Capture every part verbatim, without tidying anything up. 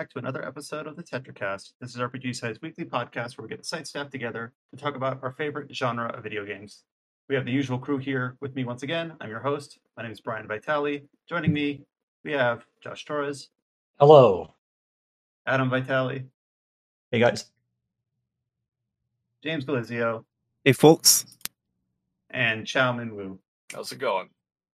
back to another episode of the TetraCast. This is R P G Site's weekly podcast where we get the site staff together to talk about our favorite genre of video games. We have the usual crew here with me once again. I'm your host. My name is Brian Vitale. Joining me, we have Josh Torres. Hello. Adam Vitale. Hey, guys. James Galizio. Hey, folks. And Chow Min Wu. How's it going?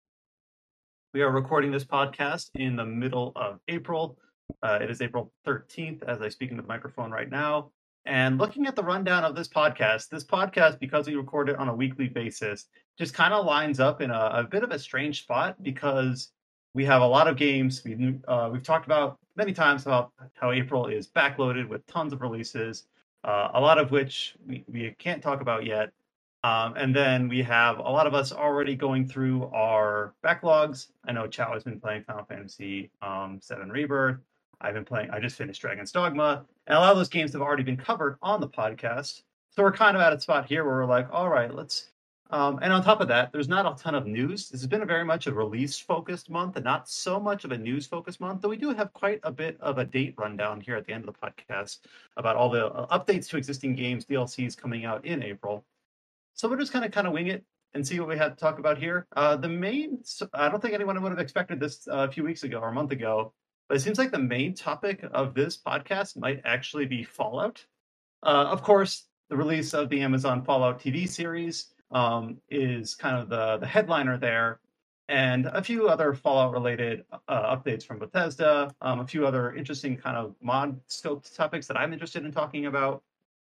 We are recording this podcast in the middle of April. Uh, it is April thirteenth as I speak into the microphone right now. And looking at the rundown of this podcast, this podcast, because we record it on a weekly basis, just kind of lines up in a, a bit of a strange spot because we have a lot of games. We, uh, we've talked about many times about how April is backloaded with tons of releases, uh, a lot of which we, we can't talk about yet. Um, and then we have a lot of us already going through our backlogs. I know Chow has been playing Final Fantasy um, seven Rebirth. I've been playing, I just finished Dragon's Dogma. And a lot of those games have already been covered on the podcast. So we're kind of at a spot here where we're like, all right, let's... Um, and on top of that, there's not a ton of news. This has been a very much a release-focused month and not so much of a news-focused month, though we do have quite a bit of a date rundown here at the end of the podcast about all the uh, updates to existing games, D L Cs coming out in April. So we're just kind of kind of wing it and see what we have to talk about here. Uh, the main, I don't think anyone would have expected this uh, a few weeks ago or a month ago, but it seems like the main topic of this podcast might actually be Fallout. Uh, of course, the release of the Amazon Fallout T V series um, is kind of the, the headliner there, and a few other Fallout-related uh, updates from Bethesda, um, a few other interesting kind of mod-scoped topics that I'm interested in talking about.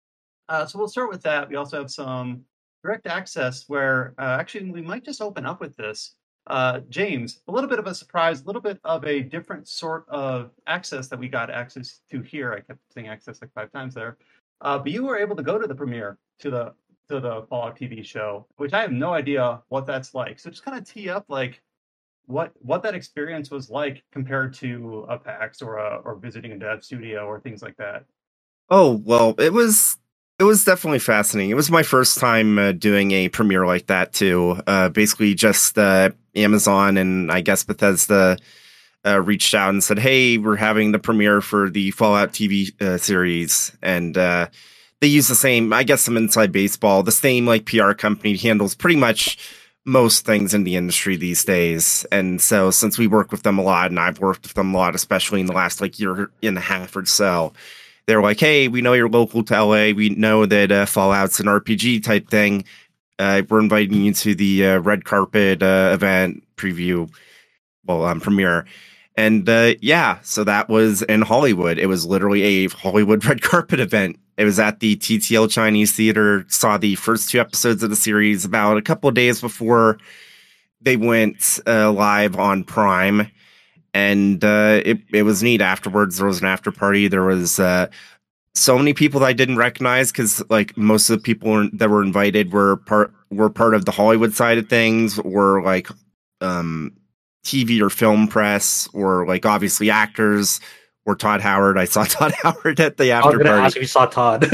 Uh, so we'll start with that. We also have some direct access where uh, actually we might just open up with this. Uh, James, a little bit of a surprise, a little bit of a different sort of access that we got access to here. I kept saying access like five times there. Uh, but you were able to go to the premiere, to the to the Fallout T V show, which I have no idea what that's like. So just kind of tee up like what what that experience was like compared to a PAX or a, or visiting a dev studio or things like that. Oh, well, it was... It was definitely fascinating. It was my first time uh, doing a premiere like that, too. Uh, basically, just uh, Amazon and I guess Bethesda uh, reached out and said, hey, we're having the premiere for the Fallout T V uh, series. And uh, they use the same, I guess, some Inside Baseball, the same like P R company handles pretty much most things in the industry these days. And so since we work with them a lot, and I've worked with them a lot, especially in the last like year and a half or so, they're like, hey, we know you're local to L A. We know that uh, Fallout's an R P G type thing. Uh, we're inviting you to the uh, red carpet uh, event preview, well, um, premiere. And uh, yeah, so that was in Hollywood. It was literally a Hollywood red carpet event. It was at the T T L Chinese Theater. Saw the first two episodes of the series about a couple of days before they went uh, live on Prime. And uh, it, it was neat. Afterwards, there was an after party. There was uh, so many people that I didn't recognize because, like, most of the people that were invited were part were part of the Hollywood side of things, or like um, T V or film press, or like obviously actors. Or Todd Howard. I saw Todd Howard at the after I was going to party. ask if you saw Todd.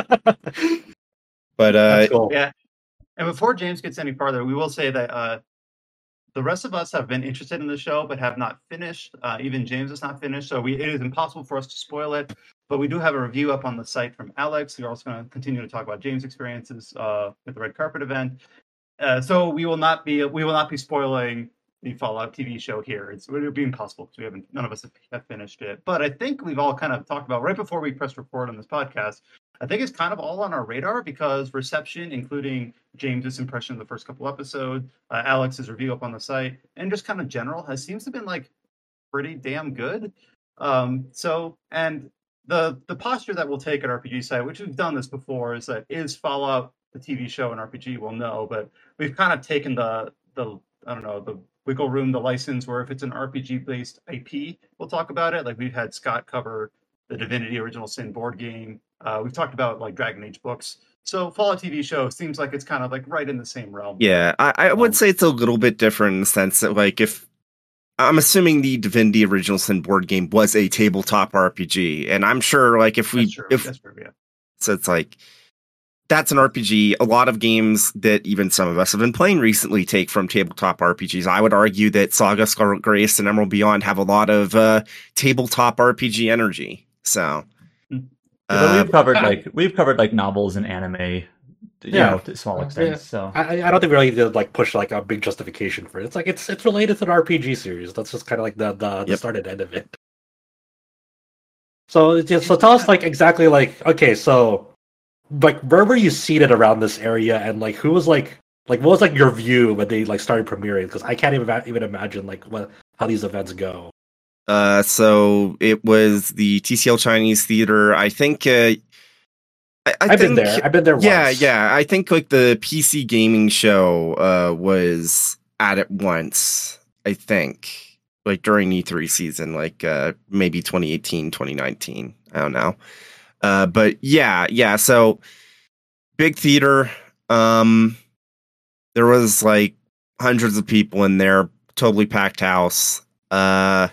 But uh, cool. Yeah. And before James gets any farther, we will say that uh, the rest of us have been interested in the show, but have not finished. Uh, even James has not finished, so we, it is impossible for us to spoil it. But we do have a review up on the site from Alex. We're also going to continue to talk about James' experiences uh, with the red carpet event. Uh, so we will not be we will not be spoiling the Fallout T V show here. It's, it would be impossible because we haven't none of us have, have finished it. But I think we've all kind of talked about right before we press record on this podcast. I think it's kind of all on our radar because reception, including James's impression of the first couple episodes, uh, Alex's review up on the site, and just kind of general, has seems to have been like pretty damn good. Um, so, and the the posture that we'll take at R P G Site, which we've done this before, is that is Fallout the T V show and R P G? Well, no, but we've kind of taken the the I don't know the wiggle room, the license, where if it's an R P G based I P, we'll talk about it. Like we've had Scott cover the Divinity Original Sin board game. Uh, we've talked about like Dragon Age books. So Fallout T V show seems like it's kind of like right in the same realm. Yeah, I, I would um, say it's a little bit different in the sense that like if I'm assuming the Divinity Original Sin board game was a tabletop R P G, and I'm sure like if we that's true. if that's true, yeah. so it's like that's an R P G. A lot of games that even some of us have been playing recently take from tabletop R P Gs. I would argue that Saga, Scarlet Grace, and Emerald Beyond have a lot of uh, tabletop R P G energy. So, yeah, uh, we've covered like we've covered like novels and anime, you Yeah. know, to a small extent. Yeah. So I, I don't think we really need to like push like a big justification for it. It's like it's it's related to the R P G series. That's just kind of like the the, the Yep. start and end of it. So it's just, so tell us like exactly like okay, so like where were you seated around this area, and like who was like like what was like your view when they like started premiering? Because I can't even even imagine like what how these events go. uh, so it was the T C L Chinese Theater. I think. Uh, I, I I've been think, there. I've been there. Yeah, once. yeah. I think like the P C gaming show uh, was at it once. I think like during E three season, like uh, maybe twenty eighteen, twenty nineteen. I don't know. Uh, but yeah, yeah. So big theater. Um, there was like hundreds of people in there, totally packed house. Uh,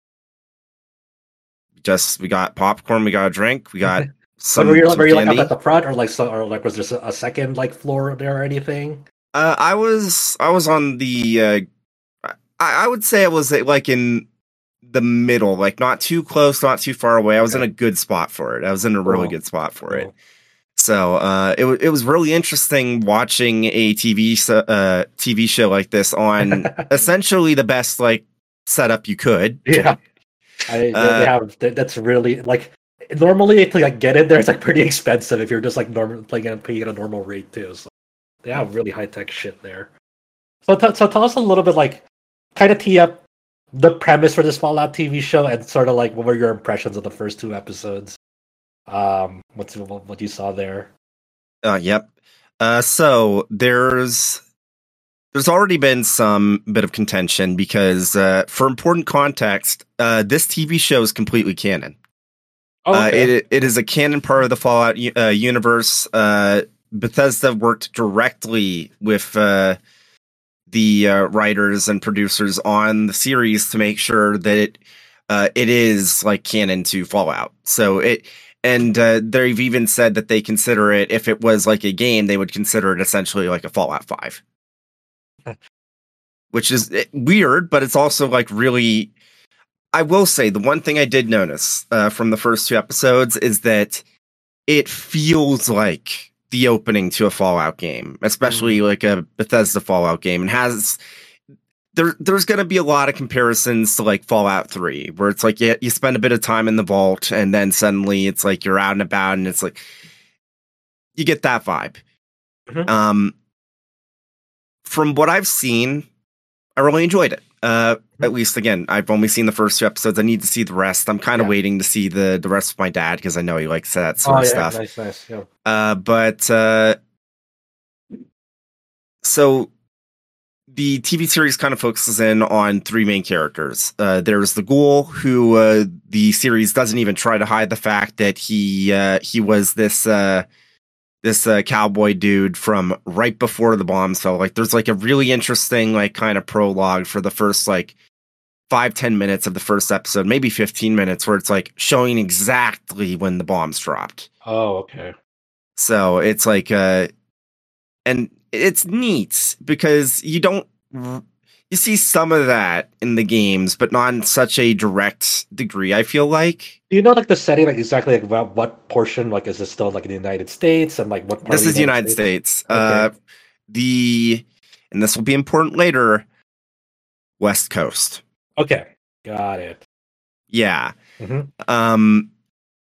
just we got popcorn, we got a drink, we got. So Some, were you, some were you like up candy. at the front, or like so, or like was there a second like floor there or anything? Uh, I was I was on the uh, I, I would say I was like in the middle, like not too close, not too far away. I was Okay. in a good spot for it. I was in a really Cool. good spot for it. Cool. So uh, it it was really interesting watching a T V so, uh, T V show like this on essentially the best like setup you could. Yeah, I, they, Uh, they have that- that's really like normally to like get in there it's like pretty expensive if you're just like normal playing and paying at a normal rate too. So they have really high tech shit there. So t- so tell us a little bit like kind of tee up the premise for this Fallout T V show and sort of like what were your impressions of the first two episodes? Um, what's what, what you saw there? Uh, yep. Uh, so there's there's already been some bit of contention because uh, for important context, uh, this T V show is completely canon. Oh, Uh, okay. it it is a canon part of the Fallout u- uh, universe. Uh, Bethesda worked directly with uh, the uh, writers and producers on the series to make sure that it uh, it is like canon to Fallout. So it and uh, they've even said that they consider it, if it was like a game, they would consider it essentially like a Fallout five, which is eh, weird, but it's also like really. I will say the one thing I did notice uh, from the first two episodes is that it feels like the opening to a Fallout game, especially Mm. like a Bethesda Fallout game, and has there. There's going to be a lot of comparisons to like Fallout three, where it's like you, you spend a bit of time in the vault, and then suddenly it's like you're out and about, and it's like you get that vibe. Mhm. Um, from what I've seen, I really enjoyed it. Uh, at least again, I've only seen the first two episodes. I need to see the rest. I'm kind of Yeah. waiting to see the the rest of my dad because I know he likes that sort Oh of yeah, stuff. nice, nice. Yeah. Uh, but uh, so the T V series kind of focuses in on three main characters. Uh, there's the Ghoul, who uh, the series doesn't even try to hide the fact that he uh, he was this uh, this uh, cowboy dude from right before the bombs fell. Like, there's like a really interesting like kind of prologue for the first like five ten minutes of the first episode, maybe fifteen minutes, where it's like showing exactly when the bombs dropped. Oh, okay. So it's like, uh, and it's neat because you don't, you see some of that in the games, but not in such a direct degree, I feel like. Do you know like the setting, like exactly like what, what portion, like is it still like in the United States, and like what part This of is the United States. Okay. Uh, the, and this will be important later, West Coast. Okay, got it. Yeah. Mhm. Um,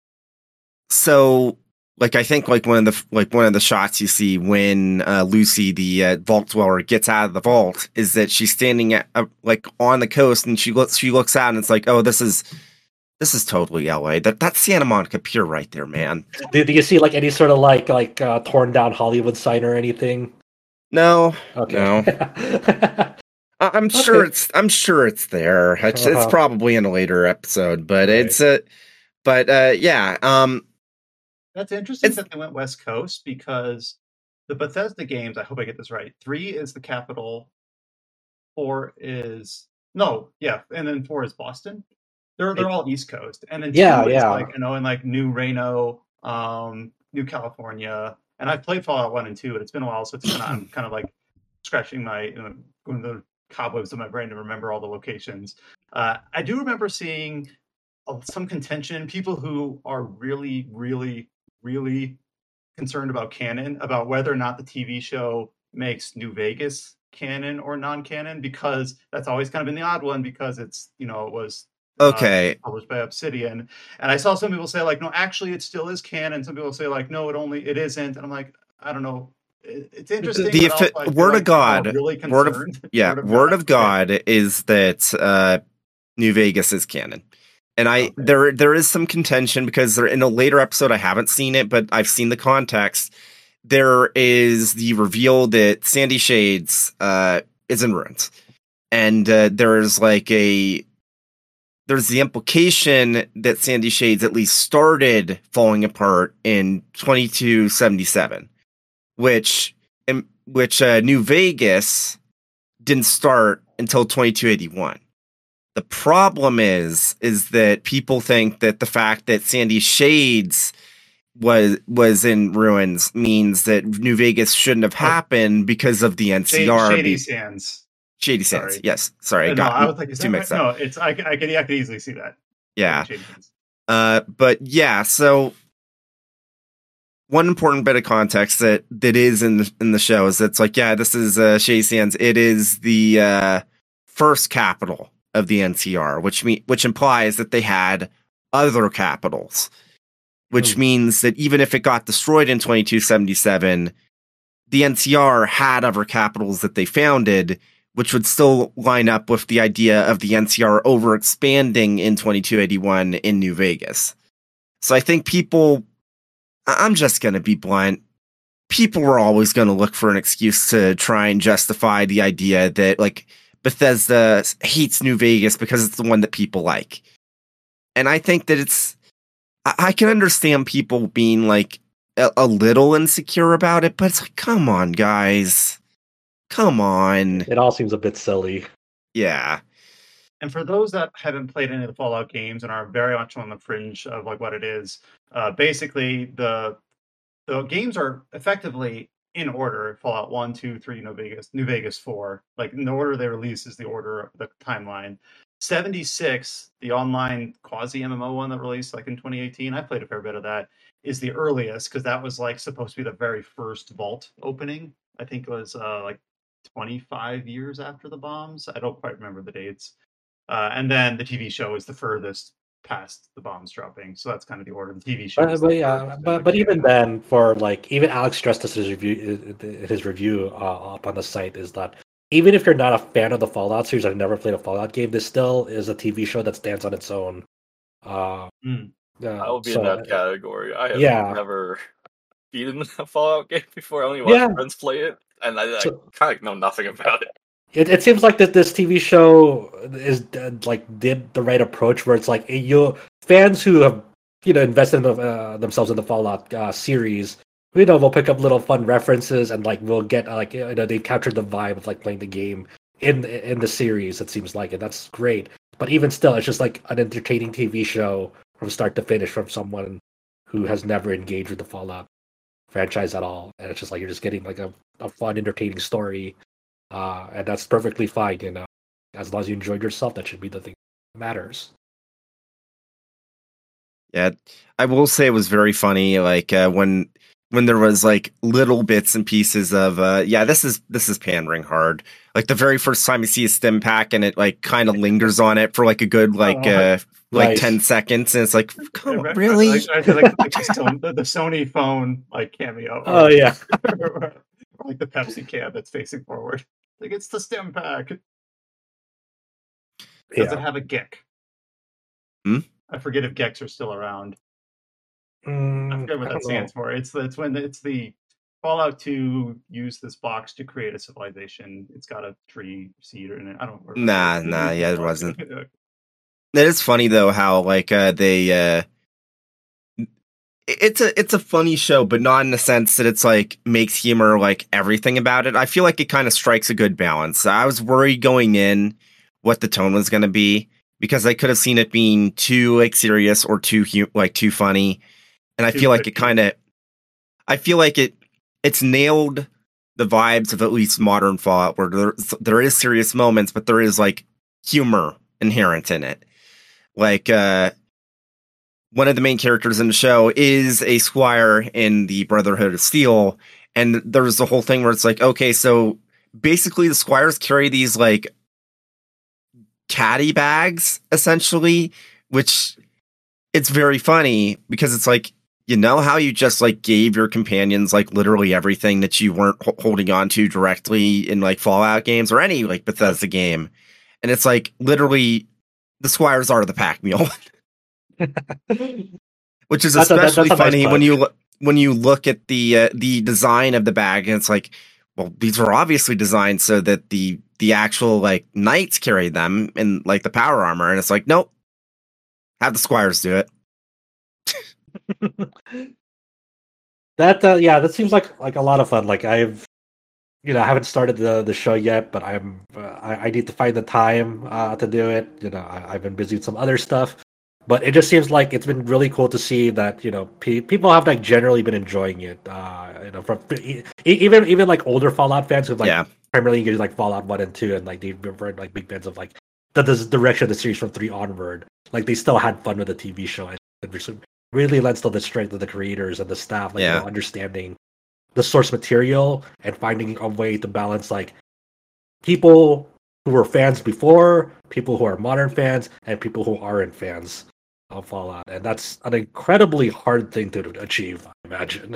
so like, I think like one of the, like one of the shots you see when, uh, Lucy, the uh, vault dweller, gets out of the vault is that she's standing at, uh, like on the coast, and she looks, she looks out and it's like, oh, this is, this is totally L A. That that's Santa Monica Pier right there, man. Do, do you see like any sort of like like uh, torn down Hollywood sign or anything? No, Okay. no. I- I'm sure Okay. it's, I'm sure it's there. It's, it's Uh-huh. probably in a later episode, but Right. it's a, but uh, yeah. Um, That's interesting It's- that they went West Coast because the Bethesda games, I hope I get this right. Three is the capital, four is no, yeah, and then four is Boston. They're they're all East Coast, and then Yeah, two is yeah. like you know in like New Reno, um, New California, And I've played Fallout one and two, but it's been a while, so it's kind of I'm kind of like scratching my you know, going the cobwebs of my brain to remember all the locations. Uh, I do remember seeing some contention, people who are really, really, really concerned about canon, about whether or not the T V show makes New Vegas canon or non-canon, because that's always kind of been the odd one, because it's, you know, it was uh, Okay. published by Obsidian. And I saw some people say like, no, actually it still is canon. Some people say like, no, it only, it isn't. And I'm like, I don't know. It- It's interesting. The but also, affi- I feel word of like people are God- really word of- concerned. Yeah, word of God is that uh, New Vegas is canon. And I Okay. there there is some contention because there in a later episode I haven't seen it, but I've seen the context. There is the reveal that Sandy Shades uh, is in ruins, and uh, there's like a there's the implication that Sandy Shades at least started falling apart in twenty-two seventy-seven, which in, which uh, New Vegas didn't start until twenty-two eighty-one. The problem is, is that people think that the fact that Sandy Shades was was in ruins means that New Vegas shouldn't have happened because of the N C R. Shady be- Sands. Shady Sands. Sorry. Yes. Sorry. I Uh, got no, I was like, is too that mixed right? up. No, it's I, can- I could I could easily see that. Yeah. Shady Sands. Uh, but yeah, so one important bit of context that that is in the, in the show is it's like, yeah, this is uh, Shady Sands. It is the uh, first capital of the N C R, which me which implies that they had other capitals, which Hmm. means that even if it got destroyed in twenty-two seventy-seven, the N C R had other capitals that they founded, which would still line up with the idea of the N C R over expanding in twenty-two eighty-one in New Vegas. So I think people, I- I'm just going to be blunt. People were always going to look for an excuse to try and justify the idea that like Bethesda hates New Vegas because it's the one that people like. And I think that it's, I, I can understand people being like a, a little insecure about it, but it's like, come on, guys. Come on. It all seems a bit silly. Yeah. And for those that haven't played any of the Fallout games and are very much on the fringe of like what it is, uh, basically the the games are effectively in order: Fallout one, two, three, New Vegas, New Vegas four. Like in the order they release is the order, the timeline. seventy-six, the online quasi M M O one that released like in twenty eighteen. I played a fair bit of that. Is the earliest because that was like supposed to be the very first vault opening. I think it was uh, like twenty-five years after the bombs. I don't quite remember the dates. Uh, and then the T V show is the furthest past the bombs dropping. So that's kind of the order. The T V show. But, is but the yeah, furthest in but the but even canon. then, for like even Alex stressed this in his review, in his review uh, up on the site is that even if you're not a fan of the Fallout series, I've never played a Fallout game. This still is a T V show that stands on its own. Uh, Mm. uh, I will be so- in that category. I have yeah. never beaten a Fallout game before. I only watched Yeah. friends play it, and I, I So- kind of know nothing about it. It, it seems like that this T V show is uh, like did the right approach, where it's like eh, you fans who have you know invested in the, uh, themselves in the Fallout uh, series, you know, will pick up little fun references and like we'll get uh, like you know they've captured the vibe of like playing the game in in the series. It seems like, and that's great. But even still, it's just like an entertaining T V show from start to finish from someone who has never engaged with the Fallout franchise at all, and it's just like you're just getting like a, a fun, entertaining story. Uh, and that's perfectly fine, you know. As long as you enjoyed yourself, that should be the thing that matters. Yeah, I will say it was very funny. Like uh, when when there was like little bits and pieces of uh, yeah, this is this is pandering hard. Like the very first time you see a stim pack and it like kind of lingers on it for like a good like Oh, uh, like right. ten seconds, and it's like, come I- I- on, really? I, I, feel like, like the, Stone- the, the Sony phone like cameo. Oh yeah, or like the Pepsi can that's facing forward. Like it's the stem pack. Does yeah. it have a G E C? Hmm? I forget if G E Cs are still around. I Mm, forget what I that don't stands for. It's it's when it's the Fallout two used this box to create a civilization. It's got a tree seed in it. I don't remember. Nah, It's- nah, it's- yeah, it wasn't. It is funny though how like uh, they uh, it's a it's a funny show, but not in the sense that it's like makes humor like everything about it. I feel like it kind of strikes a good balance. I was worried going in what the tone was going to be because I could have seen it being too like serious or too hu- like too funny, and I Too feel like it quick, kind of I feel like it it's nailed the vibes of at least modern Fallout, where there there is serious moments, but there is like humor inherent in it. Like uh, one of the main characters in the show is a squire in the Brotherhood of Steel, and there's the whole thing where it's like, okay, so basically the squires carry these like caddy bags essentially, which it's very funny because it's like, you know how you just like gave your companions like literally everything that you weren't h- holding on to directly in like Fallout games or any like Bethesda game, and it's like literally the squires are the pack mule, which is That's a- that's- especially that's a nice funny when touch. you lo- when you look at the uh, the design of the bag, and it's like, well, these were obviously designed so that the the actual like knights carry them in like the power armor, and it's like, nope, have the squires do it. That uh, yeah, that seems like like a lot of fun. Like I've, you know, I haven't started the the show yet, but I'm uh, I, I need to find the time uh, to do it. You know, I, I've been busy with some other stuff, but it just seems like it's been really cool to see that, you know, pe- people have like generally been enjoying it. Uh, you know, from e- even even like older Fallout fans who've like Yeah, primarily engaged like Fallout one and two, and like they've been very, like big fans of like the, the direction of the series from three onward. Like they still had fun with the T V show. And it really lends to the strength of the creators and the staff, like, Yeah. you know, understanding the source material and finding a way to balance like people who were fans before, people who are modern fans, and people who aren't fans of Fallout. And that's an incredibly hard thing to achieve, I imagine.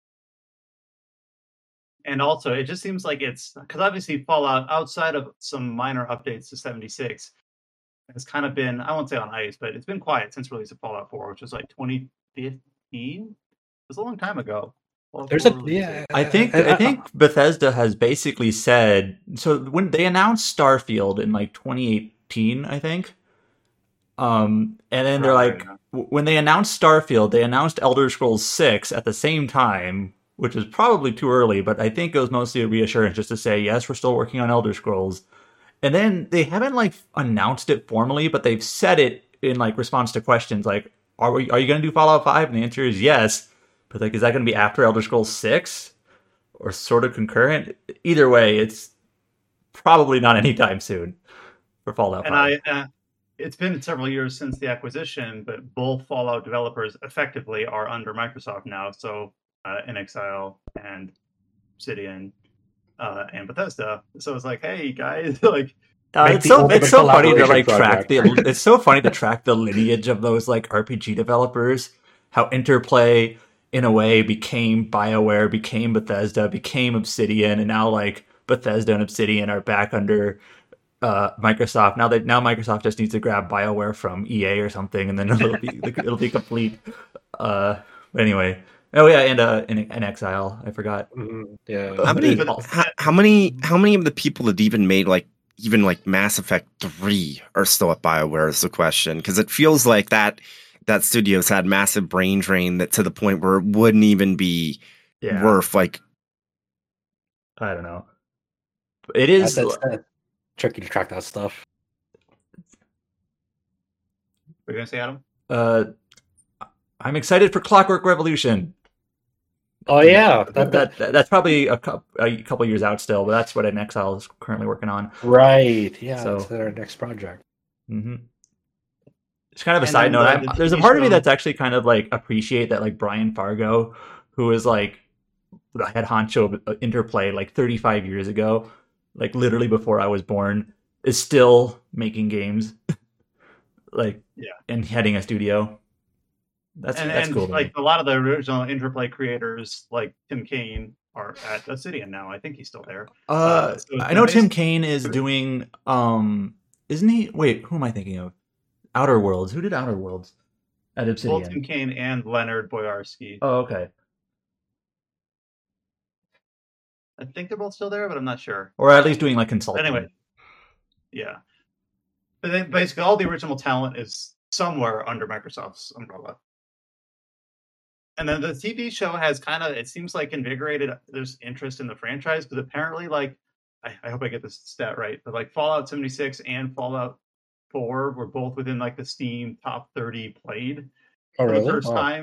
And also, it just seems like it's because obviously Fallout, outside of some minor updates to seventy-six, has kind of been, I won't say on ice, but it's been quiet since release of Fallout four, which was like twenty fifteen. It was a long time ago. Fallout There's a four release yeah. date. I think I- I- I think Bethesda has basically said, so when they announced Starfield in like twenty eighteen, I think, um, and then they're Right, like, right. w- when they announced Starfield, they announced Elder Scrolls six at the same time, which is probably too early, but I think it was mostly a reassurance just to say, yes, we're still working on Elder Scrolls. And then they haven't like announced it formally, but they've said it in like response to questions like, "Are we? Are you going to do Fallout five?" And the answer is yes. But like, is that going to be after Elder Scrolls six, or sort of concurrent? Either way, it's probably not anytime soon for Fallout And five. I, uh, it's been several years since the acquisition, but both Fallout developers effectively are under Microsoft now. So uh, inXile and Obsidian uh, and Bethesda. So it's like, hey guys, like, Uh, Make it's the so ultimate it's so funny to collaboration like track project. the it's so funny to track the lineage of those like R P G developers. How Interplay in a way became BioWare, became Bethesda, became Obsidian, and now like Bethesda and Obsidian are back under uh, Microsoft. Now that now Microsoft just needs to grab BioWare from E A or something, and then it'll be it'll be complete. Uh, but anyway, oh yeah, and uh, in, in Exile, I forgot. Mhm, yeah. how many But- how, how many how many of the people that even made like even like Mass Effect three are still at BioWare is the question, because it feels like that that studio's had massive brain drain that to the point where it wouldn't even be Yeah, worth like I don't know. It is. That's, that's, that's tricky to track that stuff. what are you gonna say, Adam? Uh, I'm excited for Clockwork Revolution. Oh yeah, That, that, that that's probably a, cou- a couple years out still, but that's what N X L is currently working on. right. Yeah, So- that's their next project. hmm It's kind of a And side then note. the- I'm, the there's a T V part of me show- that's actually kind of like appreciate that, like Brian Fargo, who is like the head honcho of Interplay like thirty-five years ago, like literally before I was born, is still making games, like Yeah. and heading a studio. That's and that's and cool. to like me. a lot of the original Interplay creators, like Tim Kaine, are at Obsidian now. I think he's still there. Uh, uh, so I know Tim basi- Kaine is doing. Um, isn't he? Wait, who am I thinking of? Outer Worlds. Who did Outer Worlds at Obsidian? Both Tim Kaine and Leonard Boyarsky. Oh, okay. I think they're both still there, but I'm not sure. Or at least doing like consulting. Anyway, yeah. But then basically, all the original talent is somewhere under Microsoft's umbrella. And then the T V show has kind of, it seems like, invigorated there's interest in the franchise, because apparently, like, I, I hope I get this stat right, but like Fallout seventy-six and Fallout four were both within like the Steam top thirty played Oh for really? the first Wow. time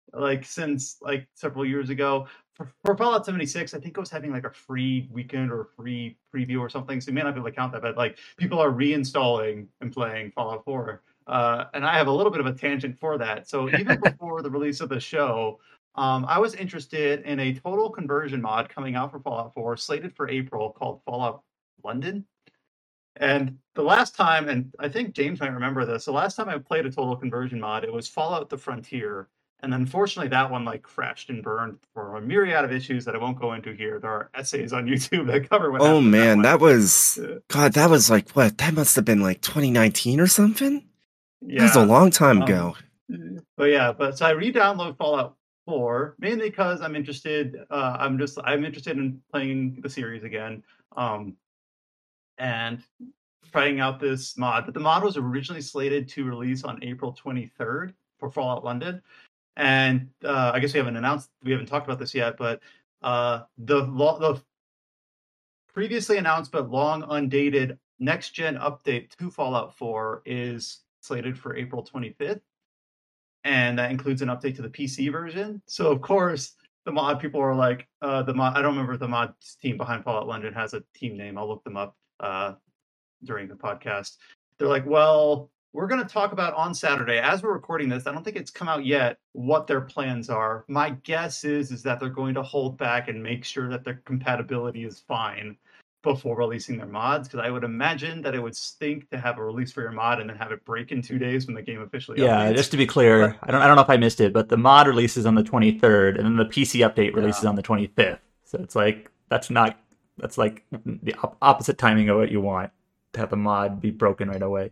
like since like several years ago. For, for Fallout seventy-six, I think it was having like a free weekend or free preview or something. So you may not be able to count that, but like people are reinstalling and playing Fallout four. Uh, and I have a little bit of a tangent for that. So even before the release of the show, um, I was interested in a total conversion mod coming out for Fallout four, slated for April, called Fallout London. And the last time, and I think James might remember this, the last time I played a total conversion mod, it was Fallout the Frontier. And unfortunately, that one like crashed and burned for a myriad of issues that I won't go into here. There are essays on YouTube that cover what Oh happened with man, that, that one. was God. That was like what? That must have been like twenty nineteen or something. Yeah, That was a long time um, ago. But yeah, but so I re-download Fallout four mainly because I'm interested. Uh, I'm just I'm interested in playing the series again, um, and trying out this mod. But the mod was originally slated to release on April twenty-third for Fallout London, and uh, I guess we haven't announced, we haven't talked about this yet, but uh, the lo- the previously announced but long undated next gen update to Fallout four is slated for April twenty-fifth. And that includes an update to the P C version. So of course, the mod people are like, uh, the mod. I don't remember if the mod team behind Fallout London has a team name. I'll look them up uh, during the podcast. They're like, well, we're going to talk about on Saturday, as we're recording this. I don't think it's come out yet what their plans are. My guess is is that they're going to hold back and make sure that their compatibility is fine before releasing their mods, because I would imagine that it would stink to have a release for your mod and then have it break in two days when the game officially Yeah, updates. just to be clear, I don't I don't know if I missed it, but the mod releases on the twenty-third, and then the P C update releases Yeah. on the twenty-fifth. So it's like that's not that's like the op- opposite timing of what you want, to have the mod be broken right away.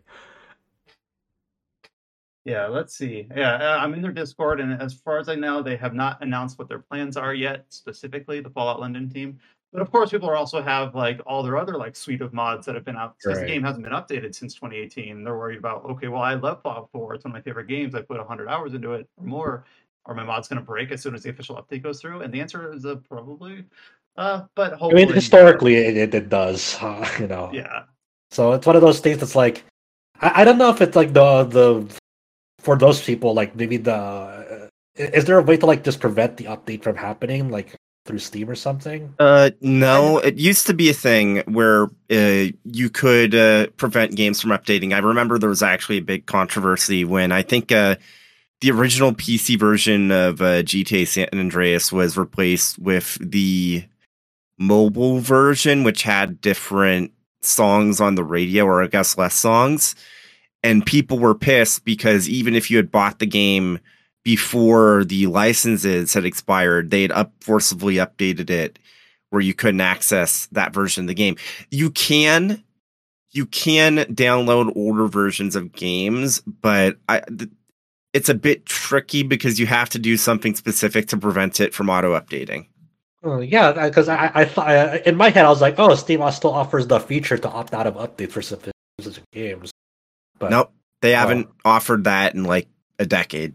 Yeah, let's see. Yeah, uh, I'm in their Discord, and as far as I know, they have not announced what their plans are yet, specifically the Fallout London team. But of course, people are also have like all their other like suite of mods that have been out, because the Right. game hasn't been updated since twenty eighteen. They're worried about, okay, well, I love Fallout four. It's one of my favorite games. I put one hundred hours into it or more. Are my mods going to break as soon as the official update goes through? And the answer is uh, probably. Uh, but I hopefully, mean, historically, it, it, it does, uh, you know. yeah. So it's one of those things that's like, I, I don't know if it's like the the for those people, like maybe the uh, is there a way to like just prevent the update from happening, like through Steam or something? Uh, no, it used to be a thing where uh, you could uh, prevent games from updating. I remember there was actually a big controversy when I think uh, the original P C version of uh, G T A San Andreas was replaced with the mobile version, which had different songs on the radio, or I guess less songs. And people were pissed because even if you had bought the game before the licenses had expired, they had up forcibly updated it where you couldn't access that version of the game. You can, you can download older versions of games, but I, th- it's a bit tricky because you have to do something specific to prevent it from auto updating. Oh, yeah, because I, I thought I, in my head I was like, oh, Steam still offers the feature to opt out of updates for specific games. But Nope, they haven't offered that in like a decade.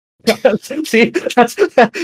see, that's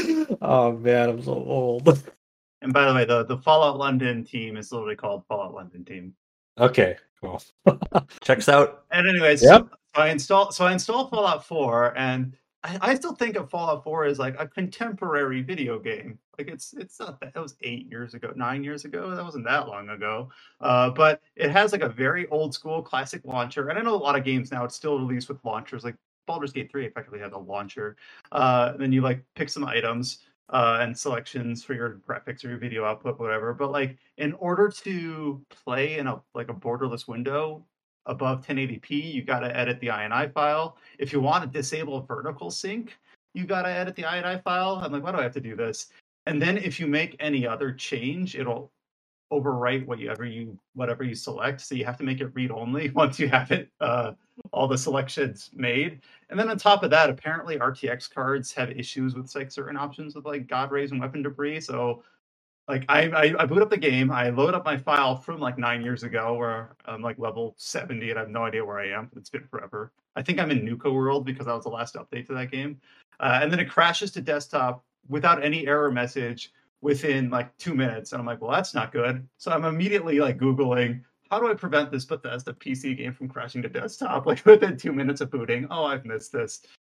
oh man, I'm so old. And by the way, the, the Fallout London team is literally called Fallout London team. Okay, cool. Checks out. And anyways, Yep. so I install so I install Fallout four, and I, I still think of Fallout four as like a contemporary video game. Like it's it's not that, that was eight years ago, nine years ago. That wasn't that long ago. Uh, but it has like a very old school classic launcher, and I know a lot of games now it's still released with launchers. Like Baldur's Gate three effectively has a launcher. Uh, then you like pick some items uh, and selections for your graphics or your video output, whatever. But like in order to play in a like a borderless window above ten eighty p, you got to edit the I N I file. If you want to disable vertical sync, you got to edit the I N I file. I'm like, why do I have to do this? And then if you make any other change, it'll overwrite whatever you whatever you select. So you have to make it read only once you have it uh, all the selections made. And then on top of that, apparently R T X cards have issues with like certain options with like God rays and weapon debris. So like I, I I boot up the game, I load up my file from like nine years ago where I'm like level seventy and I have no idea where I am. It's been forever. I think I'm in Nuka World because that was the last update to that game. Uh, and then it crashes to desktop without any error message within like two minutes. And I'm like, well, that's not good. So I'm immediately like Googling, how do I prevent this Bethesda P C game from crashing to desktop like within two minutes of booting? Oh, I've missed this.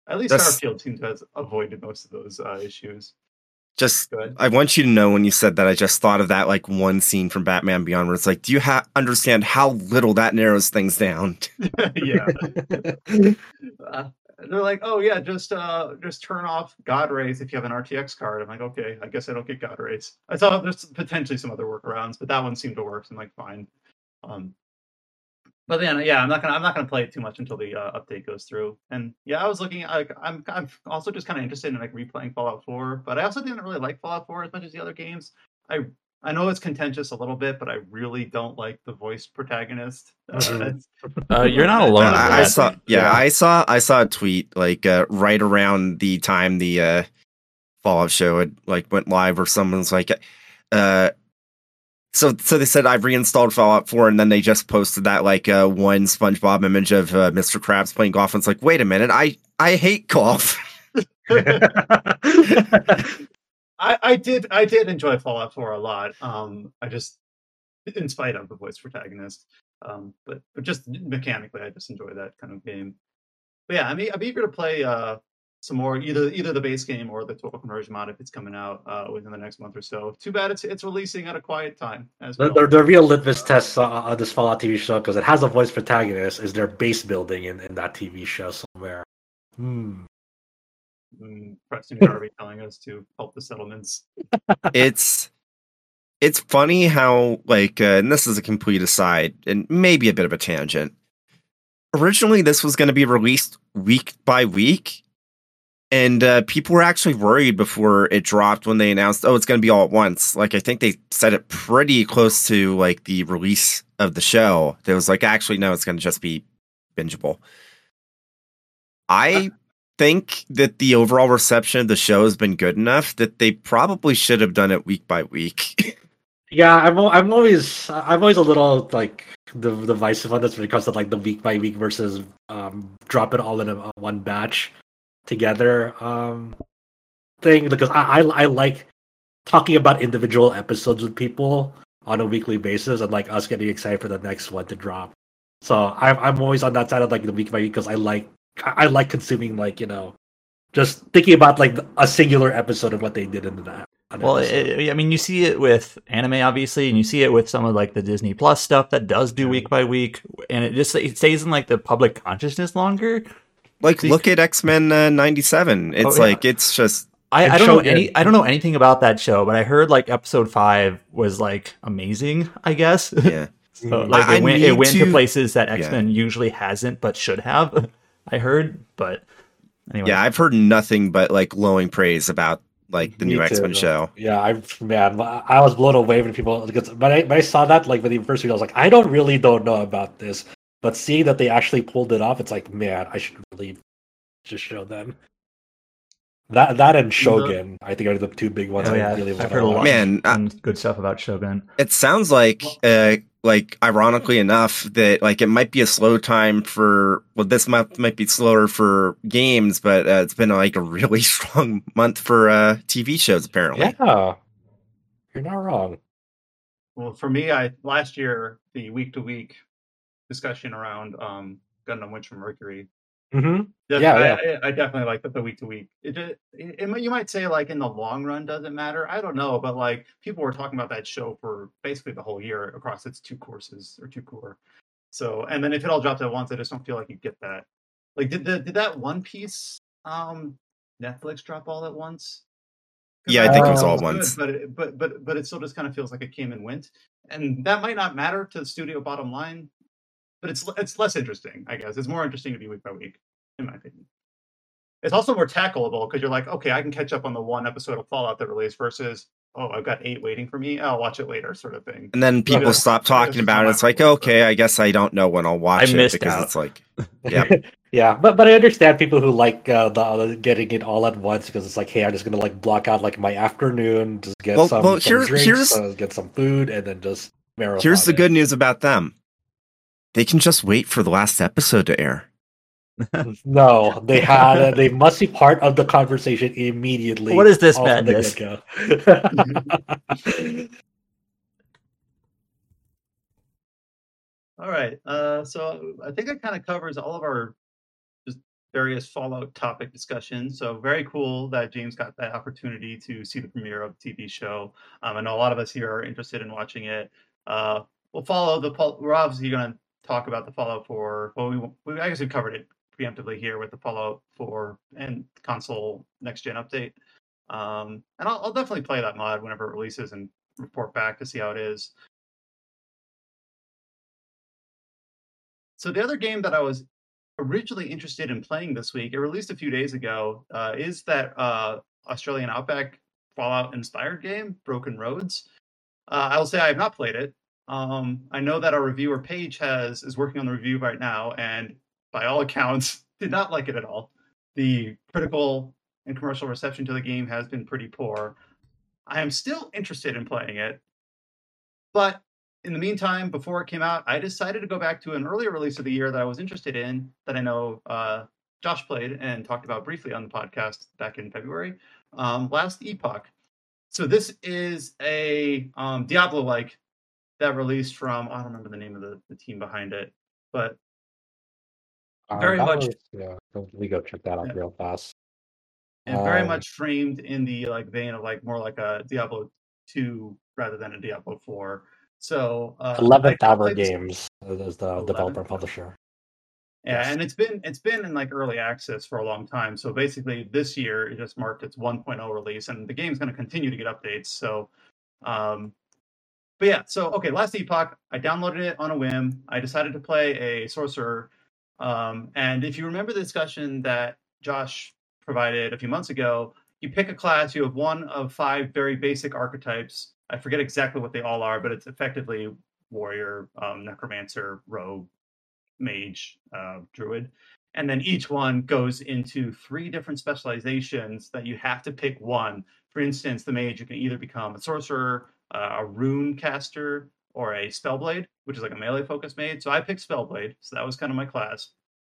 At least That's- Starfield seems to have avoided most of those uh, issues. Just, Go ahead. I want you to know when you said that, I just thought of that like one scene from Batman Beyond where it's like, do you ha- understand how little that narrows things down? Yeah. Uh, they're like, oh yeah, just uh, just turn off God rays if you have an R T X card. I'm like, okay, I guess I don't get God rays. I saw there's potentially some other workarounds, but that one seemed to work. So I'm like, fine. Um, but then, yeah, I'm not gonna I'm not gonna play it too much until the uh, update goes through. And yeah, I was looking at, like I'm I'm also just kind of interested in like replaying Fallout four, but I also didn't really like Fallout four as much as the other games. I I know it's contentious a little bit, but I really don't like the voice protagonist. Uh, Mhm. it's- Uh, you're not alone in I, I that. saw, yeah, Yeah. I saw, I saw a tweet like uh, right around the time the uh, Fallout show had like went live, or someone's like, uh, so so they said I've reinstalled Fallout four, and then they just posted that like uh, one SpongeBob image of uh, Mister Krabs playing golf, and it's like, wait a minute, I I hate golf. I, I did I did enjoy Fallout four a lot. Um, I just, in spite of the voice protagonist, um, but but just mechanically, I just enjoy that kind of game. But yeah, I mean, I'm eager to play uh, some more, either either the base game or the total conversion mod if it's coming out uh, within the next month or so. Too bad it's it's releasing at a quiet time as The, well. the, the real litmus test uh, on this Fallout T V show, because it has a voice protagonist, is their base building in, in that T V show somewhere. Hmm. Mm, Preston Garvey telling us to help the settlements. it's it's funny how like, uh, and this is a complete aside and maybe a bit of a tangent. Originally, this was going to be released week by week, and uh, people were actually worried before it dropped when they announced, "Oh, it's going to be all at once." Like, I think they said it pretty close to like the release of the show. There was like, actually, no, it's going to just be bingeable. I think that the overall reception of the show has been good enough that they probably should have done it week by week. Yeah, I'm al- I'm always I'm always a little like the divisive on this when it comes to like the week by week versus um drop it all in a, a one batch together um thing, because I, I I like talking about individual episodes with people on a weekly basis and like us getting excited for the next one to drop. So I'm I'm always on that side of like the week by week because I like I I like consuming like, you know, just thinking about like a singular episode of what they did in that. an Well, episode. it, I mean, you see it with anime, obviously, and you see it with some of like the Disney Plus stuff that does do Yeah. week by week, and it just it stays in like the public consciousness longer. Like, See- look at X-Men uh, ninety-seven. It's Oh, yeah. like, it's just, I, And I don't know show- any I don't know anything about that show, but I heard like episode five was like amazing. I guess. yeah. So, Mm. like I- it I went it need went to to- places that X Men usually hasn't, but should have. I heard, but anyway. Yeah, I've heard nothing but like glowing praise about like the Me new too, X-Men though. show. Yeah, I man, I was blown away when people because when I, when I saw that like when the first video, I was like, I don't really don't know about this, but seeing that they actually pulled it off, it's like, man, I should really just show them. That that and Shogun, I think, are the two big ones. Oh, I yeah, really I've want heard a lot Man, I- of good stuff about Shogun. It sounds like, uh, like ironically enough, that like it might be a slow time for. Well, this month might be slower for games, but uh, it's been like a really strong month for uh, T V shows. Apparently, Yeah, you're not wrong. Well, for me, I last year the week to week discussion around um, Gundam Witch from Mercury. Mm-hmm. Def- Yeah, I, yeah. I, I definitely like the, the week to week. It, it, it, you might say like in the long run doesn't matter. I don't know, but like people were talking about that show for basically the whole year across its two courses or two core. So, and then if it all dropped at once, I just don't feel like you get that. Like, did the did that One Piece um, Netflix drop all at once? 'Cause Yeah, I think it was thought all good, once. but it, but but but it still just kind of feels like it came and went, and that might not matter to the studio bottom line, but it's it's less interesting, I guess. It's more interesting to be week by week, in my opinion. It's also more tackleable because you're like, okay, I can catch up on the one episode of Fallout that released versus, oh, I've got eight waiting for me. I'll watch it later, sort of thing. and then people Yeah. stop Yeah, talking it's about it. It's like, survivable, okay, I guess I don't know when I'll watch I it missed because out. it's like, yeah, Yeah, but but I understand people who like uh, the uh, getting it all at once because it's like, hey, I'm just gonna like block out like my afternoon, just get Well- some, well, some here's- drinks, here's- uh, get some food, and then just marathon. here's the it. good news about them. They can just wait for the last episode to air. No, they had they must be part of the conversation immediately. What is this off from the madness? get-go. All right. Uh, so I think that kind of covers all of our just various Fallout topic discussions. So very cool that James got that opportunity to see the premiere of the T V show. Um, I know a lot of us here are interested in watching it. Uh, we'll follow the. We're obviously going to talk about the Fallout four. Well, we, we I guess we covered it preemptively here with the Fallout four and console next gen update. Um, and I'll, I'll definitely play that mod whenever it releases and report back to see how it is. So the other game that I was originally interested in playing this week, it released a few days ago, uh, is that uh, Australian Outback Fallout-inspired game, Broken Roads. Uh, I will say I have not played it. Um, I know that our reviewer Paige has is working on the review right now, and by all accounts, did not like it at all. The critical and commercial reception to the game has been pretty poor. I am still interested in playing it, but in the meantime, before it came out, I decided to go back to an earlier release of the year that I was interested in, that I know uh, Josh played and talked about briefly on the podcast back in February, um, Last Epoch. So this is a um, Diablo-like that released from, I don't remember the name of the, the team behind it, but Uh, very that much, was- yeah, let me go check that out Yeah. real fast. and very Um, much framed in the like vein of like more like a Diablo two rather than a Diablo four. So uh, I eleventh kinda Hour played this- Games is the eleventh developer and Hour. publisher. Yeah, Yes. and it's been it's been in like early access for a long time. So basically, this year it just marked its one point oh release, and the game's going to continue to get updates. So, um, but yeah, so okay, Last Epoch, I downloaded it on a whim. I decided to play a sorcerer, um, and if you remember the discussion that Josh provided a few months ago, you pick a class. You have one of five very basic archetypes. I forget exactly what they all are, but it's effectively warrior, um, necromancer, rogue, mage, uh, druid, and then each one goes into three different specializations that you have to pick one. For instance, the mage, you can either become a sorcerer, uh, a rune caster, or a spellblade, which is like a melee focused mage. So I picked spellblade, so that was kind of my class.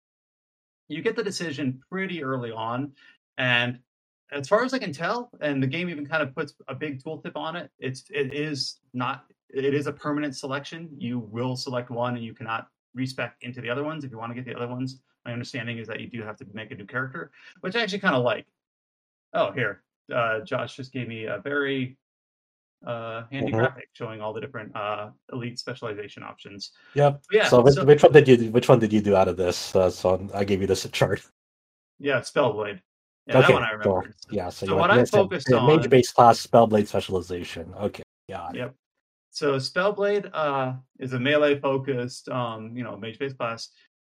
You get the decision pretty early on, and as far as I can tell, and the game even kind of puts a big tooltip on it, it's it is not it is a permanent selection. You will select one, and you cannot respec into the other ones if you want to get the other ones. My understanding is that you do have to make a new character, which I actually kind of like. Oh, here, uh, Josh just gave me a very uh, handy Mhm. graphic showing all the different uh, elite specialization options. Yep. Yeah, so, which, so- which one did you which one did you do out of this? Uh, so I gave you this chart. Yeah, Spellblade. Yeah, okay. that one I cool. remembered. Yeah. So, So you what went- I you said, focused uh, on- mage based class spellblade specialization. Okay. Yeah. Yep. So Spellblade uh, is a melee focused, um, you know, mage based class.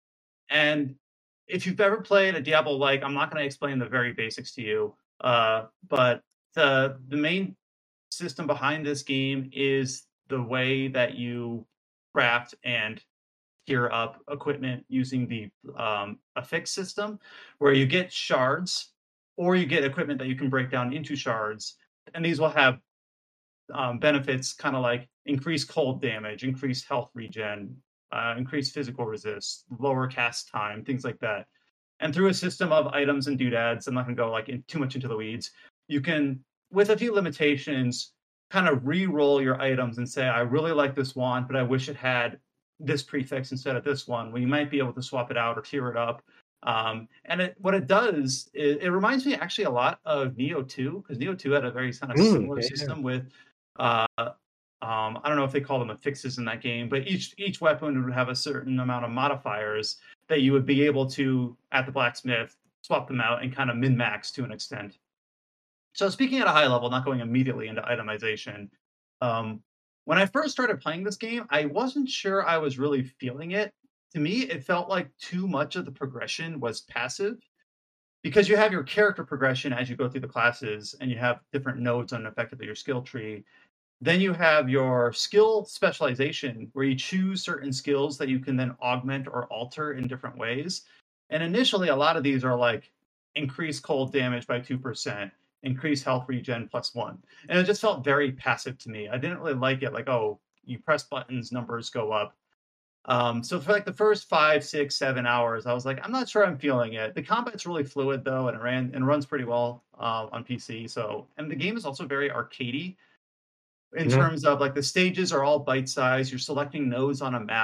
And if you've ever played a Diablo like, I'm not going to explain the very basics to you, uh, but the the main system behind this game is the way that you craft and gear up equipment using the um, affix system, where you get shards or you get equipment that you can break down into shards, and these will have um, benefits kind of like increased cold damage, increased health regen, uh, increased physical resist, lower cast time, things like that. And through a system of items and doodads, I'm not going to go like in, too much into the weeds. You can, with a few limitations, kind of re-roll your items and say, I really like this wand, but I wish it had this prefix instead of this one. Well, you might be able to swap it out or tier it up. Um, and it, what it does, is, it reminds me actually a lot of Neo two, because Neo two had a very kind of Mm, similar yeah. system with, uh, um, I don't know if they call them affixes in that game, but each each weapon would have a certain amount of modifiers that you would be able to, at the blacksmith, swap them out and kind of min-max to an extent. So speaking at a high level, not going immediately into itemization, um, when I first started playing this game, I wasn't sure I was really feeling it. To me, it felt like too much of the progression was passive, because you have your character progression as you go through the classes, and you have different nodes on effectively your skill tree. Then you have your skill specialization, where you choose certain skills that you can then augment or alter in different ways. And initially, a lot of these are like increase cold damage by two percent, increase health regen plus one. And it just felt very passive to me. I didn't really like it. Like, oh, you press buttons, numbers go up. Um, so for like the first five, six, seven hours, I was like, I'm not sure I'm feeling it. The combat's really fluid though, and it ran and runs pretty well uh, on P C. So, and the game is also very arcadey in Mhm. terms of like the stages are all bite sized. You're selecting nodes on a map.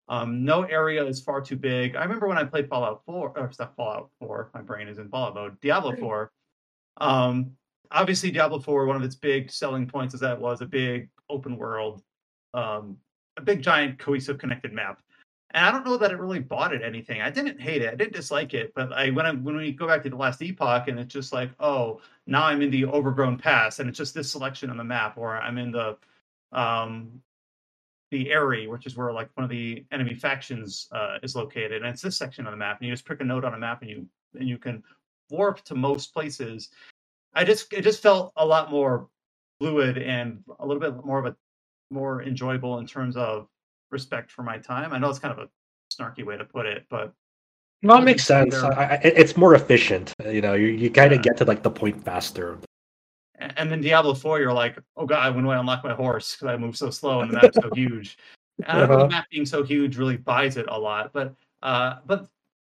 Um, no area is far too big. I remember when I played Fallout four, or not Fallout four, my brain is in Fallout mode, Diablo four. Um, obviously, Diablo four, one of its big selling points is that it was a big open world, um, a big, giant, cohesive, connected map. And I don't know that it really bought it anything. I didn't hate it. I didn't dislike it. But I when I when we go back to the last epoch, and it's just like, oh, now I'm in the overgrown past, and it's just this selection on the map, or I'm in the um, the Eyrie, which is where like one of the enemy factions uh, is located, and it's this section on the map, and you just pick a node on a map, and you and you can warp to most places. I just it just felt a lot more fluid and a little bit more of a more enjoyable in terms of respect for my time. I know it's kind of a snarky way to put it, but no, it makes sense. I, I, it's more efficient. You know, you you kind of yeah. get to like the point faster. And then Diablo four, you're like, oh god, when do I unlock my horse? Because I move so slow and the map's so huge. And I don't know the map being so huge really buys it a lot, but uh, but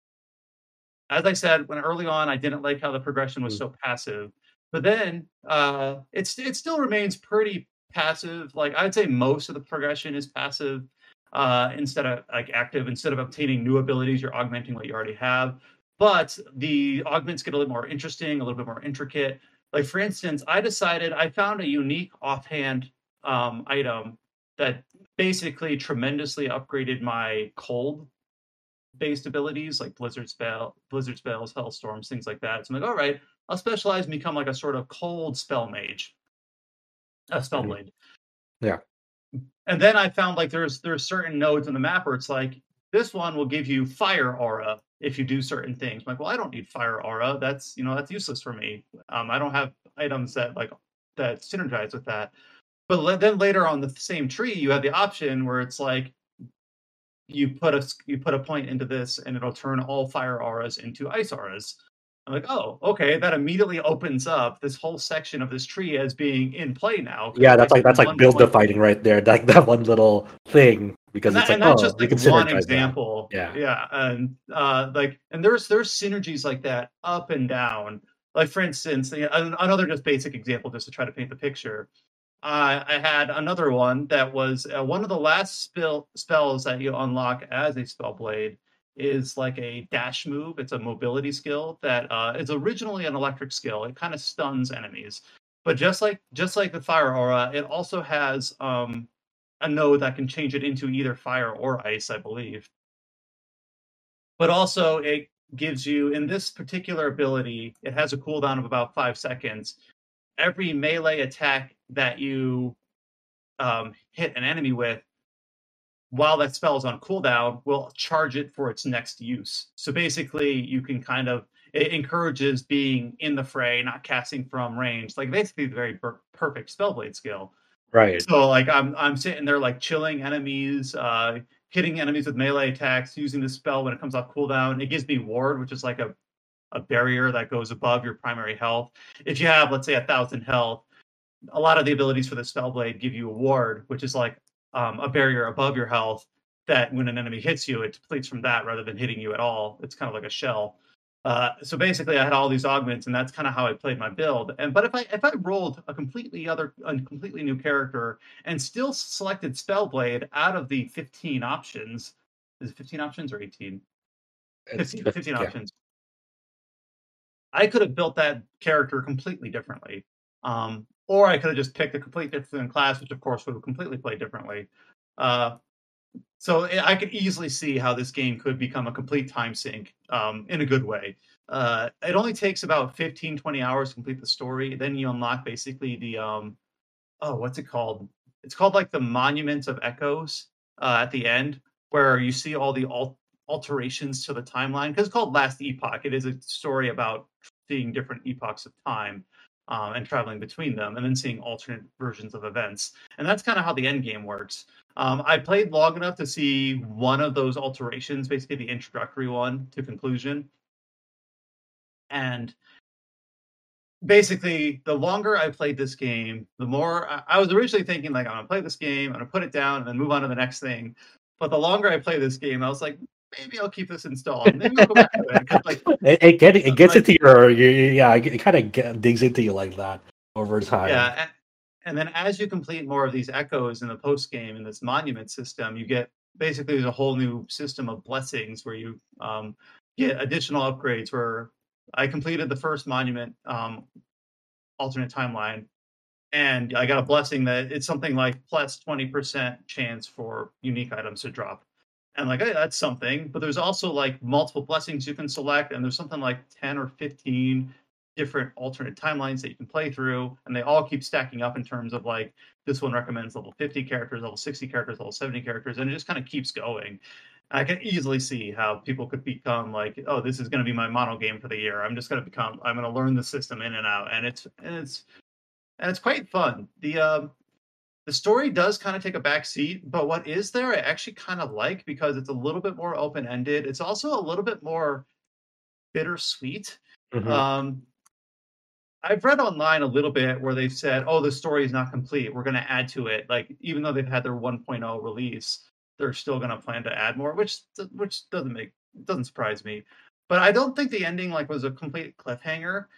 as I said, when early on, I didn't like how the progression was so passive. But then uh, it's it still remains pretty passive. Like I'd say most of the progression is passive. Uh, instead of like active, instead of obtaining new abilities, you're augmenting what you already have. But the augments get a little more interesting, a little bit more intricate. Like for instance, I decided I found a unique offhand um, item that basically tremendously upgraded my cold-based abilities, like blizzard spell, blizzard spells, hellstorms, things like that. So I'm like, all right, I'll specialize and become like a sort of cold spell mage, a spell blade. Yeah. And then I found like there's there's certain nodes in the map where it's like this one will give you fire aura if you do certain things. I'm like, well, I don't need fire aura. That's you know that's useless for me. Um, I don't have items that like that synergize with that. But le- then later on the same tree, you have the option where it's like you put a you put a point into this and it'll turn all fire auras into ice auras. I'm like, oh, okay, that immediately opens up this whole section of this tree as being in play now. Yeah, that's like that's like build the fighting right there. Like that one little thing because and it's that, like and that's oh, just you like can one synergize example. That. Yeah, yeah, and uh, like and there's there's synergies like that up and down. Like for instance, another just basic example, just to try to paint the picture. Uh, I had another one that was uh, one of the last spell spells that you unlock as a Spellblade is like a dash move. It's a mobility skill that uh, is originally an electric skill. It kind of stuns enemies, but just like just like the fire aura, it also has um, a node that can change it into either fire or ice, I believe. But also, it gives you in this particular ability, it has a cooldown of about five seconds. Every melee attack that you um, hit an enemy with, while that spell is on cooldown, will charge it for its next use. So basically, you can kind of it encourages being in the fray, not casting from range. Like basically, the very per- perfect Spellblade skill. Right. So like I'm I'm sitting there like chilling enemies, uh, hitting enemies with melee attacks, using the spell when it comes off cooldown. It gives me ward, which is like a a barrier that goes above your primary health. If you have, let's say, a thousand health, a lot of the abilities for the Spellblade give you a ward, which is like um, a barrier above your health that when an enemy hits you, it depletes from that rather than hitting you at all. It's kind of like a shell. Uh, so basically, I had all these augments, and that's kind of how I played my build. And but if I if I rolled a completely other, a completely new character and still selected Spellblade out of the fifteen options, is it fifteen options or eighteen? fifteen, fifteen yeah. options. I could have built that character completely differently. Um, or I could have just picked a completely different class, which of course would have completely played differently. Uh, so I could easily see how this game could become a complete time sink um, in a good way. Uh, it only takes about fifteen, twenty hours to complete the story. Then you unlock basically the, um, oh, what's it called? It's called like the Monuments of Echoes uh, at the end, where you see all the alt- alterations to the timeline. Because it's called Last Epoch. It is a story about seeing different epochs of time. Um, and traveling between them, and then seeing alternate versions of events. And that's kind of how the end game works. Um, I played long enough to see one of those alterations, basically the introductory one to conclusion. And basically, the longer I played this game, the more I, I was originally thinking, like, I'm going to play this game, I'm going to put it down, and then move on to the next thing. But the longer I play this game, I was like, maybe I'll keep this installed. Maybe I'll go back to it. 'Cause, like, it, it, get, it gets like, into your, your, yeah, it kind of get, digs into you like that over time. Yeah, and, and then as you complete more of these echoes in the post game in this monument system, you get basically there's a whole new system of blessings where you um, get additional upgrades. Where I completed the first monument um, alternate timeline, and I got a blessing that it's something like plus twenty percent chance for unique items to drop. And like, hey, that's something. But there's also like multiple blessings you can select, and there's something like ten or fifteen different alternate timelines that you can play through, and they all keep stacking up in terms of like this one recommends level fifty characters, level sixty characters, level seventy characters, and it just kind of keeps going. I can easily see how people could become like, oh, this is going to be my mono game for the year. I'm just going to become, I'm going to learn the system in and out, and it's and it's and it's quite fun. The um, the story does kind of take a back seat, but what is there I actually kind of like because it's a little bit more open ended. It's also a little bit more bittersweet. Mhm. Um, I've read online a little bit where they've said, "Oh, the story is not complete. We're going to add to it." Like even though they've had their one point oh release, they're still going to plan to add more, which which doesn't make doesn't surprise me. But I don't think the ending like was a complete cliffhanger.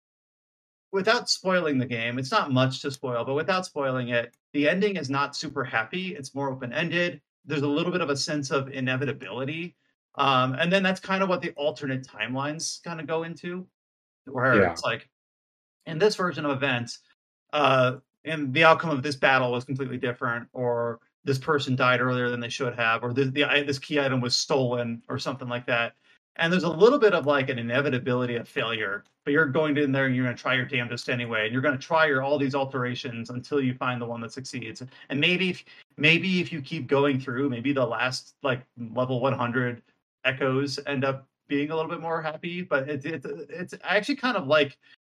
Without spoiling the game, it's not much to spoil, but without spoiling it, the ending is not super happy. It's more open ended. There's a little bit of a sense of inevitability, um, and then that's kind of what the alternate timelines kind of go into, where Yeah. it's like in this version of events, uh, and the outcome of this battle was completely different, or this person died earlier than they should have, or this, the, this key item was stolen, or something like that. And there's a little bit of like an inevitability of failure, but you're going in there and you're going to try your damnedest anyway, and you're going to try your all these alterations until you find the one that succeeds. And maybe, if, maybe if you keep going through, maybe the last like level one hundred echoes end up being a little bit more happy. But it's it's it's actually kind of like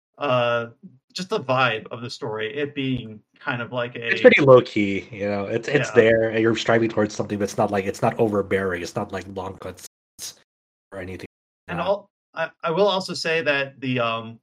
uh just the vibe of the story, it being kind of like a It's pretty low key, you know. It's it's Yeah. there, and you're striving towards something that's not like it's not overbearing. It's not like long cuts or anything. and Yeah. all I, I will also say that the um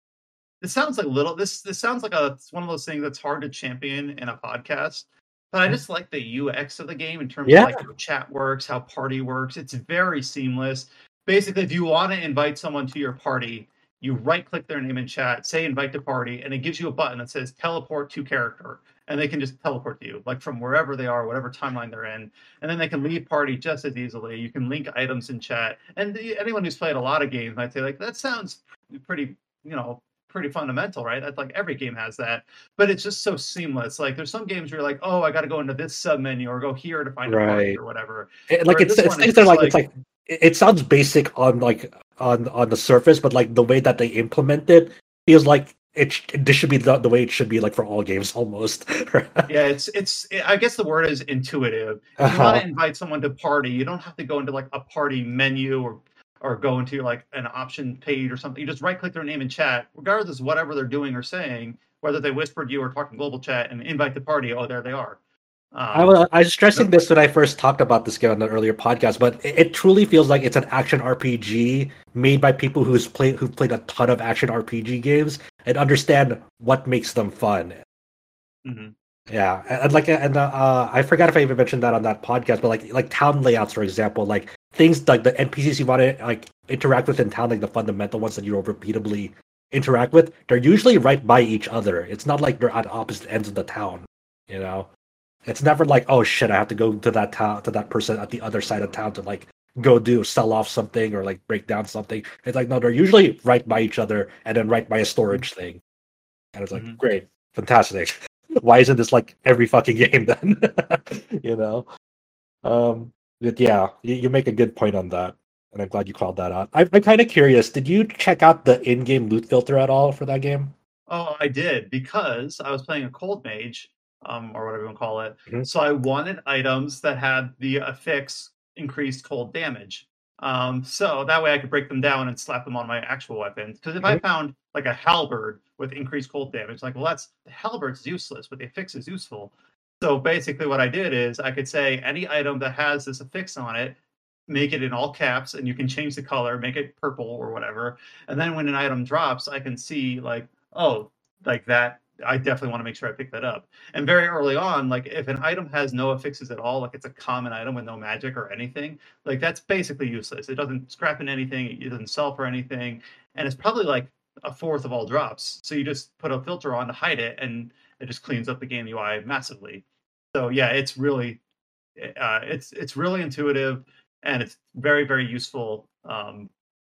this sounds like little this this sounds like a it's one of those things that's hard to champion in a podcast, but I Mhm. just like the U X of the game in terms Yeah. of like how chat works, how party works. It's very seamless. Basically, if you want to invite someone to your party, you right click their name in chat, say invite to party, and it gives you a button that says teleport to character, and they can just teleport to you, like from wherever they are, whatever timeline they're in, and then they can leave party just as easily. You can link items in chat, and the, anyone who's played a lot of games might say like that sounds pretty, you know, pretty fundamental, right? That's like every game has that, but it's just so seamless. Like there's some games where you're like, oh, I got to go into this sub menu or go here to find a party Right. or whatever. It- like Where it's this it's one is things that are just like, it's like it, it sounds basic on like on on the surface, but like the way that they implement it feels like it. sh- This should be the, the way it should be, like for all games almost. Yeah, it's it's. I guess the word is intuitive. If you want Uh-huh. to invite someone to party, you don't have to go into like a party menu or or go into like an option page or something. You just right click their name in chat, regardless of whatever they're doing or saying, whether they whispered you or talking global chat, and invite the party. Oh, there they are. I Um, was, I was stressing Yep. this when I first talked about this game on the earlier podcast, but it, it truly feels like it's an action R P G made by people who's played who've played a ton of action R P G games and understand what makes them fun. mhm. Yeah, and, and like, and uh, uh, I forgot if I even mentioned that on that podcast, but like, like town layouts, for example, like things like the N P Cs you want to like interact with in town, like the fundamental ones that you don't repeatably interact with, they're usually right by each other. It's not like they're at opposite ends of the town, you know. It's never like, oh shit, I have to go to that town to that person at the other side of town to like go do sell off something or like break down something. It's like no, they're usually right by each other and then right by a storage thing. And it's like, Mhm. great, fantastic. Why isn't this like every fucking game then? you know? Um, but yeah, you, you make a good point on that. And I'm glad you called that out. I, I'm kind of curious. Did you check out the in-game loot filter at all for that game? Oh, I did because I was playing a cold mage, um, or whatever you want to call it. Mhm. So I wanted items that had the affix increased cold damage. Um, so that way I could break them down and slap them on my actual weapons. Because if I Mhm. found like a halberd with increased cold damage, like, well, that's the halberd's useless, but the affix is useful. So basically, what I did is I could say any item that has this affix on it, make it in all caps, and you can change the color, make it purple or whatever. And then when an item drops, I can see like, oh, like that. I definitely want to make sure I pick that up. And very early on, like if an item has no affixes at all, like it's a common item with no magic or anything, like that's basically useless. It doesn't scrap in anything, it doesn't sell for anything, and it's probably like a fourth of all drops. So you just put a filter on to hide it, and it just cleans up the game U I massively. So yeah, it's really uh, it's it's really intuitive and it's very very useful. Um,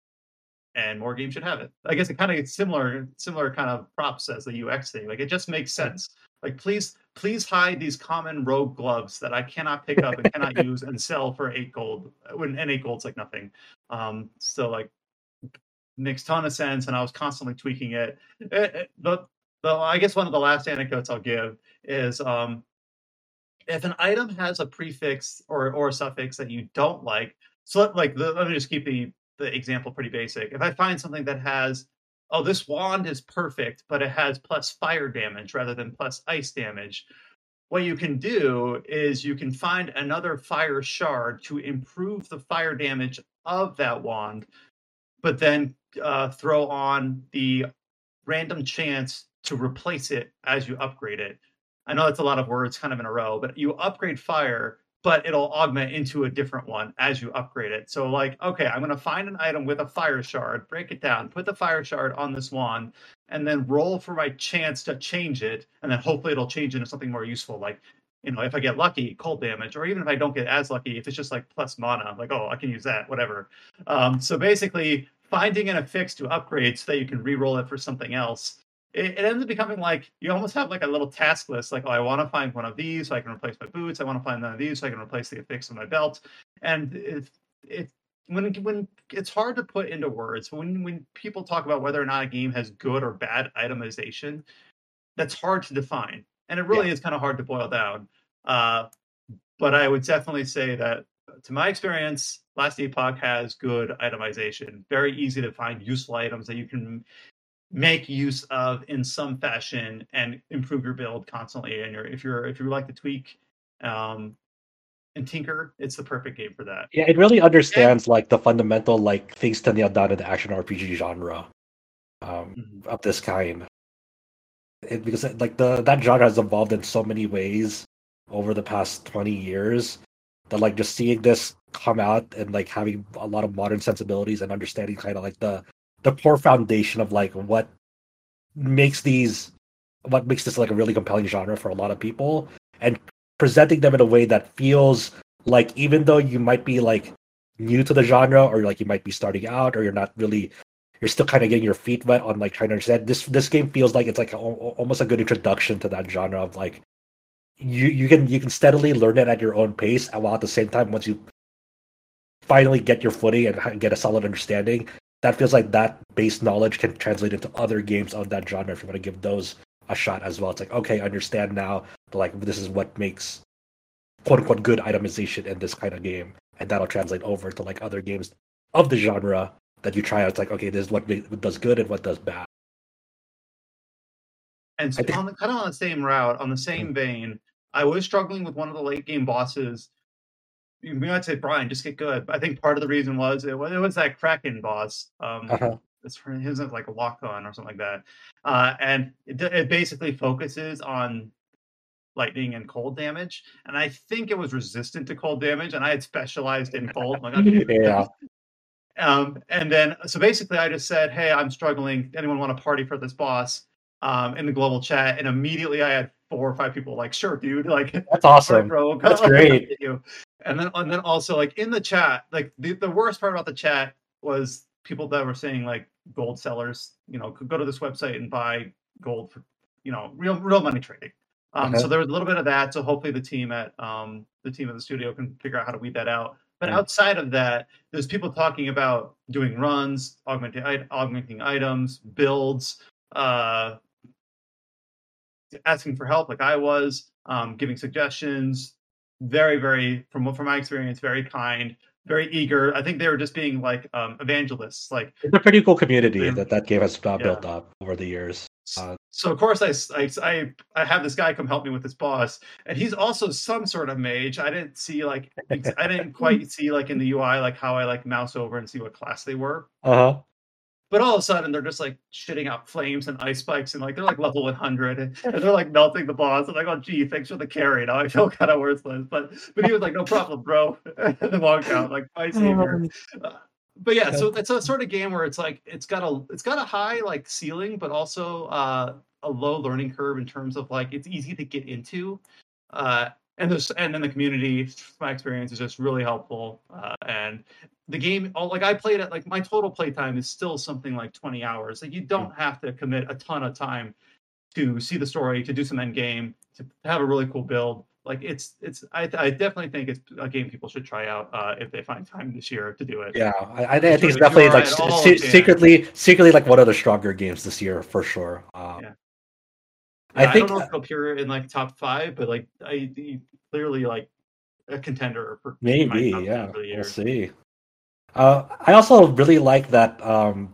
and more games should have it. I guess it kind of gets similar similar kind of props as the U X thing. Like it just makes sense. Like please please hide these common rogue gloves that I cannot pick up and cannot use and sell for eight gold. When and eight gold's like nothing. Um, so like makes ton of sense, and I was constantly tweaking it. it, it the, the I guess one of the last anecdotes I'll give is um, if an item has a prefix or or a suffix that you don't like. So let, like the, let me just keep the the example pretty basic. If I find something that has, oh, this wand is perfect, but it has plus fire damage rather than plus ice damage, what you can do is you can find another fire shard to improve the fire damage of that wand, but then uh, throw on the random chance to replace it as you upgrade it. I know that's a lot of words kind of in a row, but you upgrade fire, but it'll augment into a different one as you upgrade it. So like, okay, I'm going to find an item with a fire shard, break it down, put the fire shard on this wand, and then roll for my chance to change it. And then hopefully it'll change into something more useful. Like, you know, if I get lucky, cold damage, or even if I don't get as lucky, if it's just like plus mana, like, oh, I can use that, whatever. Um, so basically finding an affix to upgrade so that you can re-roll it for something else. It, it ends up becoming like you almost have like a little task list. Like, oh, I want to find one of these so I can replace my boots. I want to find one of these so I can replace the affix of my belt. And it, it when when it's hard to put into words. When when people talk about whether or not a game has good or bad itemization, that's hard to define, and it really yeah. is kind of hard to boil down. Uh, but I would definitely say that, to my experience, Last Epoch has good itemization. Very easy to find useful items that you can make use of in some fashion and improve your build constantly. And you're, if you're if you like to tweak um, and tinker, it's the perfect game for that. Yeah, it really understands and, like the fundamental like things to nail down in the action R P G genre um, mm-hmm. of this kind. It, because like the that genre has evolved in so many ways over the past twenty years that like just seeing this come out and like having a lot of modern sensibilities and understanding kind of like the the core foundation of like what makes these what makes this like a really compelling genre for a lot of people, and presenting them in a way that feels like, even though you might be like new to the genre, or like you might be starting out, or you're not really you're still kind of getting your feet wet on like trying to understand this this game feels like it's like a, almost a good introduction to that genre of like you you can you can steadily learn it at your own pace, and while at the same time, once you finally get your footing and get a solid understanding, that feels like that base knowledge can translate into other games of that genre if you want to give those a shot as well. It's like, okay, I understand now, like this is what makes quote unquote good itemization in this kind of game, and that'll translate over to like other games of the genre that you try out. It's like, okay, this is what does good and what does bad. And so think... on the, kind of on the same route, on the same vein, I was struggling with one of the late game bosses. You might say, Brian, just get good. But I think part of the reason was it was, it was that Kraken boss. Um, uh-huh. It's for his like a lock on or something like that. Uh, and it, it basically focuses on lightning and cold damage. And I think it was resistant to cold damage, and I had specialized in cold. Like, yeah. Um, and then, so basically, I just said, hey, I'm struggling. Anyone want to party for this boss? Um, in the global chat, and immediately I had four or five people like, sure, dude, like that's awesome, bro, that's great. You. And then, and then also like in the chat, like the, the worst part about the chat was people that were saying like gold sellers, you know, could go to this website and buy gold for, you know, real real money trading. Um, okay. So there was a little bit of that. So hopefully the team at um the team at the studio can figure out how to weed that out. But mm-hmm. outside of that, there's people talking about doing runs, augmenting augmenting items, builds, uh. asking for help like I was, um, giving suggestions, very, very, from from my experience, very kind, very eager. I think they were just being like um, evangelists. Like, it's a pretty cool community that that game has uh, yeah. built up over the years. Uh, so of course I, I, I have this guy come help me with this boss, and he's also some sort of mage. I didn't see like, I didn't quite see like in the U I like how I like mouse over and see what class they were. Uh-huh. But all of a sudden, they're just like shitting out flames and ice spikes, and like they're like level one hundred, and, and they're like melting the boss. I'm like, oh, gee, thanks for the carry. Now I feel kind of worthless, but but he was like, no problem, bro. And then walked out like, my savior. Uh, but yeah, so it's a sort of game where it's like it's got a it's got a high like ceiling, but also uh, a low learning curve in terms of like it's easy to get into. Uh, and this and then the community, my experience is just really helpful. Uh, and the game, oh, like I played it, like my total playtime is still something like twenty hours. Like you don't have to commit a ton of time to see the story, to do some end game, to have a really cool build. Like it's it's I, I definitely think it's a game people should try out uh, if they find time this year to do it. Yeah, I, I think it's definitely like se- secretly secretly like one of the stronger games this year for sure. Um, yeah. I yeah, think I don't know if it'll appear in like top five, but like I clearly like a contender for maybe. Yeah, we'll see. Uh, I also really like that. Um,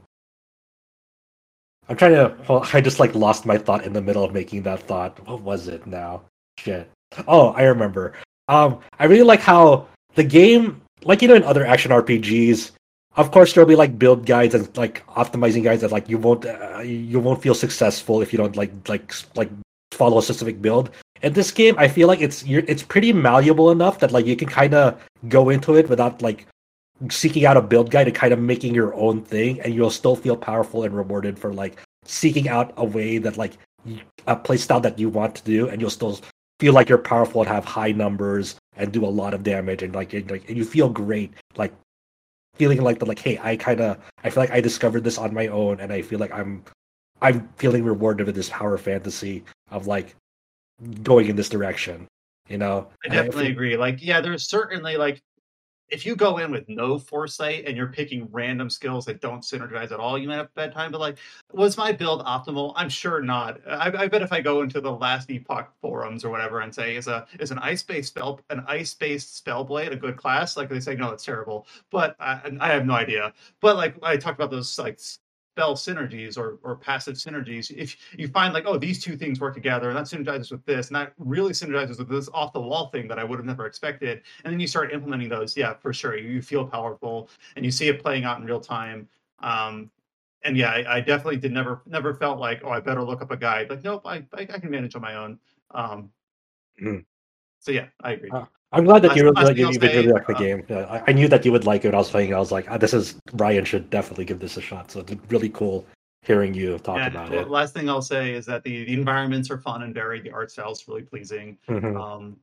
I'm trying to. Well, I just like lost my thought in the middle of making that thought. What was it now? Shit. Oh, I remember. Um, I really like how the game, like you know, in other action R P Gs, of course there'll be like build guides and like optimizing guides that like you won't uh, you won't feel successful if you don't like like like follow a specific build. In this game, I feel like it's you're, it's pretty malleable enough that like you can kind of go into it without like seeking out a build guide and kind of making your own thing, and you'll still feel powerful and rewarded for like seeking out a way that like a playstyle that you want to do, and you'll still feel like you're powerful and have high numbers and do a lot of damage, and like and, like and you feel great, like feeling like the like hey I kind of I feel like I discovered this on my own, and I feel like I'm I'm feeling rewarded with this power fantasy of like going in this direction, you know. I definitely I feel, agree. Like yeah, there's certainly like if you go in with no foresight and you're picking random skills that don't synergize at all, you might have a bad time. But like, was my build optimal? I'm sure not. I, I bet if I go into the Last Epoch forums or whatever and say, is a is an ice based spell an ice based spell blade a good class? Like they say, no, it's terrible. But I, I have no idea. But like I talked about those like spell synergies or or passive synergies. If you find like, oh, these two things work together and that synergizes with this and that really synergizes with this off the wall thing that I would have never expected, and then you start implementing those, yeah, for sure, you feel powerful and you see it playing out in real time. Um, and yeah, I, I definitely did never never felt like, oh, I better look up a guide. Like, nope, I I, I can manage on my own. Um, mm. So yeah, I agree. Uh, I'm glad that last, you really, like, you say, really like the uh, game. Yeah, I, I knew that you would like it when I was playing. I was like, oh, this is Ryan should definitely give this a shot. So it's really cool hearing you talk yeah, about well, it. Last thing I'll say is that the, the environments are fun and varied. The art style is really pleasing. Mm-hmm. Um,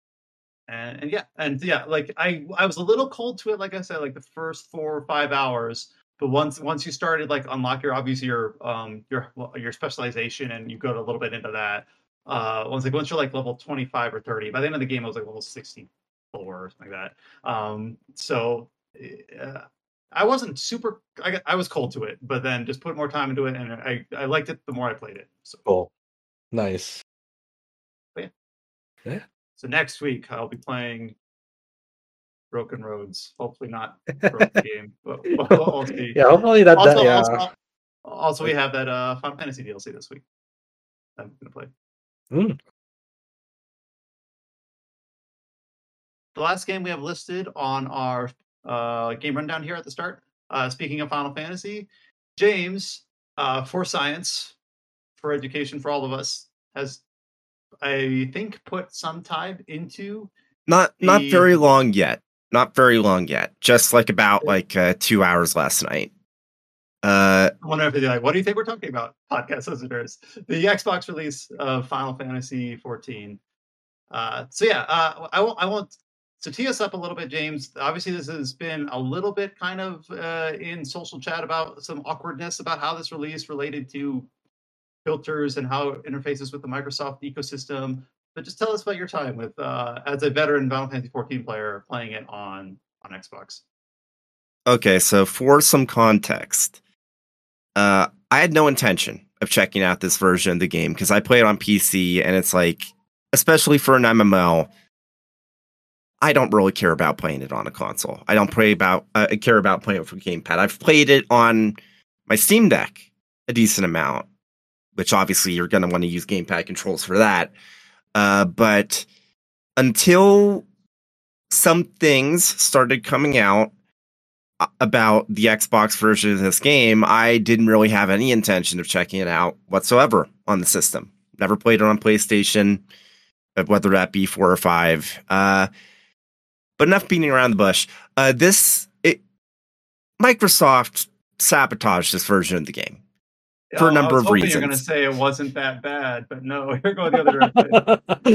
and, and yeah, and yeah, like I I was a little cold to it, like I said, like the first four or five hours. But once once you started like unlock your obviously your um your your specialization and you go a little bit into that. Uh, once like once you're like level twenty-five or thirty, by the end of the game I was like level sixty-four or something like that. Um, so. Uh, I wasn't super. I, I was cold to it, but then just put more time into it, and I, I liked it the more I played it. So cool, nice. Yeah. yeah. So next week I'll be playing Broken Roads. Hopefully not Broken Game, but we'll, we'll see. Yeah, hopefully that. Also, that yeah. also, also, we have that uh, Final Fantasy D L C this week. I'm gonna play. Mm. The last game we have listed on our uh, game rundown here at the start. Uh, speaking of Final Fantasy, James, uh, for science, for education, for all of us, has I think put some time into not the... not very long yet. Not very long yet. Just like about like uh, two hours last night. Uh, I wonder if they're like, what do you think we're talking about, podcast listeners? The Xbox release of Final Fantasy fourteen. Uh, so yeah, uh, I won't. I won't. So tee us up a little bit, James. Obviously, this has been a little bit kind of uh, in social chat about some awkwardness about how this release related to filters and how it interfaces with the Microsoft ecosystem. But just tell us about your time with uh, as a veteran Final Fantasy fourteen player playing it on on Xbox. Okay, so for some context, uh, I had no intention of checking out this version of the game because I play it on P C, and it's like, especially for an M M O, I don't really care about playing it on a console. I don't play about uh, I care about playing it for gamepad. I've played it on my Steam Deck a decent amount, which obviously you're going to want to use gamepad controls for that. Uh, but until some things started coming out about the Xbox version of this game, I didn't really have any intention of checking it out whatsoever on the system. Never played it on PlayStation, whether that be four or five. Uh, but enough beating around the bush. Uh, this it, Microsoft sabotaged this version of the game for oh, a number I was of hoping reasons. You're going to say it wasn't that bad, but no, you're going the other direction.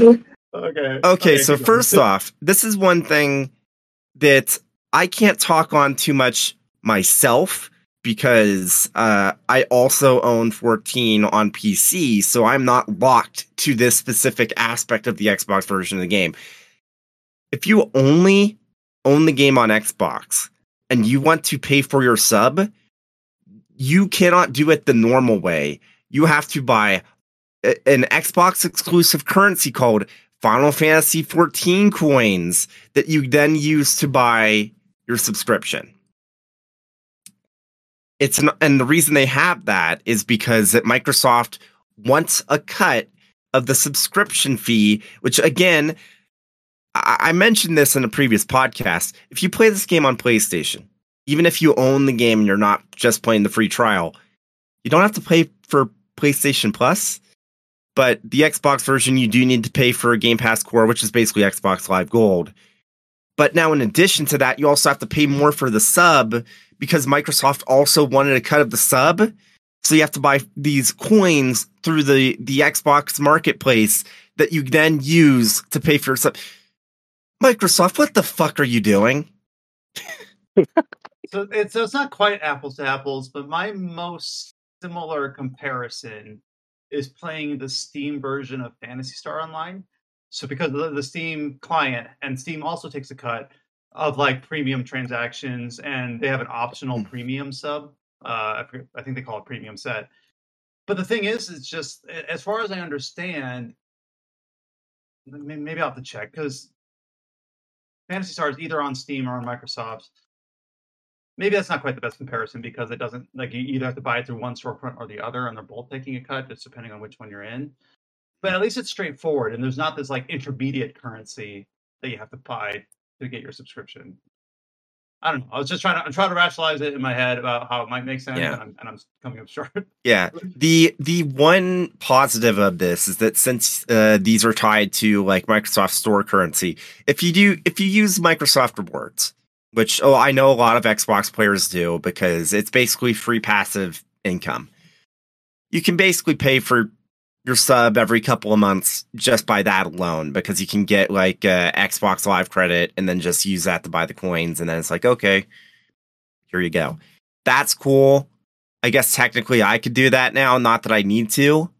Okay. Okay, so keep going. first off, this is one thing that I can't talk on too much myself because uh, I also own fourteen on P C, so I'm not locked to this specific aspect of the Xbox version of the game. If you only own the game on Xbox and you want to pay for your sub, you cannot do it the normal way. You have to buy a- an Xbox exclusive currency called Final Fantasy fourteen coins that you then use to buy your subscription. It's not, and the reason they have that is because that Microsoft wants a cut of the subscription fee, which again, I, I mentioned this in a previous podcast. If you play this game on PlayStation, even if you own the game and you're not just playing the free trial, you don't have to pay for PlayStation Plus. But the Xbox version, you do need to pay for a Game Pass Core, which is basically Xbox Live Gold. But now, in addition to that, you also have to pay more for the sub because Microsoft also wanted a cut of the sub. So you have to buy these coins through the, the Xbox marketplace that you then use to pay for your sub. Microsoft, what the fuck are you doing? So it's, so it's not quite apples to apples, but my most similar comparison is playing the Steam version of Phantasy Star Online. So because of the Steam client, and Steam also takes a cut of like premium transactions, and they have an optional premium sub. Uh, I, forget, I think they call it premium set. But the thing is, it's just, as far as I understand, maybe I'll have to check, because Phantasy Star is either on Steam or on Microsoft. Maybe that's not quite the best comparison because it doesn't, like, you either have to buy it through one storefront or the other, and they're both taking a cut, just depending on which one you're in. But at least it's straightforward, and there's not this like intermediate currency that you have to buy to get your subscription. I don't know. I was just trying to I'm trying to rationalize it in my head about how it might make sense, Yeah. and, I'm, and I'm coming up short. Yeah. The the one positive of this is that since uh, these are tied to like Microsoft Store currency, if you do if you use Microsoft Rewards, which oh I know a lot of Xbox players do because it's basically free passive income. You can basically pay for your sub every couple of months just by that alone because you can get like uh, Xbox Live credit and then just use that to buy the coins, and then it's like, okay, here you go. That's cool. I guess technically I could do that now, not that I need to.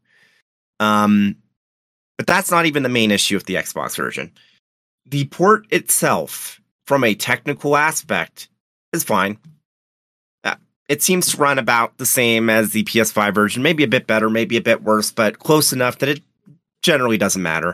Um, but that's not even the main issue with the Xbox version. The port itself, from a technical aspect, is fine. Uh, it seems to run about the same as the P S five version, maybe a bit better, maybe a bit worse, but close enough that it generally doesn't matter.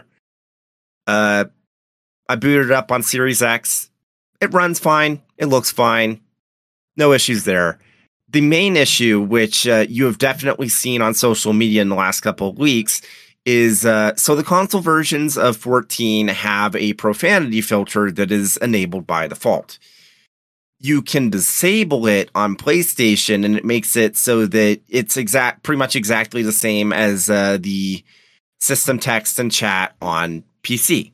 Uh, I booted it up on Series X. It runs fine. It looks fine. No issues there. The main issue, which uh, you have definitely seen on social media in the last couple of weeks, is uh, so the console versions of fourteen have a profanity filter that is enabled by default. You can disable it on PlayStation, and it makes it so that it's exact, pretty much exactly the same as uh, the system text and chat on P C.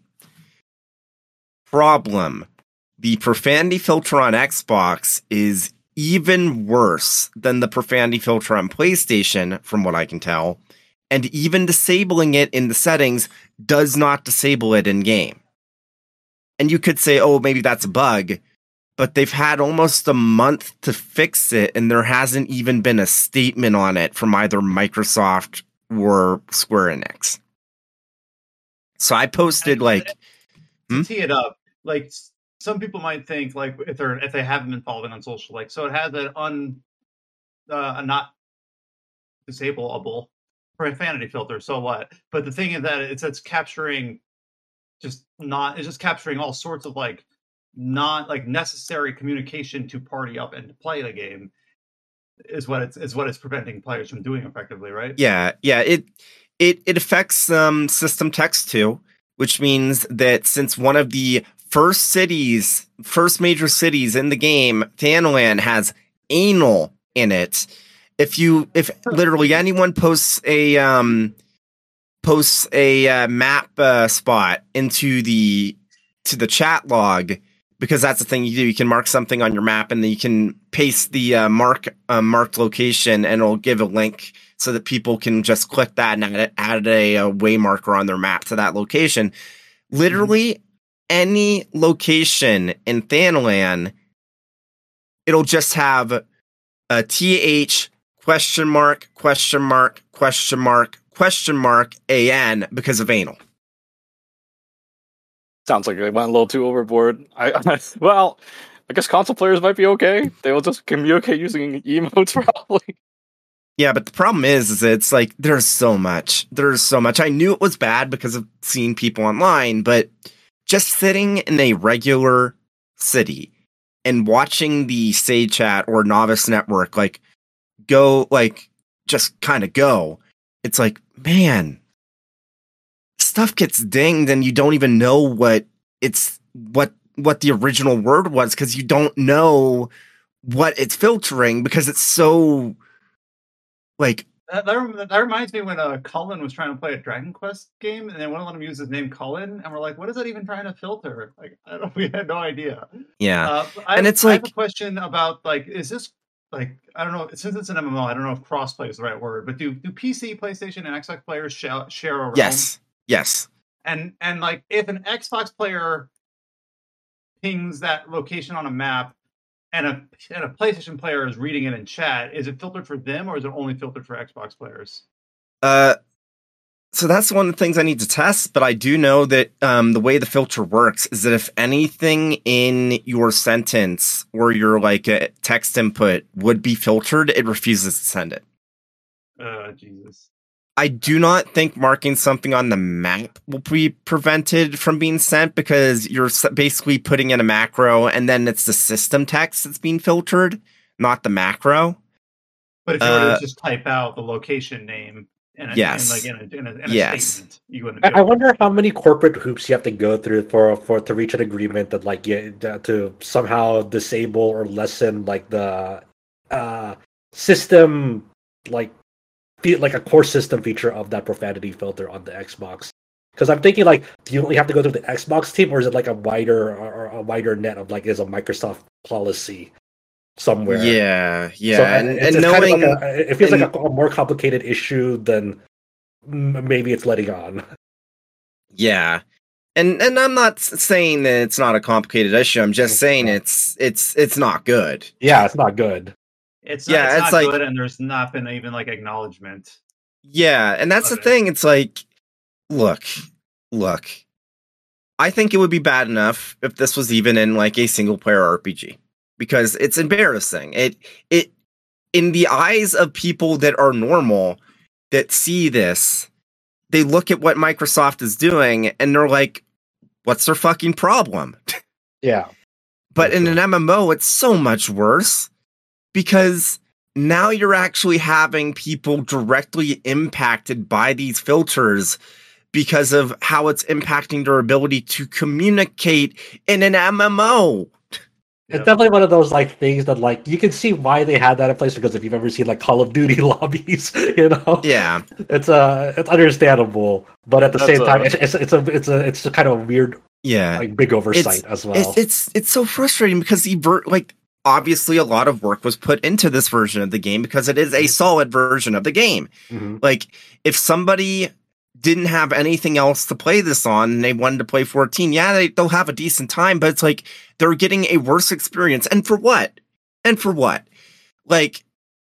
Problem: the profanity filter on Xbox is even worse than the profanity filter on PlayStation, from what I can tell, and even disabling it in the settings does not disable it in game. And you could say, oh, maybe that's a bug, but they've had almost a month to fix it, and there hasn't even been a statement on it from either Microsoft or Square Enix. So I posted like to hmm? tee it up, like some people might think, like if they're if they haven't been following on social, like so it has an un uh, a not disableable profanity filter. So what? But the thing is that it's it's capturing just not it's just capturing all sorts of like not like necessary communication to party up and to play the game is what it's is what it's preventing players from doing effectively, right? Yeah, yeah. It it it affects um, system text too, which means that since one of the first cities, first major cities in the game, Thanalan, has anal in it. If you, if literally anyone posts a um, posts a uh, map uh, spot into the to the chat log, because that's the thing you do. You can mark something on your map, and then you can paste the uh, mark uh, marked location, and it'll give a link so that people can just click that and add, add a, a way marker on their map to that location. Literally any location in Thanalan, it'll just have a T H question mark, question mark, question mark, question mark, A N because of anal. Sounds like they went a little too overboard. I, I well, I guess console players might be okay. They will just communicate using emotes probably. Yeah, but the problem is, is it's like there's so much. There's so much. I knew it was bad because of seeing people online, but just sitting in a regular city and watching the Sage Chat or Novice Network like go, like just kind of go, it's like, man, stuff gets dinged and you don't even know what it's what what the original word was because you don't know what it's filtering because it's so like That, that, rem- that reminds me when uh, Cullen was trying to play a Dragon Quest game, and they wouldn't let him use his name Cullen, and we're like, "What is that even trying to filter?" Like, I don't, we had no idea. yeah. Uh, I, And it's I have like- a question about like, is this like I don't know since it's an M M O, I don't know if crossplay is the right word, but do do P C, PlayStation, and Xbox players share, share a realm? Yes, yes. And and like if an Xbox player pings that location on a map, and a and a PlayStation player is reading it in chat, is it filtered for them or is it only filtered for Xbox players? Uh, so that's one of the things I need to test, but I do know that um, the way the filter works is that if anything in your sentence or your like uh, text input would be filtered, it refuses to send it. Uh, Jesus. I do not think marking something on the map will be prevented from being sent because you're s- basically putting in a macro and then it's the system text that's being filtered, not the macro. But if you were Uh, to just type out the location name in a, Yes. in like in a, in a, in a Yes. statement, you wouldn't. I I wonder how many corporate hoops you have to go through for for to reach an agreement that like yeah, that- to somehow disable or lessen like the uh system like fe- like a core system feature of that profanity filter on the Xbox. Because I'm thinking like, do you only have to go through the Xbox team, or is it like a wider or, or a wider net of like is a Microsoft policy somewhere? Yeah, yeah. So and it's, and it's knowing, kind of like a, it feels and- like a, a more complicated issue than m- maybe it's letting on. yeah. And and I'm not s- saying that it's not a complicated issue. I'm just saying it's it's it's not good. Yeah, it's not good. It's Yeah, not, it's it's not like- good, and there's not been even like acknowledgement. Yeah, and that's the Okay. thing. It's like, look, look. I think it would be bad enough if this was even in like a single player R P G because it's embarrassing. It it in the eyes of people that are normal that see this, they look at what Microsoft is doing and they're like, what's their fucking problem? Yeah. But For in sure. an M M O, it's so much worse because now you're actually having people directly impacted by these filters because of how it's impacting their ability to communicate in an M M O. It's definitely one of those like things that like you can see why they had that in place because if you've ever seen like Call of Duty lobbies, you know, Yeah, it's uh it's understandable, but at the That's same time, a- it's, it's it's a it's a it's a kind of weird yeah. like big oversight as well. It's it's it's so frustrating because the ver- like obviously a lot of work was put into this version of the game because it is a solid version of the game. Mhm. Like if somebody didn't have anything else to play this on and they wanted to play fourteen, yeah, they, they'll have a decent time, but it's like they're getting a worse experience. And for what? And for what? Like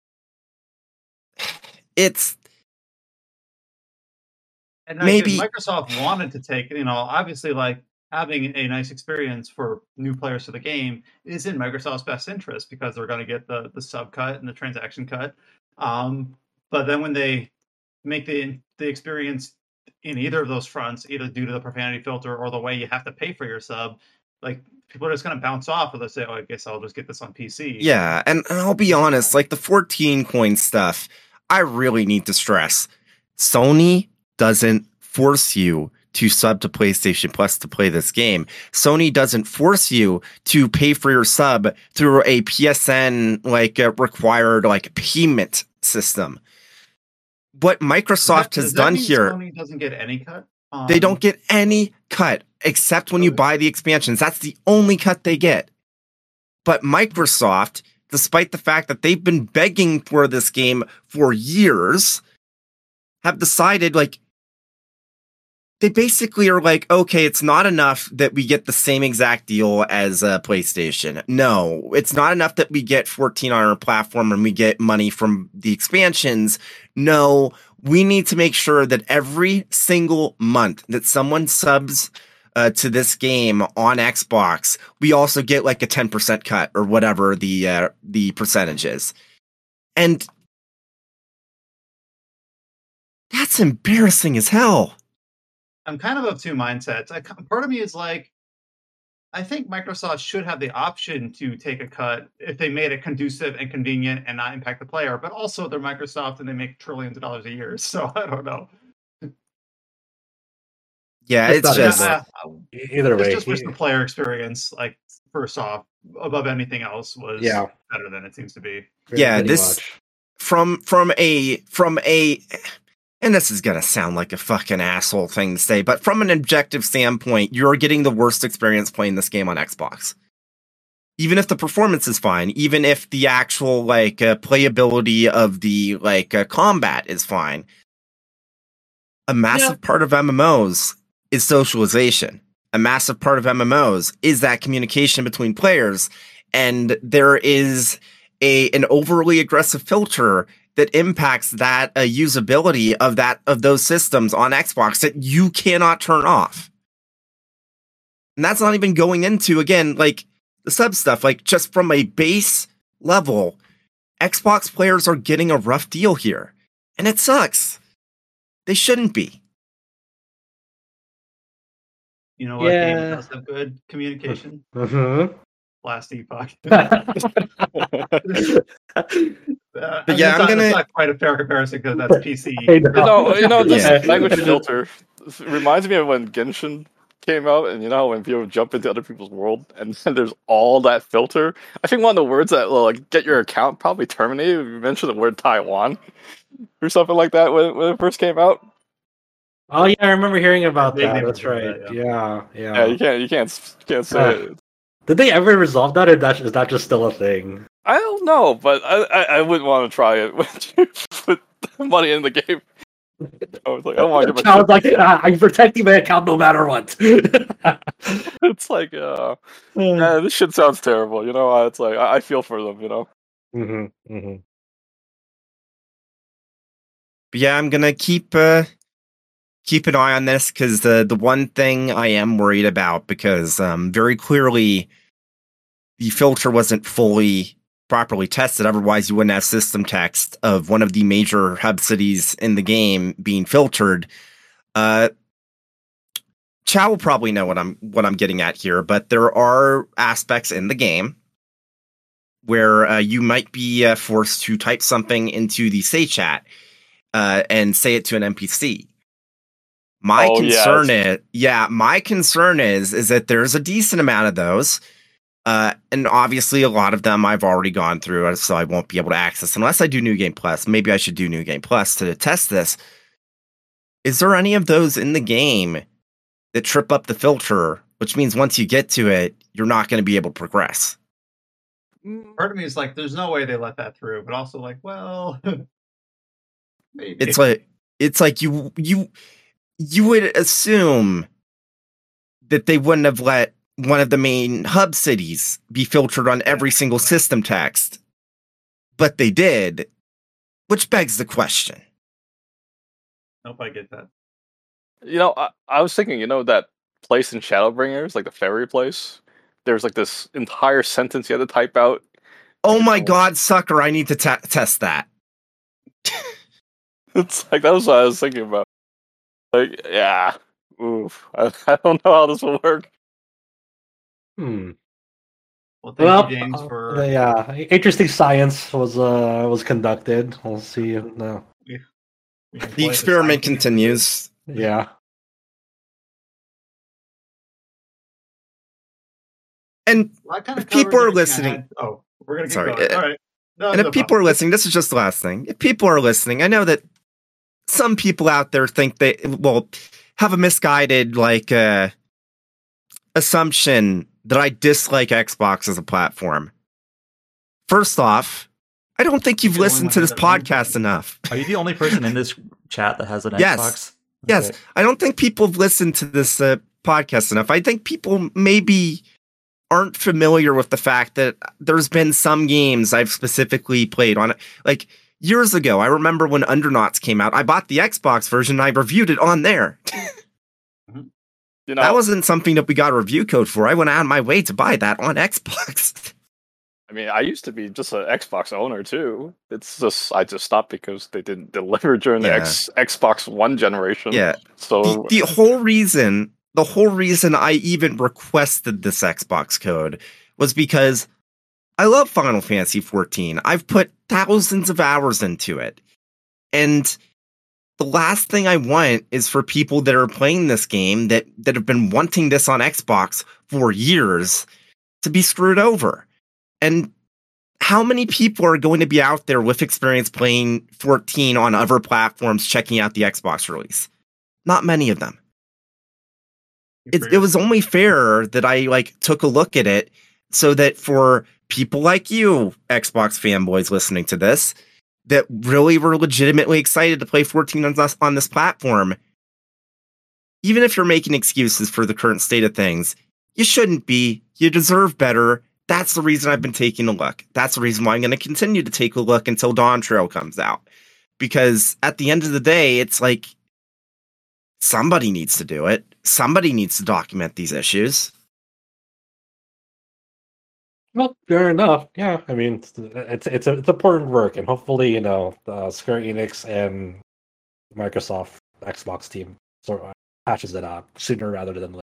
it's And like, Maybe- if Microsoft wanted to take, you know, obviously like having a nice experience for new players to the game is in Microsoft's best interest because they're going to get the the sub cut and the transaction cut. Um, but then when they make the the experience in either of those fronts, either due to the profanity filter or the way you have to pay for your sub, like people are just going to bounce off or they'll say, "Oh, I guess I'll just get this on P C." yeah, and, and I'll be honest, like the fourteen coin stuff, I really need to stress. Sony doesn't force you to sub to PlayStation Plus to play this game. Sony doesn't force you to pay for your sub through a P S N like uh, required like payment system. What Does Microsoft that- has does that done mean here, Sony doesn't get any cut. Um, they don't get any cut except when you Really? buy the expansions. That's the only cut they get. But Microsoft, despite the fact that they've been begging for this game for years, have decided like they basically are like, okay, it's not enough that we get the same exact deal as uh, PlayStation. No, it's not enough that we get fourteen on our platform and we get money from the expansions. No, we need to make sure that every single month that someone subs uh, to this game on Xbox, we also get like a ten percent cut or whatever the uh, the percentage is. And that's embarrassing as hell. I'm kind of of two mindsets. I, part of me is like, I think Microsoft should have the option to take a cut if they made it conducive and convenient and not impact the player. But also, they're Microsoft and they make trillions of dollars a year, so I don't know. Yeah, it's, It's just Yeah, I- Either I way, just wish he- the player experience, like first off, above anything else, was Yeah. better than it seems to be. yeah, pretty this much. from from a from a and this is gonna sound like a fucking asshole thing to say, but from an objective standpoint, you're getting the worst experience playing this game on Xbox. Even if the performance is fine, even if the actual like uh, playability of the like uh, combat is fine, a massive part of M M Os is socialization. A massive part of M M Os is that communication between players, and there is a an overly aggressive filter that impacts that uh, usability of that of those systems on Xbox that you cannot turn off. And that's not even going into, again, like the sub stuff, like just from a base level, Xbox players are getting a rough deal here. And it sucks. They shouldn't be. You know what Yeah. game does have good communication? Mhm. Last Epoch. Yeah, Uh, But I mean, yeah, it's I'm not, gonna- it's not quite a fair comparison because that's P C. I You know, you know, this Yeah. language filter reminds me of when Genshin came out, and you know when people jump into other people's world, and then there's all that filter. I think one of the words that will like get your account probably terminated. You mentioned the word Taiwan or something like that when, when it first came out. Oh yeah, I remember hearing about Big that. name That's for right. that, yeah, yeah. Yeah, you can't, you can't, you can't say Uh, it. Did they ever resolve that, or that is that just still a thing? I don't know, but I, I, I wouldn't want to try it when you put money in the game. I was like, I don't want to get my. I was like, ah, I'm protecting my account no matter what. It's like, uh, uh, this shit sounds terrible. You know, uh, it's like I, I feel for them. You know. mm-hmm, mm-hmm. But yeah, I'm gonna keep uh, keep an eye on this because the the one thing I am worried about, because um, very clearly the filter wasn't fully properly tested. Otherwise, you wouldn't have system text of one of the major hub cities in the game being filtered. Uh, Chow will probably know what I'm what I'm getting at here, but there are aspects in the game where uh, you might be uh, forced to type something into the say chat uh, and say it to an N P C. My Oh, concern yes. is, yeah, my concern is, is that there's a decent amount of those. Uh, and obviously a lot of them I've already gone through, so I won't be able to access unless I do New Game Plus. Maybe I should do New Game Plus to test this. Is there any of those in the game that trip up the filter, which means once you get to it, you're not going to be able to progress? Part of me is like, there's no way they let that through, but also like, well, maybe. It's like, it's like you, you, you would assume that they wouldn't have let one of the main hub cities be filtered on every single system text, but they did, which begs the question. Nope, I get that. You know, I, I was thinking, you know, that place in Shadowbringers, like the ferry place. There's like this entire sentence you had to type out. Oh my god, sucker, I need to ta- test that. It's like that was what I was thinking about. Like, yeah, oof. I, I don't know how this will work. Hmm. Well, thank Well, you, James, uh, for yeah, interesting science was uh was conducted. We'll see. No, we The employed experiment scientific- continues. yeah. And Well, I kinda If people covered are everything I listening- had. Oh, we're gonna keep Sorry, going. uh, All right. No, and no if people are problem. listening, this is just the last thing. If people are listening, I know that some people out there think they, well, have a misguided, like, uh, assumption that I dislike Xbox as a platform. First off, I don't think you've You're the only listened one to who this doesn't. podcast enough. Are you the only person in this chat that has an Yes. Xbox? Yes, Okay. I don't think people have listened to this uh, podcast enough. I think people maybe aren't familiar with the fact that there's been some games I've specifically played on it. Like years ago, I remember when Undernauts came out, I bought the Xbox version and I reviewed it on there. You know, That wasn't something that we got a review code for. I went out of my way to buy that on Xbox. I mean, I used to be just an Xbox owner too. It's just I just stopped because they didn't deliver during the Yeah. X, Xbox One generation. Yeah. So The, the whole reason, the whole reason I even requested this Xbox code was because I love Final Fantasy fourteen. I've put thousands of hours into it. And the last thing I want is for people that are playing this game that, that have been wanting this on Xbox for years to be screwed over. And how many people are going to be out there with experience playing fourteen on other platforms checking out the Xbox release? Not many of them. It, it was only fair that I like took a look at it so that for people like you, Xbox fanboys listening to this, that really were legitimately excited to play fourteen on this, on this platform, even if you're making excuses for the current state of things, you shouldn't be. You deserve better. That's the reason I've been taking a look. That's the reason why I'm going to continue to take a look until Dawn Trail comes out. Because at the end of the day, it's like somebody needs to do it. Somebody needs to document these issues. Well, fair enough. Yeah, I mean, it's it's it's, it's important work, and hopefully, you know, uh, Square Enix and Microsoft Xbox team sort of patches it up sooner rather than later.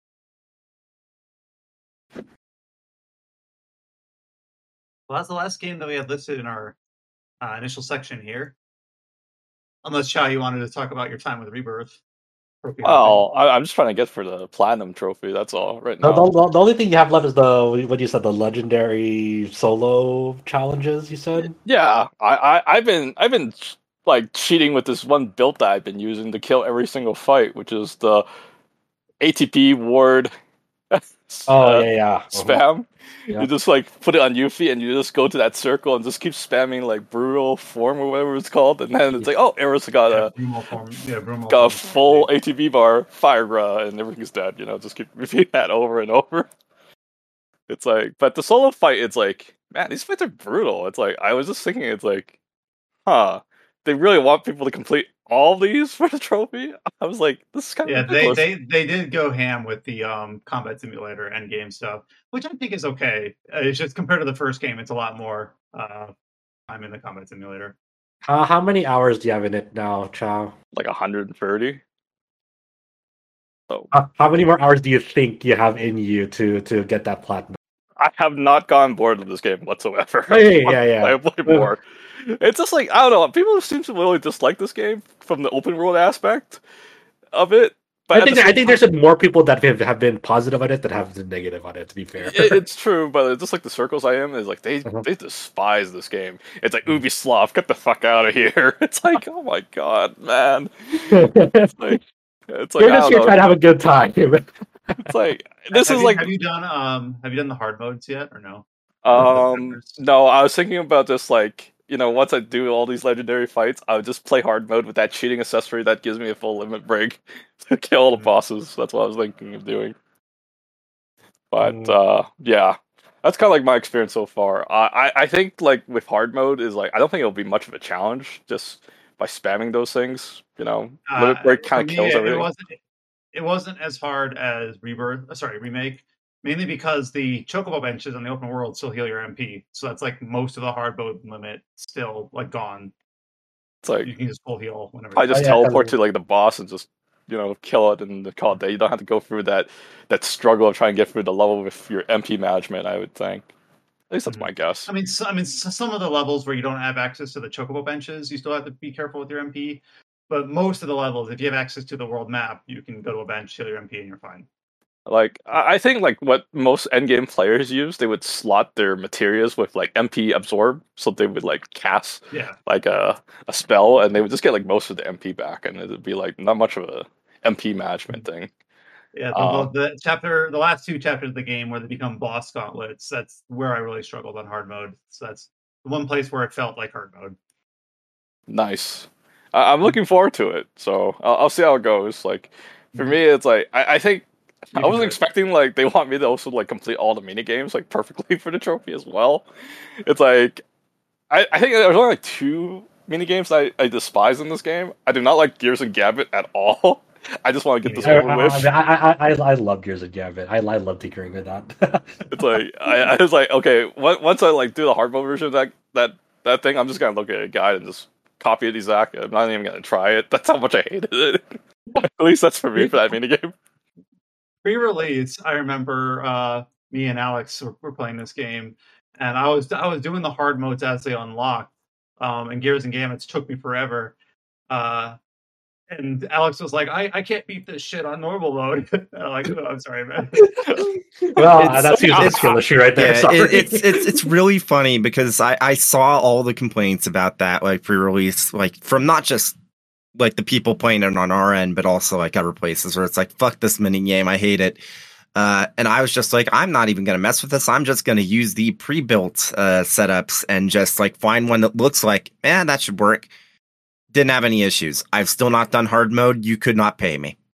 Well, that's the last game that we had listed in our uh, initial section here. Unless, Chow, you wanted to talk about your time with Rebirth. Well, I, I'm just trying to get for the platinum trophy. That's all right The, now. the, the only thing you have left is the what you said, the legendary solo challenges. You said, Yeah, I, I I've been I've been like cheating with this one build that I've been using to kill every single fight, which is the A T P ward. oh uh, yeah, yeah, uh-huh. spam. Yeah. You just like put it on Yuffie and you just go to that circle and just keep spamming like brutal form or whatever it's called, and then it's like, oh, Eris got a Brumal form, yeah, Brumal got a form. full A T B bar, fire, uh, and everything's dead. You know, just keep repeating that over and over. It's like, but the solo fight, it's like, man, these fights are brutal. It's like I was just thinking, it's like, huh, they really want people to complete all these for the trophy. I was like, this is kind Yeah, of they, ridiculous. they they did go ham with the um, combat simulator end game stuff, which I think is okay. Uh, It's just compared to the first game, it's a lot more uh, time in the combat simulator. How how many hours do you have in it now, Chow? Like one hundred thirty. So Uh, how many more hours do you think you have in you to to get that platinum? I have not gone bored with this game whatsoever. Oh, yeah, yeah, yeah. I play more. It's just like, I don't know. People seem to really dislike this game from the open world aspect of it. But I at think the I same think time- there's more people that have, have been positive on it than have been negative on it. To be fair, It- it's true, but it's just like the circles I am is like they Uh-huh. they despise this game. It's like Ubisoft, get the fuck out of here. It's like, oh my god, man. It's like it's like you're I just don't here know. trying to have a good time. It's like this have is you, like have you done um have you done the hard modes yet or no? um no. I was thinking about just like, you know, once I do all these legendary fights, I would just play hard mode with that cheating accessory that gives me a full limit break to kill all the Mhm. bosses. That's what I was thinking of doing. But Mm. uh, yeah, that's kind of like my experience so far. I, I I think like with hard mode is like I don't think it'll be much of a challenge just by spamming those things. You know, limit Uh, break for kind of me, kills it, everything. It wasn't it wasn't as hard as Rebirth. Uh, sorry, Remake. Mainly because the chocobo benches on the open world still heal your M P, so that's like most of the hard mode limit still like gone. It's like You can just full heal whenever. I you just Oh, yeah, teleport 'cause- to like the boss and just, you know, kill it and call it day. You don't have to go through that that struggle of trying to get through the level with your M P management. I would think. At least that's Mhm. my guess. I mean, so, I mean, so some of the levels where you don't have access to the chocobo benches, you still have to be careful with your M P. But most of the levels, if you have access to the world map, you can go to a bench, heal your M P, and you're fine. Like I I think like what most endgame players use, they would slot their materials with like M P absorb, so they would like cast Yeah, like a a spell, and they would just get like most of the M P back, and it'd be like not much of a M P management thing. yeah. The, Um, the, the chapter, the last two chapters of the game where they become boss gauntlets, that's where I really struggled on hard mode. So that's the one place where it felt like hard mode. Nice. I- I'm looking forward to it. So I'll, I'll see how it goes. Like for me, it's like I, I think You I can was do it. expecting like they want me to also like complete all the mini games like perfectly for the trophy as well. It's like I, I think there's only like two mini games I, I despise in this game. I do not like Gears and Gambit at all. I just want to get this I, over I, with. I, I, I, I love Gears of Gambit. I, I love tinkering with that. It's like I, I was like, okay, on- once I like do the hard mode version of that that that thing, I'm just gonna look at a guide and just copy it exactly. I'm not even gonna try it. That's how much I hated it. At least that's for me for that mini game. Pre-release, I remember uh, me and Alex were, were playing this game, and I was I was doing the hard modes as they unlocked. Um, and Gears and Gambits took me forever. Uh, and Alex was like, "I, I can't beat this shit on normal mode." And I'm like, oh, "I'm sorry, man." well, It's- that's usually a it's- skill issue right there. Yeah, Sorry. it, it's it's it's really funny because I I saw all the complaints about that like pre-release, like from not just like the people playing it on our end, but also like other places where it's like, fuck this mini game, I hate it. Uh, and I was just like, I'm not even gonna mess with this. I'm just gonna use the pre-built uh, setups and just like find one that looks like, eh, that should work. Didn't have any issues. I've still not done hard mode. You could not pay me.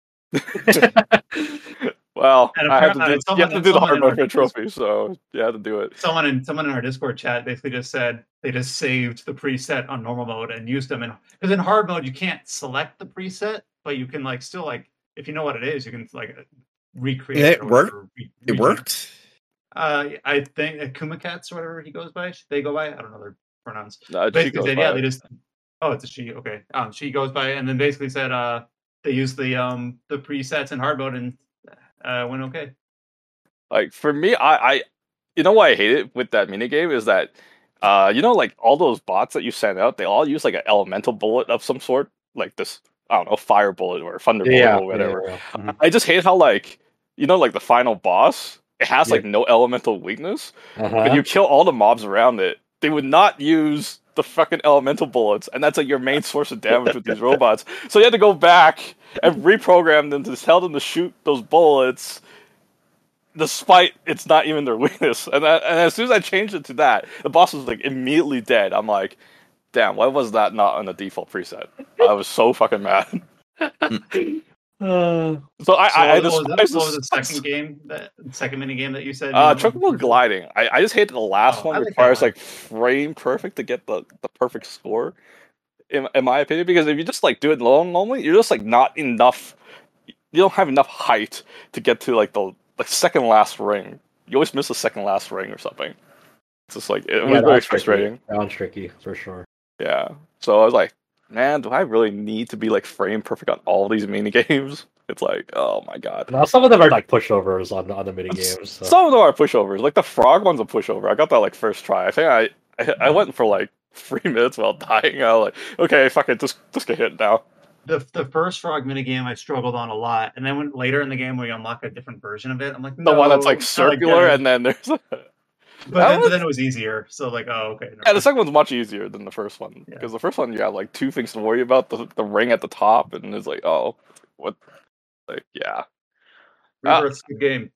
Well, And I have to apparently- do, someone- you have to do the someone hard in mode our for a trophy, so you have to do it. someone in someone in our Discord chat basically just said they just saved the preset on normal mode and used them in because in hard mode you can't select the preset, but you can like still like if you know what it is, you can like recreate It or worked? whatever, re- It redo worked. Uh, I think uh, Kumakats or whatever he goes by, they go by. I don't know their pronouns. No, she Basically goes said, by yeah, it. they just. Oh, it's a she. Okay, um, she goes by, and then basically said, uh, they use the um the presets in hard mode and uh went okay. Like for me, I, I you know why I hate it with that minigame is that uh you know like all those bots that you send out, they all use like an elemental bullet of some sort, like this I don't know, fire bullet or thunder bullet yeah, or whatever. yeah, yeah. Mhm. I just hate how like you know like the final boss, it has like no elemental weakness. Uh-huh. When you kill all the mobs around it, they would not use the fucking elemental bullets, and that's like your main source of damage with these robots. So you had to go back and reprogram them to tell them to shoot those bullets, despite it's not even their weakness. And, that, and as soon as I changed it to that, the boss was like immediately dead. I'm like, damn, why was that not on the default preset? I was so fucking mad. Uh, So oh, So I, I, I what, was the, despise what was the this- second game, that second mini game that you said? Uh, you know, Chocobo gliding. I, I just hate that the last Oh, I one like requires that one. like frame perfect to get the, the perfect score. In, in my opinion, because if you just like do it long normally, you're just like not enough. You don't have enough height to get to like the like second last ring. You always miss the second last ring or something. It's just like it yeah, was very that's frustrating. Tricky. That one's tricky for sure. Yeah. So I was like, man, do I really need to be like frame perfect on all these mini games? It's like, oh my god. Now some of them are like pushovers on on the mini S- games. So. Some of them are pushovers. Like the frog one's a pushover. I got that like first try. I think I I, I went for like three minutes while dying. I was like, okay, fuck it, just just get hit now. the the first frog mini game I struggled on a lot, and then when later in the game we unlock a different version of it, I'm like, The no, one that's I like like circular, that. and then there's But That then, but was- then it was easier. So like, oh okay. never yeah, the mind. second one's much easier than the first one Yeah. because the first one you have like two things to worry about: the the ring at the top, and it's like, oh, what? Like, yeah. Rebirth's a good game.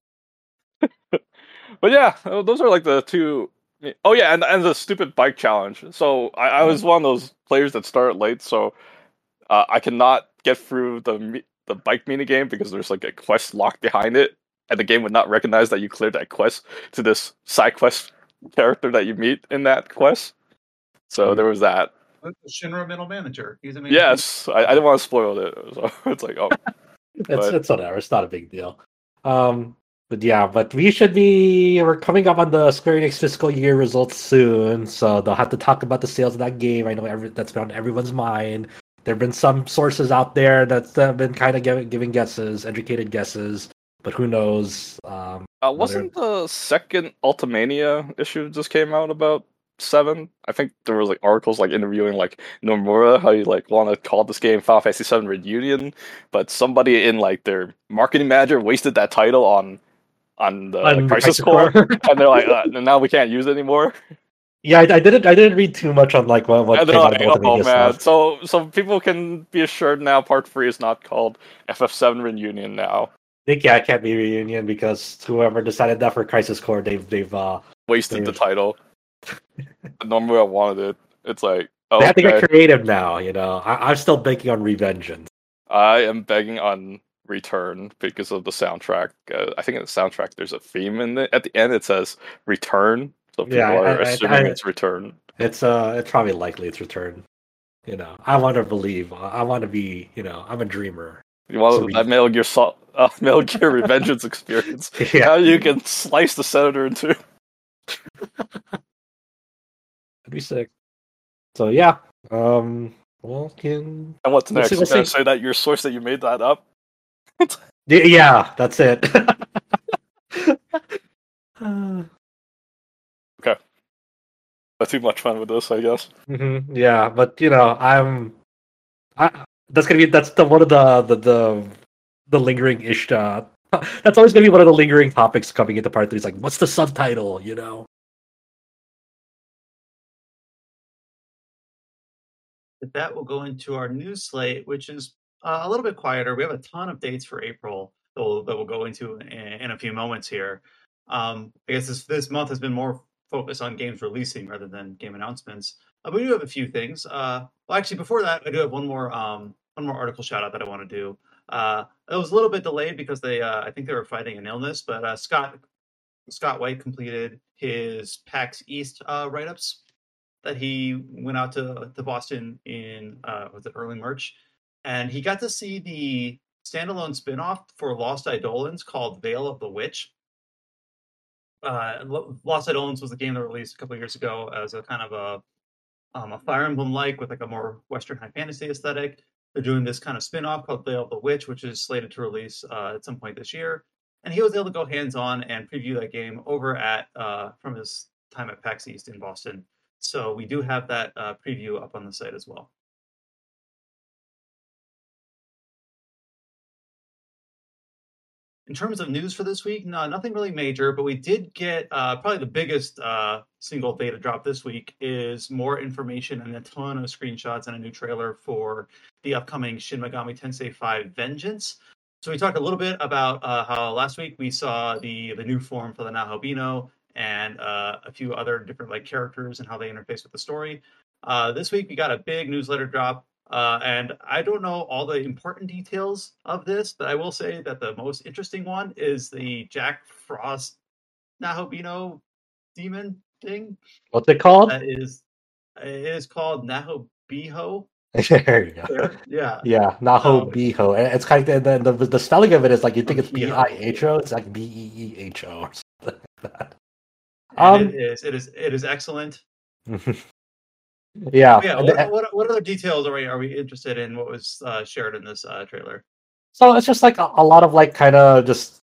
But yeah, uh, those are like the two. Oh yeah, and and the stupid bike challenge. So I, I was one of those players that started late, so uh, I cannot get through the mi- the bike mini game because there's like a quest locked behind it, and the game would not recognize that you cleared that quest to this side quest character that you meet in that quest. So Hmm. there was that. Shinra middle manager. He's amazing. Yes, I, I didn't want to spoil it. So it's like, oh, It's But- it's whatever. It's not a big deal. Um, but yeah, but we should be. We're coming up on the Square Enix fiscal year results soon, so they'll have to talk about the sales of that game. I know every, that's been on everyone's mind. There have been some sources out there that have been kind of giving, giving guesses, educated guesses, but who knows? Um, uh, wasn't the second Ultimania issue just came out about seven? I think there was like articles like interviewing like Nomura how you like want to call this game Final Fantasy seven Reunion, but somebody in like their marketing manager wasted that title on on the on Crisis Crisis Core, Core. and they're like, uh, now we can't use it anymore. yeah, I, I didn't. I didn't read too much on like what what And came they're out like, about the oh media man, stuff. so so people can be assured now Part Three is not called F F seven Reunion now. I think yeah, it can't be reunion because whoever decided that for Crisis Core, they've they've uh Wasted the Weird. title. Normally I wanted it. It's like, Oh, They have to okay. get creative now. You know, I, I'm still banking on Revengeance. I am begging on Return because of the soundtrack. Uh, I think in the soundtrack there's a theme in it. At the end it says Return, so Yeah, people I, are I, assuming I, it's Return. it's uh, it's probably likely it's Return. You know, I want to believe. I want to be. You know, I'm a dreamer. You want So that Metal Gear Sol- uh, Metal Gear Revengeance experience? Yeah. How you can slice the senator in two. That'd be sick. So yeah. Um. Well, can And what's Let's next? see- You let's gonna see. say that your source that you made that up? Y- yeah, that's it. Uh, Not too much fun with this, I guess. mhm, yeah, but you know, I'm. I that's gonna be that's the one of the the the, the lingering ish. Uh, that's always gonna be one of the lingering topics coming into part three. It's like, what's the subtitle? You know. With that, we'll go into our news slate, which is uh, a little bit quieter. We have a ton of dates for April that we'll, that we'll go into in, in a few moments here. Um, I guess this, this month has been more focused on games releasing rather than game announcements. Uh, but we do have a few things. Uh, well, actually, before that, I do have one more um, one more article shout out that I want to do. Uh, it was a little bit delayed because they uh, I think they were fighting an illness, but uh, Scott Scott White completed his PAX East uh, write ups that he went out to, to Boston in uh, was it early March, and he got to see the standalone spinoff for Lost Eidolons called Veil of the Witch. Uh, Lost Eidolons was a game that released a couple of years ago as a kind of a um, a Fire Emblem like with like a more Western high fantasy aesthetic. They're doing this kind of spin-off called Veil of the Witch, which is slated to release uh, at some point this year. And he was able to go hands-on and preview that game over at uh, from his time at PAX East in Boston. So we do have that uh, preview up on the site as well. In terms of news for this week, no, nothing really major, but we did get uh, probably the biggest uh, single data drop this week is more information and a ton of screenshots and a new trailer for the upcoming Shin Megami Tensei five Vengeance. So we talked a little bit about uh, how last week we saw the the new form for the Nahobino and uh, a few other different like characters and how they interface with the story. Uh, this week we got a big newsletter drop. Uh, and I don't know all the important details of this, but I will say that the most interesting one is the Jack Frost Nahobino demon thing. What's it called? That is, it is called Nahobiho. There you go. Yeah. Yeah, Naho Um, Biho. And it's kind of the, the the spelling of it is like you think it's B Biho. I H O. It's like B E E H O or something like that. And Um, it is, it is, it is excellent. yeah. Yeah. and What, the- what, what other details are we are we interested in? What was uh, shared in this uh, trailer? So it's just like a, a lot of like kind of just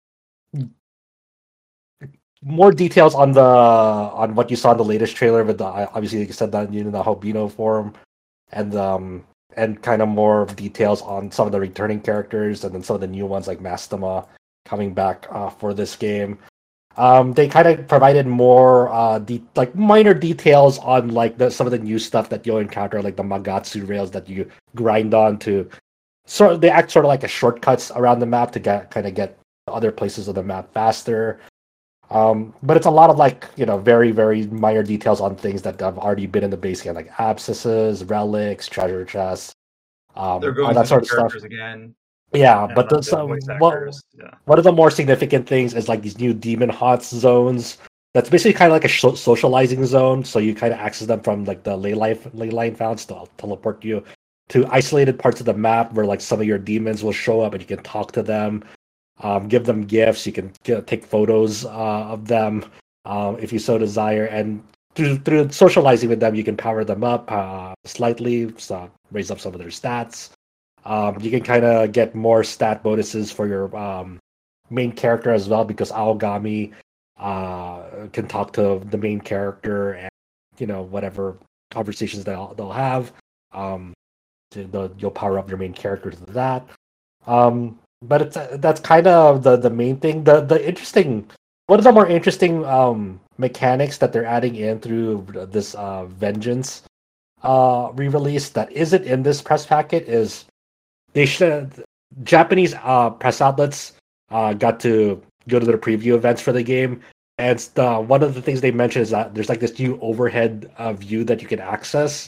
more details on the on what you saw in the latest trailer, but the, obviously like you said that in the Hobino form, and um and kind of more details on some of the returning characters and then some of the new ones like Mastema coming back uh, for this game. Um, they kind of provided more uh de- like minor details on like the, some of the new stuff that you'll encounter, like the Magatsu rails that you grind on to sort of, they act sort of like a shortcuts around the map to get kind of get to other places of the map faster. Um, but it's a lot of like, you know, very, very minor details on things that have already been in the base game, like abscesses, relics, treasure chests, um, They're all going that to sort the of stuff. characters again. Yeah, and, but uh, the, some, voice what, actors, yeah. one of the more significant things is like these new demon hots zones. That's basically kind of like a sh- socializing zone. So you kind of access them from like the ley line, ley line founts to teleport you to isolated parts of the map where like some of your demons will show up and you can talk to them, um, give them gifts. You can get, take photos uh, of them um, if you so desire. And through, through socializing with them, you can power them up uh, slightly, so raise up some of their stats. Um, you can kind of get more stat bonuses for your um, main character as well, because Aogami uh, can talk to the main character and, you know, whatever conversations they'll, they'll have. Um, to the, you'll power up your main character to that. Um, but it's uh, that's kind of the, the main thing. The the interesting, one of the more interesting um, mechanics that they're adding in through this uh, Vengeance uh, re-release that isn't in this press packet is they should Japanese uh, press outlets uh, got to go to their preview events for the game, and the, one of the things they mentioned is that there's like this new overhead uh, view that you can access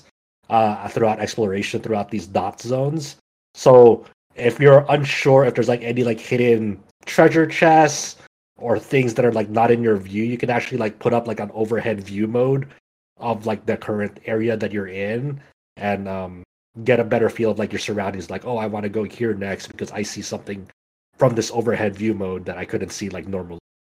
uh, throughout exploration throughout these dot zones. So if you're unsure if there's like any like hidden treasure chests or things that are like not in your view, you can actually like put up like an overhead view mode of like the current area that you're in and um, get a better feel of like your surroundings. Like, oh, I want to go here next because I see something from this overhead view mode that I couldn't see like normally.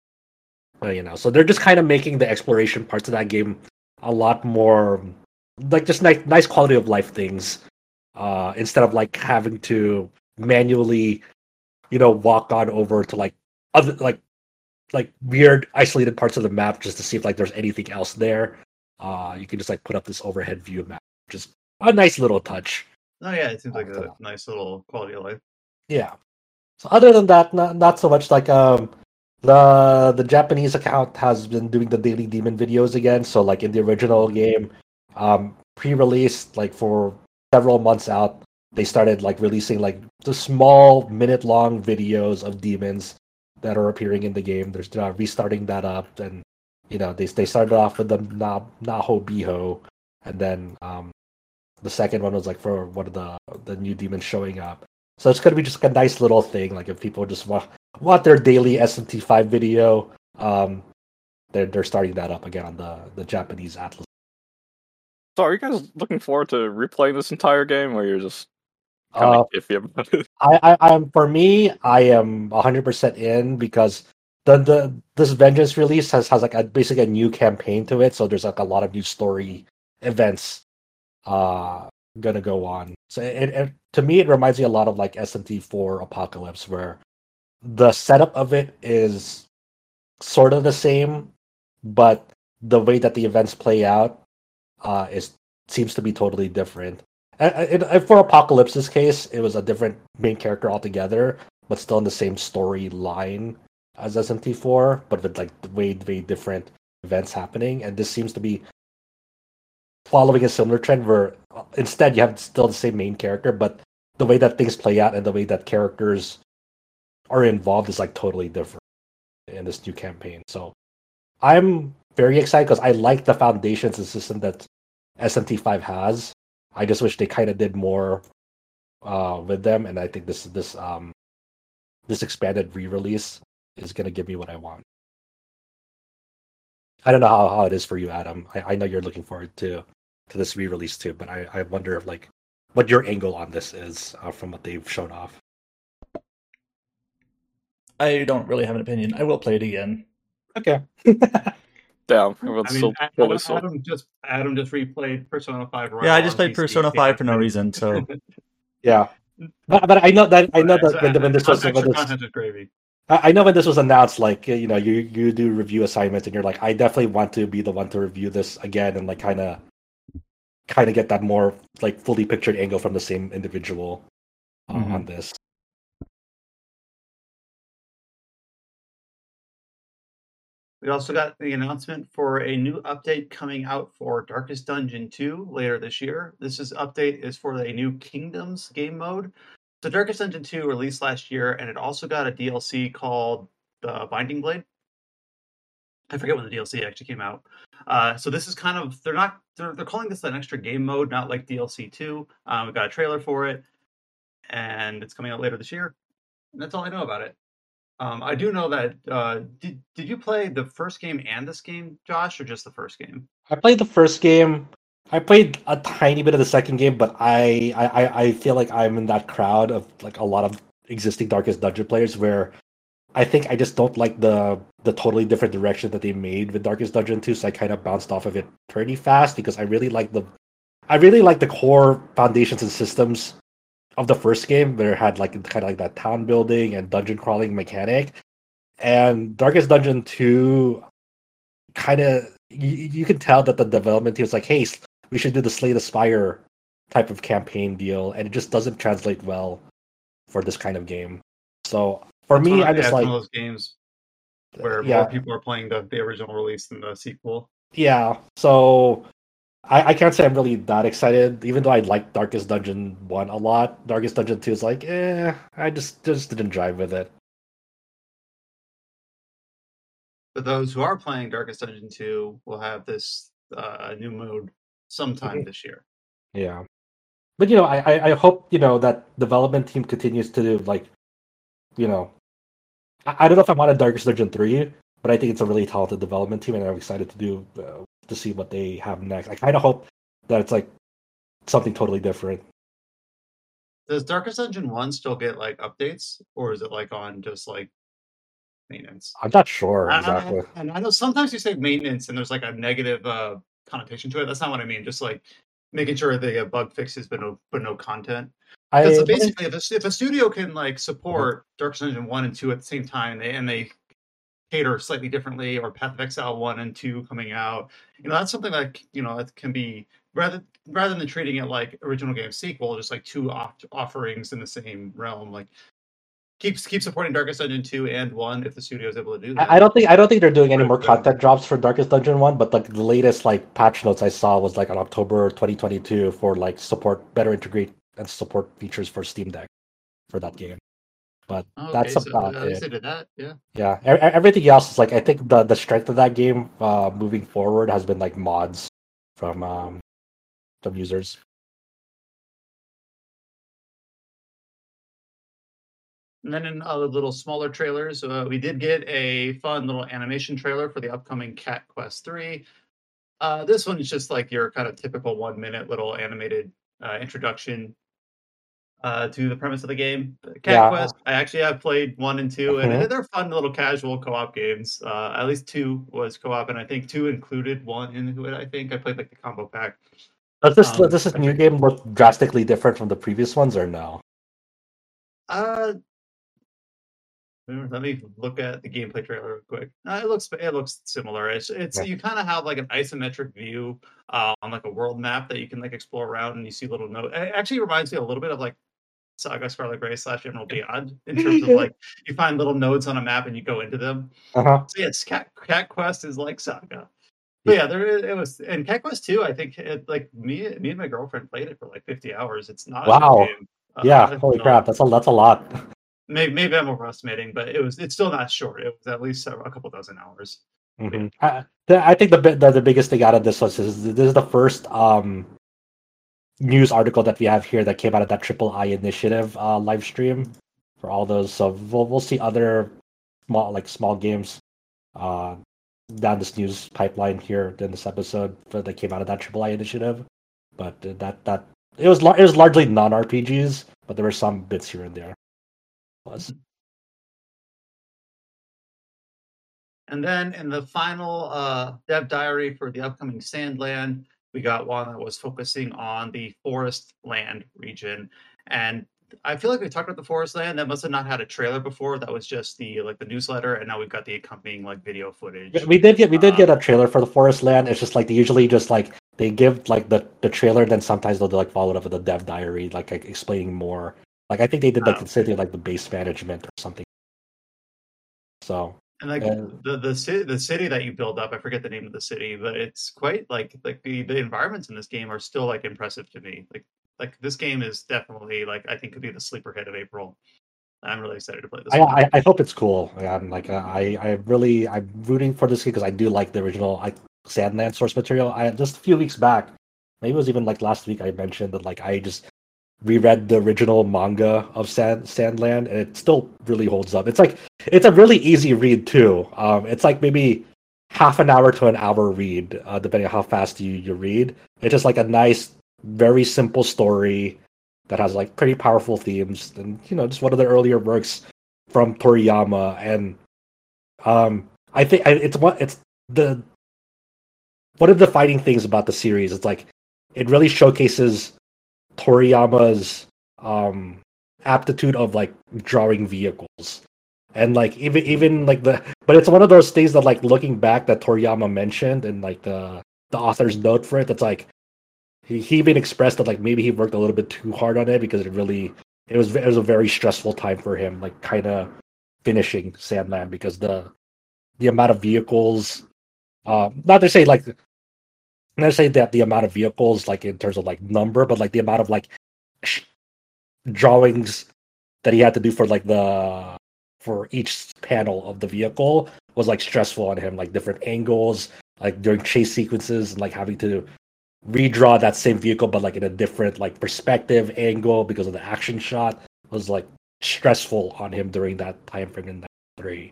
Uh, you know, so they're just kind of making the exploration parts of that game a lot more like just nice, nice quality of life things uh, instead of like having to manually, you know, walk on over to like other like like weird isolated parts of the map just to see if like there's anything else there. Uh, you can just like put up this overhead view map, just a nice little touch. Oh yeah, it seems like Uh, a nice little quality of life. Yeah. So other than that, not not so much. Like um, the the Japanese account has been doing the Daily Demon videos again. So like in the original game, um, pre-release like for several months out, they started like releasing like the small minute long videos of demons that are appearing in the game. They're uh, restarting that up, and you know they they started off with the Na, Naho Biho, and then um, the second one was like for one of the the new demons showing up. So it's gonna be just a nice little thing. Like if people just want want their daily S M T five video, um, they're they're starting that up again on the the Japanese Atlas. So, are you guys looking forward to replaying this entire game, or you're just kind Uh, of iffy about it? I, I I'm for me, I am one hundred percent in because the the this Vengeance release has has like a basically a new campaign to it. So there's like a lot of new story events uh gonna go on. So it, it to me it reminds me a lot of like S M T four Apocalypse, where the setup of it is sort of the same, but the way that the events play out uh is seems to be totally different. And, and, and for Apocalypse's case, it was a different main character altogether, but still in the same storyline as S M T four, but with like way way different events happening. And this seems to be following a similar trend where uh, instead you have still the same main character, but the way that things play out and the way that characters are involved is like totally different in this new campaign. So I'm very excited because I like the foundations and system that S M T five has. I just wish they kind of did more uh, with them, and I think this this um this expanded re-release is gonna give me what I want. I don't know how, how it is for you, Adam. I, I know you're looking forward to to this re-release too, but I, I wonder if like what your angle on this is uh, from what they've shown off. I don't really have an opinion. I will play it again. Okay. Damn, everyone's I mean, so Adam, totally sold. Adam just Adam just replayed Persona five. Yeah, I just on played P C. Persona five for no reason, so Yeah, but but I know that I know Right, that so, when, uh, when this was extra when this, content is gravy. I I know when this was announced, like you know, you you do review assignments, and you're like, I definitely want to be the one to review this again, and like kind of kind of get that more like fully pictured angle from the same individual uh, Mhm. on this. We also got the announcement for a new update coming out for Darkest Dungeon two later this year. This is update is for a new Kingdoms game mode. So Darkest Dungeon two released last year, and it also got a D L C called the Binding Blade. I forget when the D L C actually came out. Uh, so this is kind of they're not they're, they're calling this an extra game mode, not like D L C two. Um, we got a trailer for it, and it's coming out later this year. And that's all I know about it. Um, I do know that. Uh, did did you play the first game and this game, Josh, or just the first game? I played the first game. I played a tiny bit of the second game, but I I, I- I feel like I'm in that crowd of like a lot of existing Darkest Dungeon players where I think I just don't like the the totally different direction that they made with Darkest Dungeon two, so I kind of bounced off of it pretty fast because I really like the I really like the core foundations and systems of the first game, where it had like kind of like that town building and dungeon crawling mechanic. And Darkest Dungeon two kind of you, you can tell that the development team was like, hey, we should do the Slay the Spire type of campaign deal, and it just doesn't translate well for this kind of game. So for It's me, one of, I yeah, just it's like one of those games where yeah, more people are playing the, the original release than the sequel. yeah. So I, I can't say I'm really that excited, even though I like Darkest Dungeon one a lot. Darkest Dungeon two is like, eh, I just just didn't drive with it. But those who are playing Darkest Dungeon two will have this uh, new mode sometime Mhm. this year. Yeah, but you know, I, I I hope you know that development team continues to do like, you know, I, I don't know if I wanted Darkest Dungeon three, but I think it's a really talented development team, and I'm excited to do uh, to see what they have next. I kind of hope that it's like something totally different. Does Darkest Dungeon one still get like updates, or is it like on just like maintenance? I'm not sure I, exactly. I, and I know sometimes you say maintenance and there's like a negative uh, connotation to it. That's not what I mean. Just like making sure they get bug fixes, but no, but no content. Because I basically, if a, if a studio can like support Darkest Dungeon one and two at the same time, they, and they cater slightly differently, or Path of Exile one and two coming out, you know, that's something like you know it can be rather rather than treating it like original game sequel, just like two off- offerings in the same realm. Like keep keep supporting Darkest Dungeon two and one if the studio is able to do that. I I don't think I don't think they're doing any Right, more right. content drops for Darkest Dungeon one, but like the latest like patch notes I saw was like on October twenty twenty-two for like support better integrate and support features for Steam Deck for that game. But Okay, that's so about at least it. they did that. Yeah. Yeah, e- e- everything else is like I think the the strength of that game uh moving forward has been like mods from um from users. And then in other little smaller trailers, uh, we did get a fun little animation trailer for the upcoming Cat Quest three. Uh, this one is just like your kind of typical one minute little animated uh, introduction uh, to the premise of the game. Cat Yeah. Quest, I actually have played one and two, and Mhm. they're fun little casual co op games. Uh, at least two was co op, and I think two included one into it. I think I played like the combo pack. Does this Um, does this I new forget- game look drastically different from the previous ones or no? Uh, let me look at the gameplay trailer real quick. Uh, it looks it looks similar. It's it's Yeah. you kind of have like an isometric view uh, on like a world map that you can like explore around, and you see little note. It actually reminds me a little bit of like Saga Scarlet Gray slash Emerald Beyond in terms of like you find little nodes on a map and you go into them. Uh-huh. So yes, Cat Cat Quest is like Saga. But yeah, there it was, and Cat Quest two. I think it, like me, me and my girlfriend played it for like fifty hours. It's not a Wow. short game. Uh, Yeah, it's holy not. crap, that's a that's a lot. Maybe, maybe I'm overestimating, but it was it's still not short. It was at least a, a couple dozen hours. Mhm. I, the, I think the, bi- the the biggest thing out of this was is this is the first um news article that we have here that came out of that Triple I initiative uh, live stream for all those. So we'll we'll see other small like small games uh down this news pipeline here in this episode that came out of that Triple I initiative. But that that it was lar- it was largely non R P Gs, but there were some bits here and there. Was And then in the final uh, dev diary for the upcoming Sandland, we got one that was focusing on the Forest Land region. And I feel like we talked about the Forest Land. That must have not had a trailer before. That was just the like the newsletter, and now we've got the accompanying like video footage. we did get we did Uh, get a trailer for the Forest Land. It's just like they usually just like they give like the the trailer, then sometimes they'll do, like follow it up with a dev diary, like, like explaining more. Like I think they did like Oh, considering like the base management or something. So And like uh, the the city the city that you build up, I forget the name of the city, but it's quite like like the the environments in this game are still like impressive to me. Like like this game is definitely like I think could be the sleeper hit of April. I'm really excited to play this I, one. I I hope it's cool. And like uh, I I really I'm rooting for this game because I do like the original like Sandland source material. I just a few weeks back, maybe it was even like last week, I mentioned that like I just reread the original manga of Sand Sandland, and it still really holds up. It's like it's a really easy read too. Um, it's like maybe half an hour to an hour read, uh, depending on how fast you you read. It's just like a nice, very simple story that has like pretty powerful themes, and you know, just one of the earlier works from Toriyama. And um, I think I, it's what it's the one of the defining things about the series. It's like it really showcases Toriyama's um aptitude of like drawing vehicles. And like even even like the but it's one of those things that like looking back that Toriyama mentioned and like the the author's note for it, that's like he, he even expressed that like maybe he worked a little bit too hard on it because it really it was it was a very stressful time for him, like kind of finishing Sandland, because the the amount of vehicles, uh, not to say like not to say that the amount of vehicles like in terms of like number, but like the amount of like sh- drawings that he had to do for like the for each panel of the vehicle was like stressful on him, like different angles, like during chase sequences, and like having to redraw that same vehicle, but like in a different like perspective angle because of the action shot was like stressful on him during that time frame in ninety-three.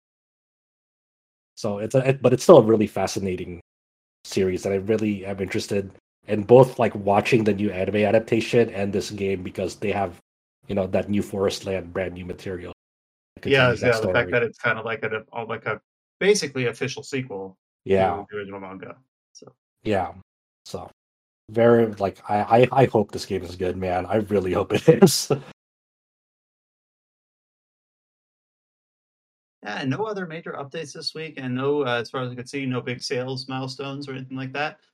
So it's a, it, but it's still a really fascinating series, and I really am interested in both like watching the new anime adaptation and this game because they have, you know, that new Forest Land brand new material. Yeah, yeah. The fact that it's kind of like a like a basically official sequel yeah. to the original manga. So yeah, so very like I, I I hope this game is good, man. I really hope it is. Yeah, and no other major updates this week, and no, uh, as far as I could see, no big sales milestones or anything like that.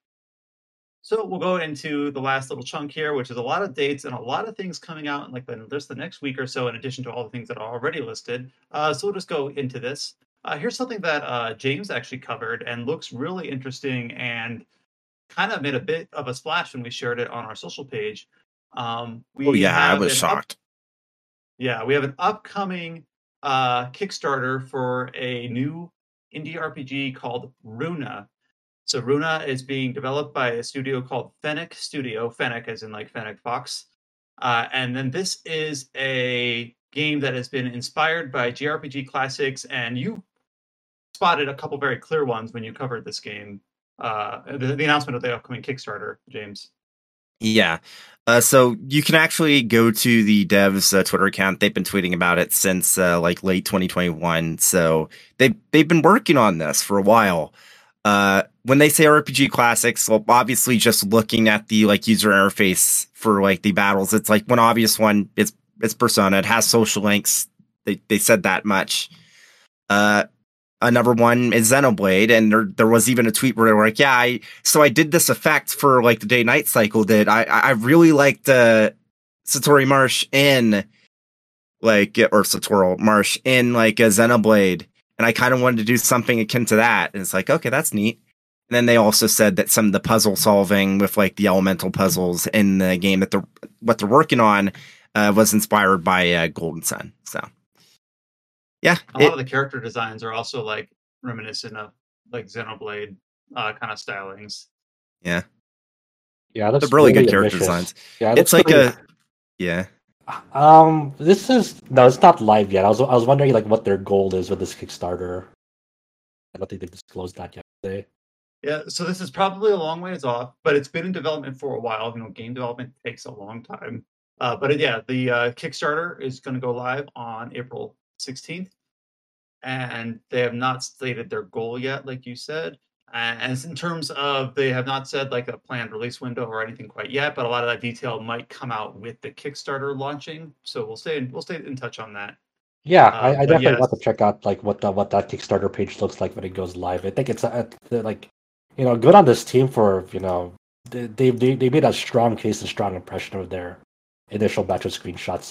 So we'll go into the last little chunk here, which is a lot of dates and a lot of things coming out in like the, just the next week or so, in addition to all the things that are already listed. Uh, so we'll just go into this. Uh, here's something that uh, James actually covered and looks really interesting and kind of made a bit of a splash when we shared it on our social page. Um, we oh yeah, I have was an shocked. Up- yeah, we have an upcoming uh, Kickstarter for a new indie R P G called Runa. So Runa is being developed by a studio called Fennec Studio. Fennec as in like Fennec Fox. Uh, and then this is a game that has been inspired by J R P G classics, and you spotted a couple very clear ones when you covered this game. Uh, the, the announcement of the upcoming Kickstarter, James. Yeah. Uh, so you can actually go to the devs' uh, Twitter account. They've been tweeting about it since uh, like late twenty twenty-one. So they they've been working on this for a while. Uh, when they say R P G classics, well, obviously just looking at the like user interface for like the battles, it's like one obvious one. It's it's Persona. It has social links. They they said that much. Uh, Another one is Xenoblade, and there there was even a tweet where they were like, "Yeah, I so I did this effect for like the day night cycle that I I really liked uh, Satori Marsh in like or Satoru Marsh in like a Xenoblade, and I kind of wanted to do something akin to that." And it's like, okay, that's neat. And then they also said that some of the puzzle solving with like the elemental puzzles in the game that they're what they're working on uh, was inspired by uh, Golden Sun. So. Yeah, a lot it, of the character designs are also like reminiscent of like Xenoblade uh, kind of stylings. Yeah, yeah, that's they're really, really good ambitious. character designs. Yeah, it's like really... a yeah. Um, this is no, it's not live yet. I was I was wondering like what their goal is with this Kickstarter. I don't think they disclosed that yet. Today. Yeah, so this is probably a long ways off, but it's been in development for a while. You know, game development takes a long time. Uh, but it, yeah, the uh, Kickstarter is going to go live on April sixteenth, and they have not stated their goal yet, like you said. And in terms of, they have not said like a planned release window or anything quite yet, but a lot of that detail might come out with the Kickstarter launching. So we'll stay in, we'll stay in touch on that. Yeah, uh, I, I definitely yes. want to check out like what the, what that Kickstarter page looks like when it goes live. I think it's a, a, like, you know, good on this team for, you know, they they they made a strong case and strong impression of their initial batch of screenshots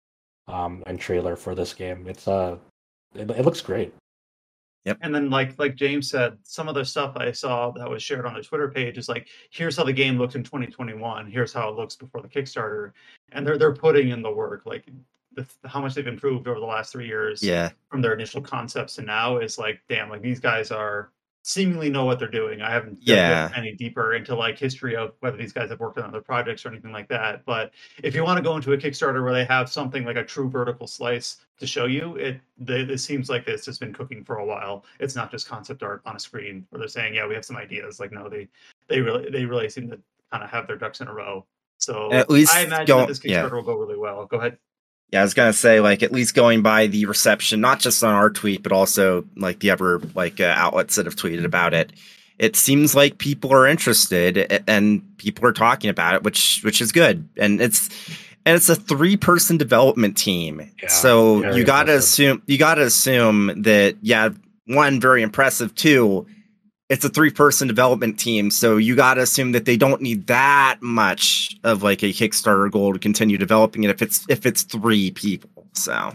um, and trailer for this game. It's uh, it, it looks great. Yep. And then, like like James said, some of the stuff I saw that was shared on the Twitter page is like, here's how the game looked in twenty twenty-one. Here's how it looks before the Kickstarter, and they're they're putting in the work. Like the, how much they've improved over the last three years. Yeah. From their initial concepts to now is like, damn, like these guys are seemingly know what they're doing. I haven't yeah. any deeper into like history of whether these guys have worked on other projects or anything like that. But if you want to go into a Kickstarter where they have something like a true vertical slice to show you, it they, it seems like this has been cooking for a while. It's not just concept art on a screen where they're saying, yeah, we have some ideas. Like, no, they they really they really seem to kind of have their ducks in a row. So at least I imagine go, that this Kickstarter yeah. will go really well. Go ahead. Yeah, I was gonna say, like, at least going by the reception, not just on our tweet, but also like the other like uh, outlets that have tweeted about it. It seems like people are interested and people are talking about it, which which is good. And it's and it's a three person development team, yeah, so you got to assume you got to assume that yeah, one, very impressive. Two, it's a three person development team, so you got to assume that they don't need that much of like a Kickstarter goal to continue developing it if it's if it's three people. So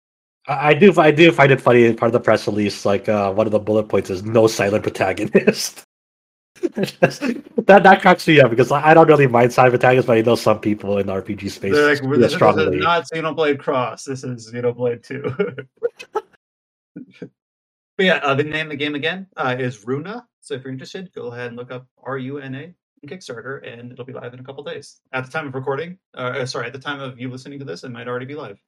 I do I do find it funny. Part of the press release, like uh, one of the bullet points is no silent protagonist. that that cracks me up because I don't really mind silent protagonists, but I know some people in the R P G space. They're like, well, this, this is not Xenoblade Cross. This is Xenoblade two. But yeah, uh, the name of the game again uh, is Runa. So if you're interested, go ahead and look up R U N A. on Kickstarter, and it'll be live in a couple days. At the time of recording, uh, sorry, at the time of you listening to this, it might already be live.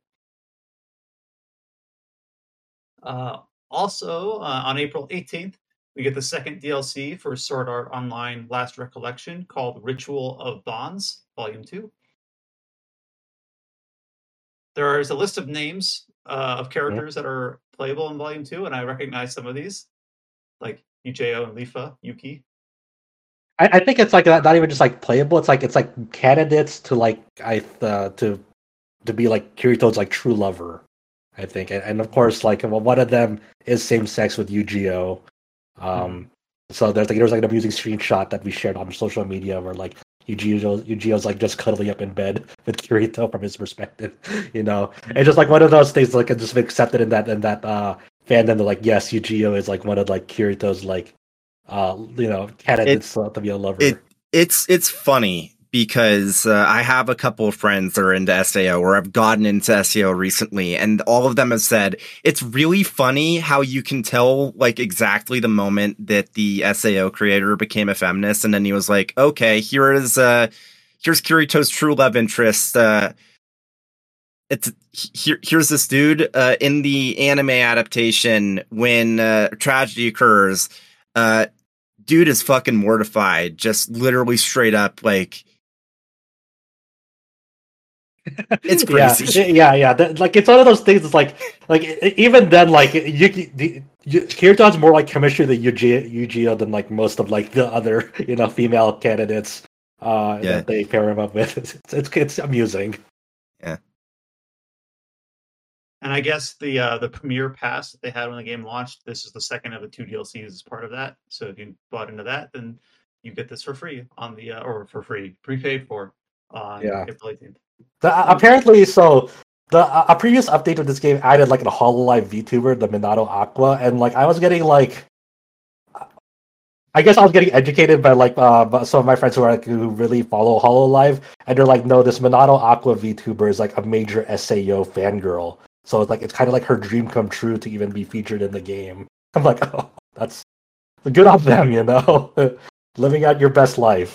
Uh, also, uh, on April eighteenth, we get the second D L C for Sword Art Online Last Recollection called Ritual of Bonds, Volume two. There is a list of names uh, of characters that are playable in Volume two, and I recognize some of these, like Yujeo and Lifa, Yuki. I, I think it's like not not even just like playable. It's like it's like candidates to like I uh, to to be like Kirito's like true lover. I think, and, and of course, like well, one of them is same sex with Yu-Gi-Oh. Um, mm-hmm. So there's like there was like an amusing screenshot that we shared on social media where like Yu-Gi-Oh, Yu-Gi-Oh's like just cuddling up in bed with Kirito from his perspective, you know, and just like one of those things like just accepted in that in that uh fandom. That like yes, Yu-Gi-Oh is like one of like Kirito's like uh you know candidates it, to be a lover. It it's it's funny. Because uh, I have a couple of friends that are into S A O or have gotten into S A O recently, and all of them have said it's really funny how you can tell like exactly the moment that the S A O creator became a feminist, and then he was like, "Okay, here is uh, here's Kirito's true love interest. Uh, it's here. Here's this dude uh, in the anime adaptation when uh, tragedy occurs. Uh, dude is fucking mortified, just literally straight up like." It's crazy. Yeah, yeah, yeah. That, like it's one of those things. It's like, like even then, like Yuki, the, Kirito has more like chemistry than Yuji, Yu-Gi-Oh than like most of like the other you know female candidates uh, yeah. that they pair him up with. It's, it's it's amusing. Yeah. And I guess the uh, the premiere pass that they had when the game launched, this is the second of the two D L Cs as part of that. So if you bought into that, then you get this for free on the uh, or for free prepaid for on yeah. April eighteenth. The, uh, apparently, so the uh, a previous update of this game added like a Hololive VTuber, the Minato Aqua, and like I was getting like, I guess I was getting educated by like uh some of my friends who are like who really follow Hololive, and they're like, no, this Minato Aqua VTuber is like a major S A O fangirl, so it's like it's kind of like her dream come true to even be featured in the game. I'm like, oh, that's good on them, you know, living out your best life.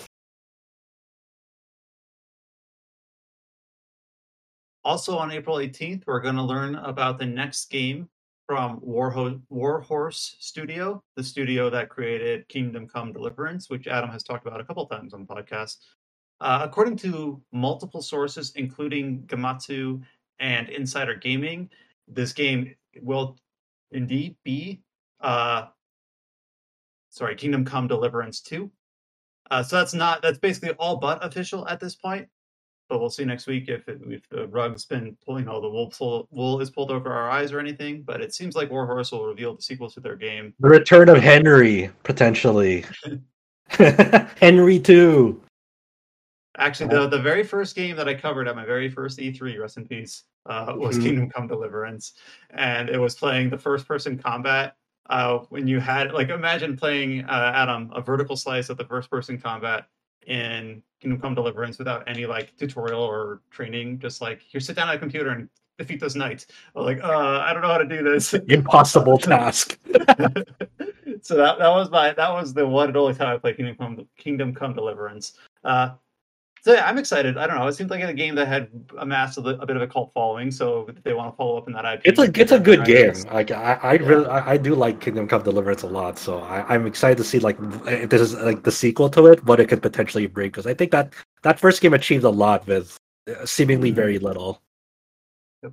Also on April eighteenth, we're going to learn about the next game from Warho- Warhorse Studio, the studio that created Kingdom Come Deliverance, which Adam has talked about a couple times on the podcast. Uh, according to multiple sources, including Gamatsu and Insider Gaming, this game will indeed be, uh, sorry, Kingdom Come Deliverance two. Uh, so that's not that's basically all but official at this point. But we'll see next week if it, if the rug's been pulling all the wool, pull, wool is pulled over our eyes or anything. But it seems like Warhorse will reveal the sequel to their game. The return of Henry, potentially. Henry two. Actually, the, the very first game that I covered at my very first E three, rest in peace, uh, was mm-hmm. Kingdom Come Deliverance. And it was playing the first-person combat. Uh, when you had, like, imagine playing, uh, Adam, a vertical slice of the first-person combat in Kingdom Come Deliverance without any like tutorial or training, just like here, sit down at a computer and defeat those knights. Or like, uh, I don't know how to do this. Impossible task. So that that was my that was the one and only time I played Kingdom Come Kingdom Come Deliverance. Uh, so yeah, I'm excited. I don't know. It seemed like a game that had amassed a, a bit of a cult following. So if they want to follow up in that I P, it's a it's a good game. Like I I yeah. really I, I do like Kingdom Come Deliverance a lot. So I, I'm excited to see like if this is like the sequel to it, what it could potentially bring. Because I think that that first game achieved a lot with seemingly very little. Yep.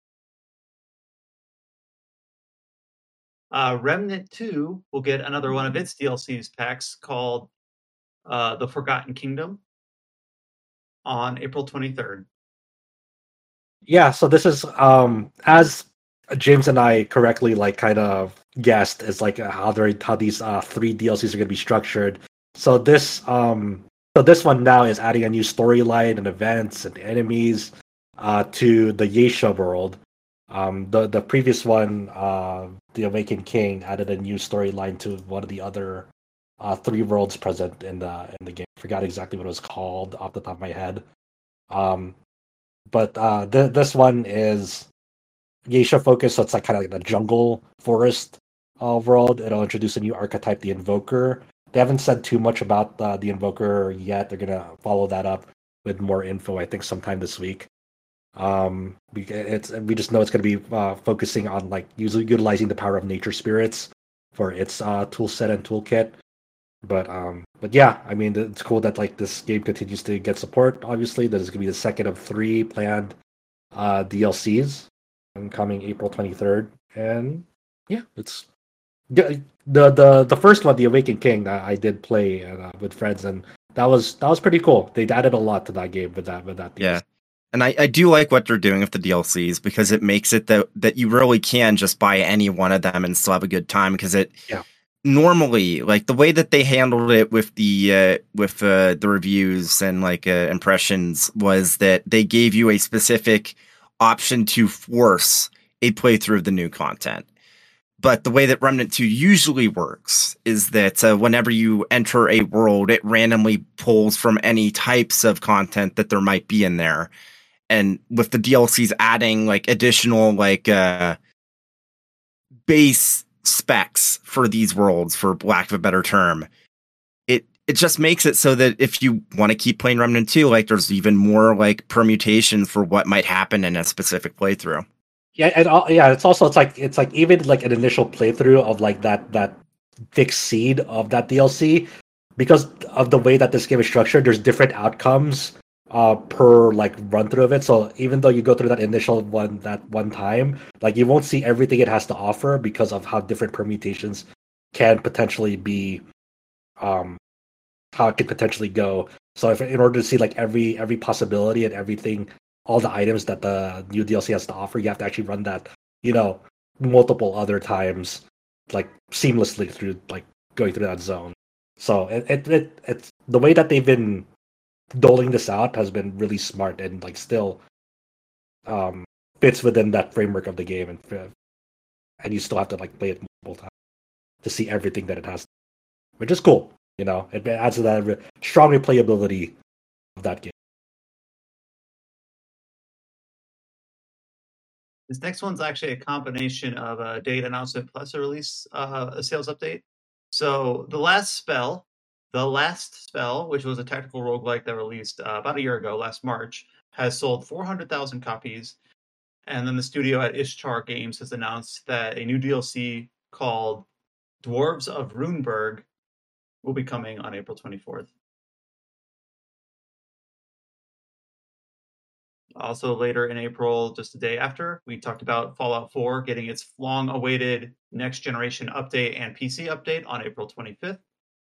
Uh, Remnant two will get another one of its D L Cs packs called uh, The Forgotten Kingdom on April twenty-third. Yeah, so this is um as James and I correctly like kind of guessed is like how they how these uh three D L Cs are going to be structured. So this um so this one now is adding a new storyline and events and enemies uh to the Geisha world. Um the the previous one, uh The Awakened King, added a new storyline to one of the other uh three worlds present in the in the game. I forgot exactly what it was called off the top of my head. Um But uh, th- this one is Geisha focused, so it's like kind of like the jungle forest uh, world. It'll introduce a new archetype, the Invoker, they haven't said too much about uh, the Invoker yet. They're gonna follow that up with more info, I think, sometime this week. Um, we, it's we just know it's gonna be uh, focusing on like usually utilizing the power of nature spirits for its uh, tool set and toolkit. But um, but yeah, I mean, it's cool that like this game continues to get support. Obviously, that is gonna be the second of three planned uh, D L Cs coming April twenty-third, and yeah, it's the the the, the first one, the Awakened King, that I did play uh, with friends, and that was that was pretty cool. They added a lot to that game with that with that. D L C. Yeah. And I, I do like what they're doing with the D L Cs because it makes it that that you really can just buy any one of them and still have a good time because it Yeah. normally, like the way that they handled it with the uh, with uh, the reviews and like uh, impressions was that they gave you a specific option to force a playthrough of the new content. But the way that Remnant two usually works is that uh, whenever you enter a world, it randomly pulls from any types of content that there might be in there. And with the D L Cs adding like additional like uh, base specs for these worlds, for lack of a better term, it it just makes it so that if you want to keep playing Remnant two, like there's even more like permutations for what might happen in a specific playthrough. Yeah, and uh, yeah, it's also it's like it's like even like an initial playthrough of like that that fixed seed of that D L C, because of the way that this game is structured, there's different outcomes uh per like run through of it. So even though you go through that initial one that one time, like you won't see everything it has to offer because of how different permutations can potentially be, um how it could potentially go. So if in order to see like every every possibility and everything, all the items that the new D L C has to offer, you have to actually run that, you know, multiple other times, like seamlessly through like going through that zone. So it it, it it's the way that they've been doling this out has been really smart and like still um fits within that framework of the game, and and you still have to like play it multiple times to see everything that it has, which is cool. You know, it adds to that strong replayability of that game. This next one's actually a combination of a date announcement plus a release, uh, a sales update. So the last spell, the last spell, which was a tactical roguelike that released uh, about a year ago, last March, has sold four hundred thousand copies. And then the studio at Ishtar Games has announced that a new D L C called Dwarves of Runeberg will be coming on April twenty-fourth. Also later in April, just a day after, we talked about Fallout four getting its long-awaited next-generation update and P C update on April twenty-fifth.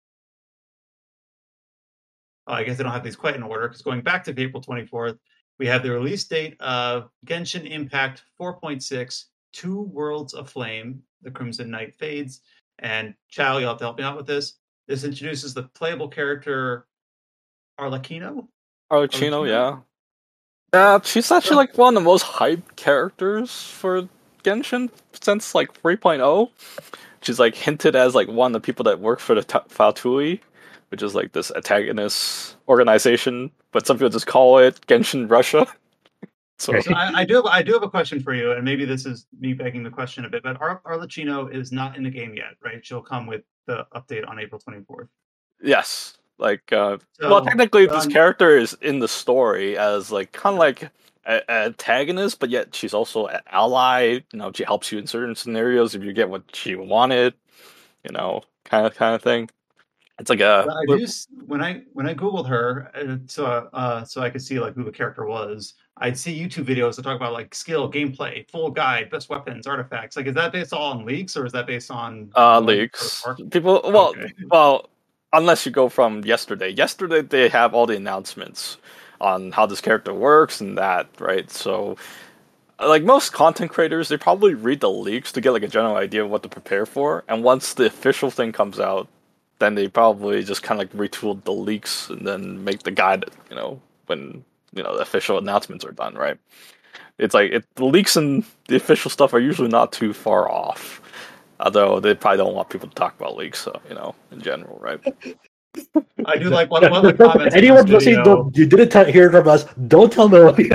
Oh, I guess I don't have these quite in order, because going back to April twenty-fourth, we have the release date of Genshin Impact four point six, Two Worlds of Flame, The Crimson Knight Fades. And Chow, you'll have to help me out with this. This introduces the playable character Arlecchino? Arlecchino, yeah. Yeah, she's actually like one of the most hyped characters for Genshin since like three point oh. She's like hinted as like one of the people that work for the Ta- Fatui, which is like this antagonist organization, but some people just call it Genshin Russia. so, So I, I do have I do have a question for you, and maybe this is me begging the question a bit, but Ar- Arlecchino is not in the game yet, right? She'll come with the update on April twenty-fourth. yes. Like, uh, So, well, technically, this um, character is in the story as like kind of like an antagonist, but yet she's also an ally. You know, she helps you in certain scenarios if you get what she wanted. You know, kind of kind of thing. It's like a I do, s- when I when I googled her, uh, so uh, so I could see like who the character was. I'd see YouTube videos that talk about like skill, gameplay, full guide, best weapons, artifacts. Like, is that based all on leaks, or is that based on uh, going leaks. for the park? People, well, Okay. well, unless you go from yesterday. Yesterday they have all the announcements on how this character works and that, right? So, like most content creators, they probably read the leaks to get like a general idea of what to prepare for, and once the official thing comes out, then they probably just kind of like retool the leaks and then make the guide, you know, when you know the official announcements are done, right? It's like it, the leaks and the official stuff are usually not too far off. Although they probably don't want people to talk about leaks, so, you know, in general, right? I do like one, one of the comments. Anyone in this listening, video, don't, you didn't t- hear it from us. Don't tell no one.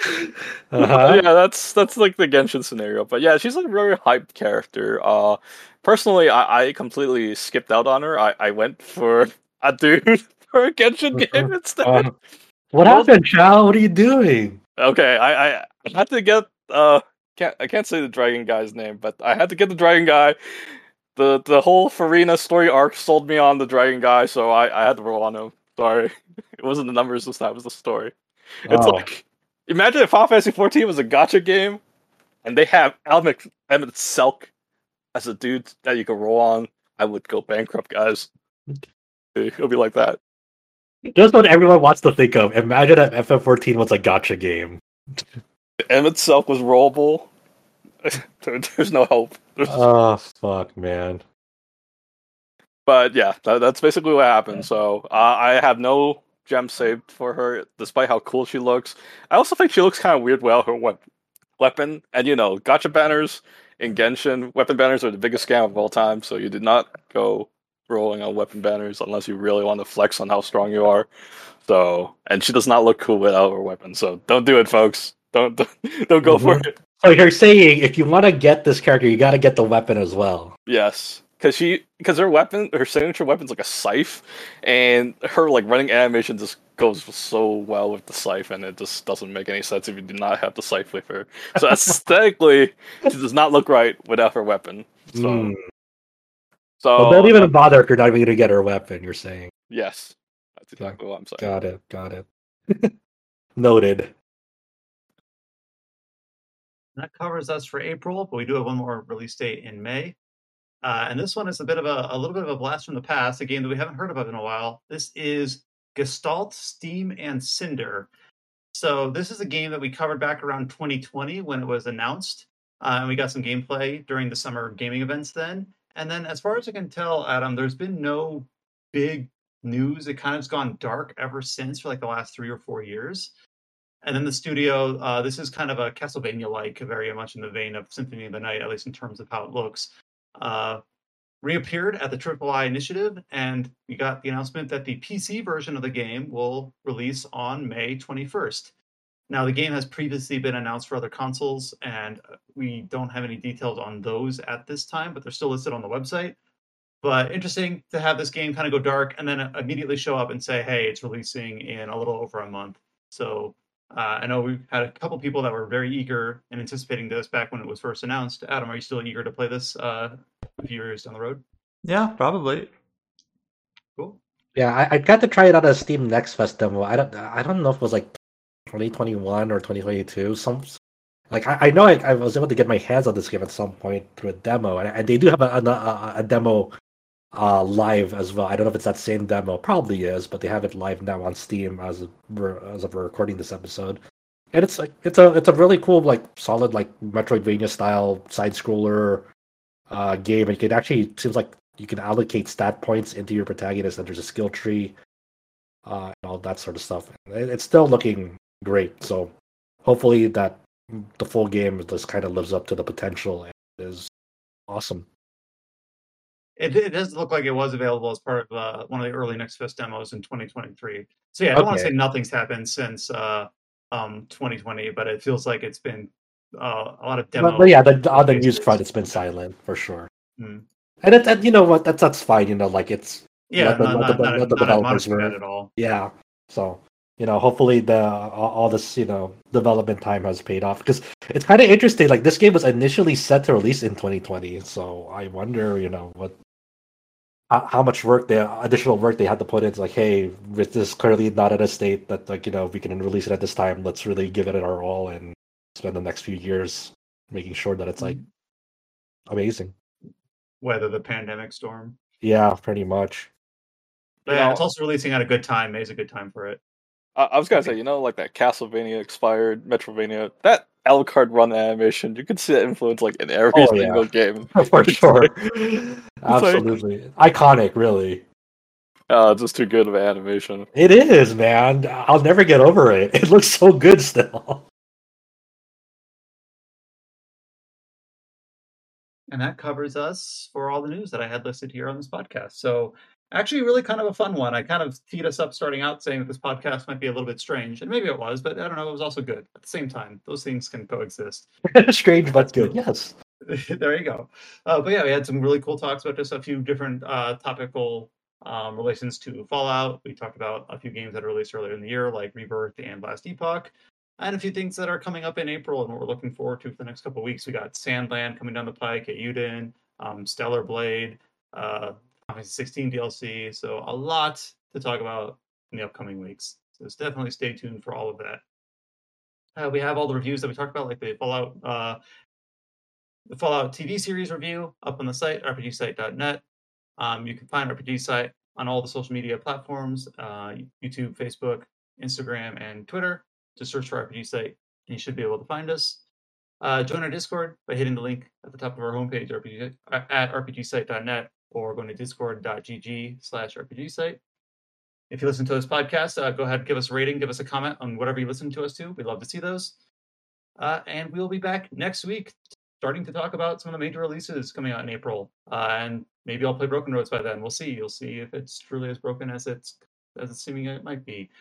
uh-huh. Yeah, that's that's like the Genshin scenario. But yeah, she's like a very hyped character. Uh, personally, I, I completely skipped out on her. I, I went for a dude for a Genshin game instead. Uh, what Well- happened, Chow? What are you doing? Okay, I, I had to get uh can't I can't say the dragon guy's name, but I had to get the dragon guy. The the whole Farina story arc sold me on the dragon guy, so I, I had to roll on him. Sorry. It wasn't the numbers this time, it was the story. It's Oh. like imagine if Final Fantasy fourteen was a gacha game and they have Emmett Emmett Selk as a dude that you can roll on. I would go bankrupt, guys. It'll be like that. Just what everyone wants to think of. Imagine if F F fourteen was a gacha game. Emmett Selk was rollable. there, there's no hope. There's Oh, fuck, man. But yeah, that, that's basically what happened. So uh, I have no gems saved for her, despite how cool she looks. I also think she looks kind of weird without her we- weapon. And you know, gacha banners in Genshin, weapon banners are the biggest scam of all time. So you did not go rolling on weapon banners unless you really want to flex on how strong you are. So, and she does not look cool without her weapon. So don't do it, folks. Don't don't, don't go for Mhm. it. So you're saying if you want to get this character, you got to get the weapon as well. Yes, because she because her weapon, her signature weapon's like a scythe, and her like running animation just goes so well with the scythe, and it just doesn't make any sense if you do not have the scythe with her. So aesthetically, she does not look right without her weapon. So, Mm. so Well, don't even bother if you're not even going to get her weapon, you're saying. yes, that's exactly what I'm saying. Got it, got it. Noted. That covers us for April, but we do have one more release date in May. Uh, and this one is a bit of a, a little bit of a blast from the past, a game that we haven't heard about in a while. This is Gestalt, Steam, and Cinder. So this is a game that we covered back around twenty twenty when it was announced. Uh, and we got some gameplay during the summer gaming events then. And then as far as I can tell, Adam, there's been no big news. It kind of has gone dark ever since for like the last three or four years. And then the studio, uh, this is kind of a Castlevania-like, very much in the vein of Symphony of the Night, at least in terms of how it looks. Uh, reappeared at the Triple I Initiative, and we got the announcement that the P C version of the game will release on May twenty-first. Now, the game has previously been announced for other consoles, and we don't have any details on those at this time, but they're still listed on the website. But interesting to have this game kind of go dark and then immediately show up and say, hey, it's releasing in a little over a month. So uh, I know we've had a couple people that were very eager and anticipating this back when it was first announced. Adam, are you still eager to play this uh, a few years down the road? Yeah, probably. Cool. Yeah, I, I got to try it on a Steam Next Fest demo. I don't I don't know if it was like twenty twenty-one or twenty twenty-two. Some like I, I know I, I was able to get my hands on this game at some point through a demo, and, and they do have a, a, a demo uh, live as well. I don't know if it's that same demo. Probably is, but they have it live now on Steam as of, we're- as of we're recording this episode. And it's like it's a it's a really cool, like solid, like Metroidvania style side scroller uh, game. And it actually seems like you can allocate stat points into your protagonist, and there's a skill tree uh, and all that sort of stuff. It, it's still looking great. So hopefully that the full game just kind of lives up to the potential and is awesome. It, it does look like it was available as part of uh, one of the early Next Fest demos in twenty twenty-three. So yeah, I don't want to Okay. say nothing's happened since uh, um, twenty twenty, but it feels like it's been uh, a lot of demo. But, but yeah, the, on the news showcases. front, it's been silent for sure. Mm. And it, and you know what? That's that's fine. You know, like it's Yeah, Let the- not, let the- not, not, let the not developers admonishing that work. at all. yeah. So you know, hopefully the all, all this you know development time has paid off, because it's kind of interesting. Like this game was initially set to release in twenty twenty, so I wonder, you know, what how, how much work they additional work they had to put into like, hey, with this currently not at a state that like you know we can release it at this time. Let's really give it our all and spend the next few years making sure that it's like amazing. Weather the pandemic storm. Yeah, pretty much. But You yeah, know- it's also releasing at a good time. May's a good time for it. I, I was gonna say, you know, like that Castlevania expired Metrovania, that Alucard run animation, you could see that influence like in every Oh, yeah. single game. For It's sure. like- Absolutely. Iconic, really. Uh, it's just too good of an animation. It is, man. I'll never get over it. It looks so good still. And that covers us for all the news that I had listed here on this podcast. So actually really kind of a fun one. I kind of teed us up starting out saying that this podcast might be a little bit strange, and maybe it was, but I don't know, it was also good at the same time. Those things can coexist. Strange but good. Yes. There you go. Uh, but yeah, we had some really cool talks about just a few different uh, topical um, relations to Fallout. We talked about a few games that are released earlier in the year, like Rebirth and Last Epoch, and a few things that are coming up in April and what we're looking forward to for the next couple of weeks. We got Sandland coming down the pike at Uden, um, Stellar Blade, uh, Final Fantasy sixteen D L C. So a lot to talk about in the upcoming weeks. So just definitely stay tuned for all of that. Uh, we have all the reviews that we talked about, like the Fallout, uh, the Fallout T V series review up on the site, r p g site dot net. Um, you can find R P G Site on all the social media platforms, uh, YouTube, Facebook, Instagram, and Twitter. Just search for R P G Site, and you should be able to find us. Uh, join our Discord by hitting the link at the top of our homepage, R P G, at r p g site dot net, or going to discord dot g g slash r p g site. If you listen to this podcast, uh, go ahead and give us a rating, give us a comment on whatever you listen to us to. We'd love to see those. Uh, and we'll be back next week, starting to talk about some of the major releases coming out in April. Uh, and maybe I'll play Broken Roads by then. We'll see. You'll see if it's truly as broken as it's as it's seeming it might be.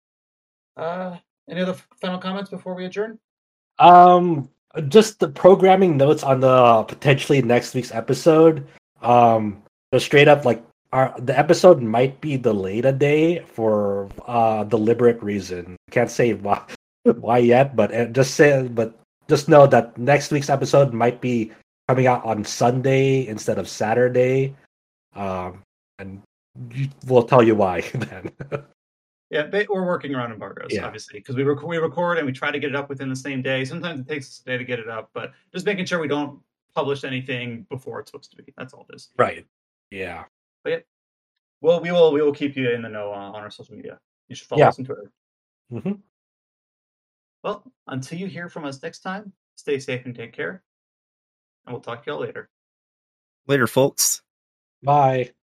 Uh, any other final comments before we adjourn? Um, just the programming notes on the potentially next week's episode. Um, so straight up, like our the episode might be delayed a day for uh deliberate reason. Can't say why why yet, but uh, just say but just know that next week's episode might be coming out on Sunday instead of Saturday. Um, and we'll tell you why then. Yeah, we're working around embargoes, Yeah. obviously, because we, rec- we record and we try to get it up within the same day. Sometimes it takes us a day to get it up, but just making sure we don't publish anything before it's supposed to be. That's all it is. Right. Yeah. But yeah, well, we will we will keep you in the know uh, on our social media. You should follow Yeah. us on Twitter. Mm-hmm. Well, until you hear from us next time, stay safe and take care, and we'll talk to y'all later. Later, folks. Bye.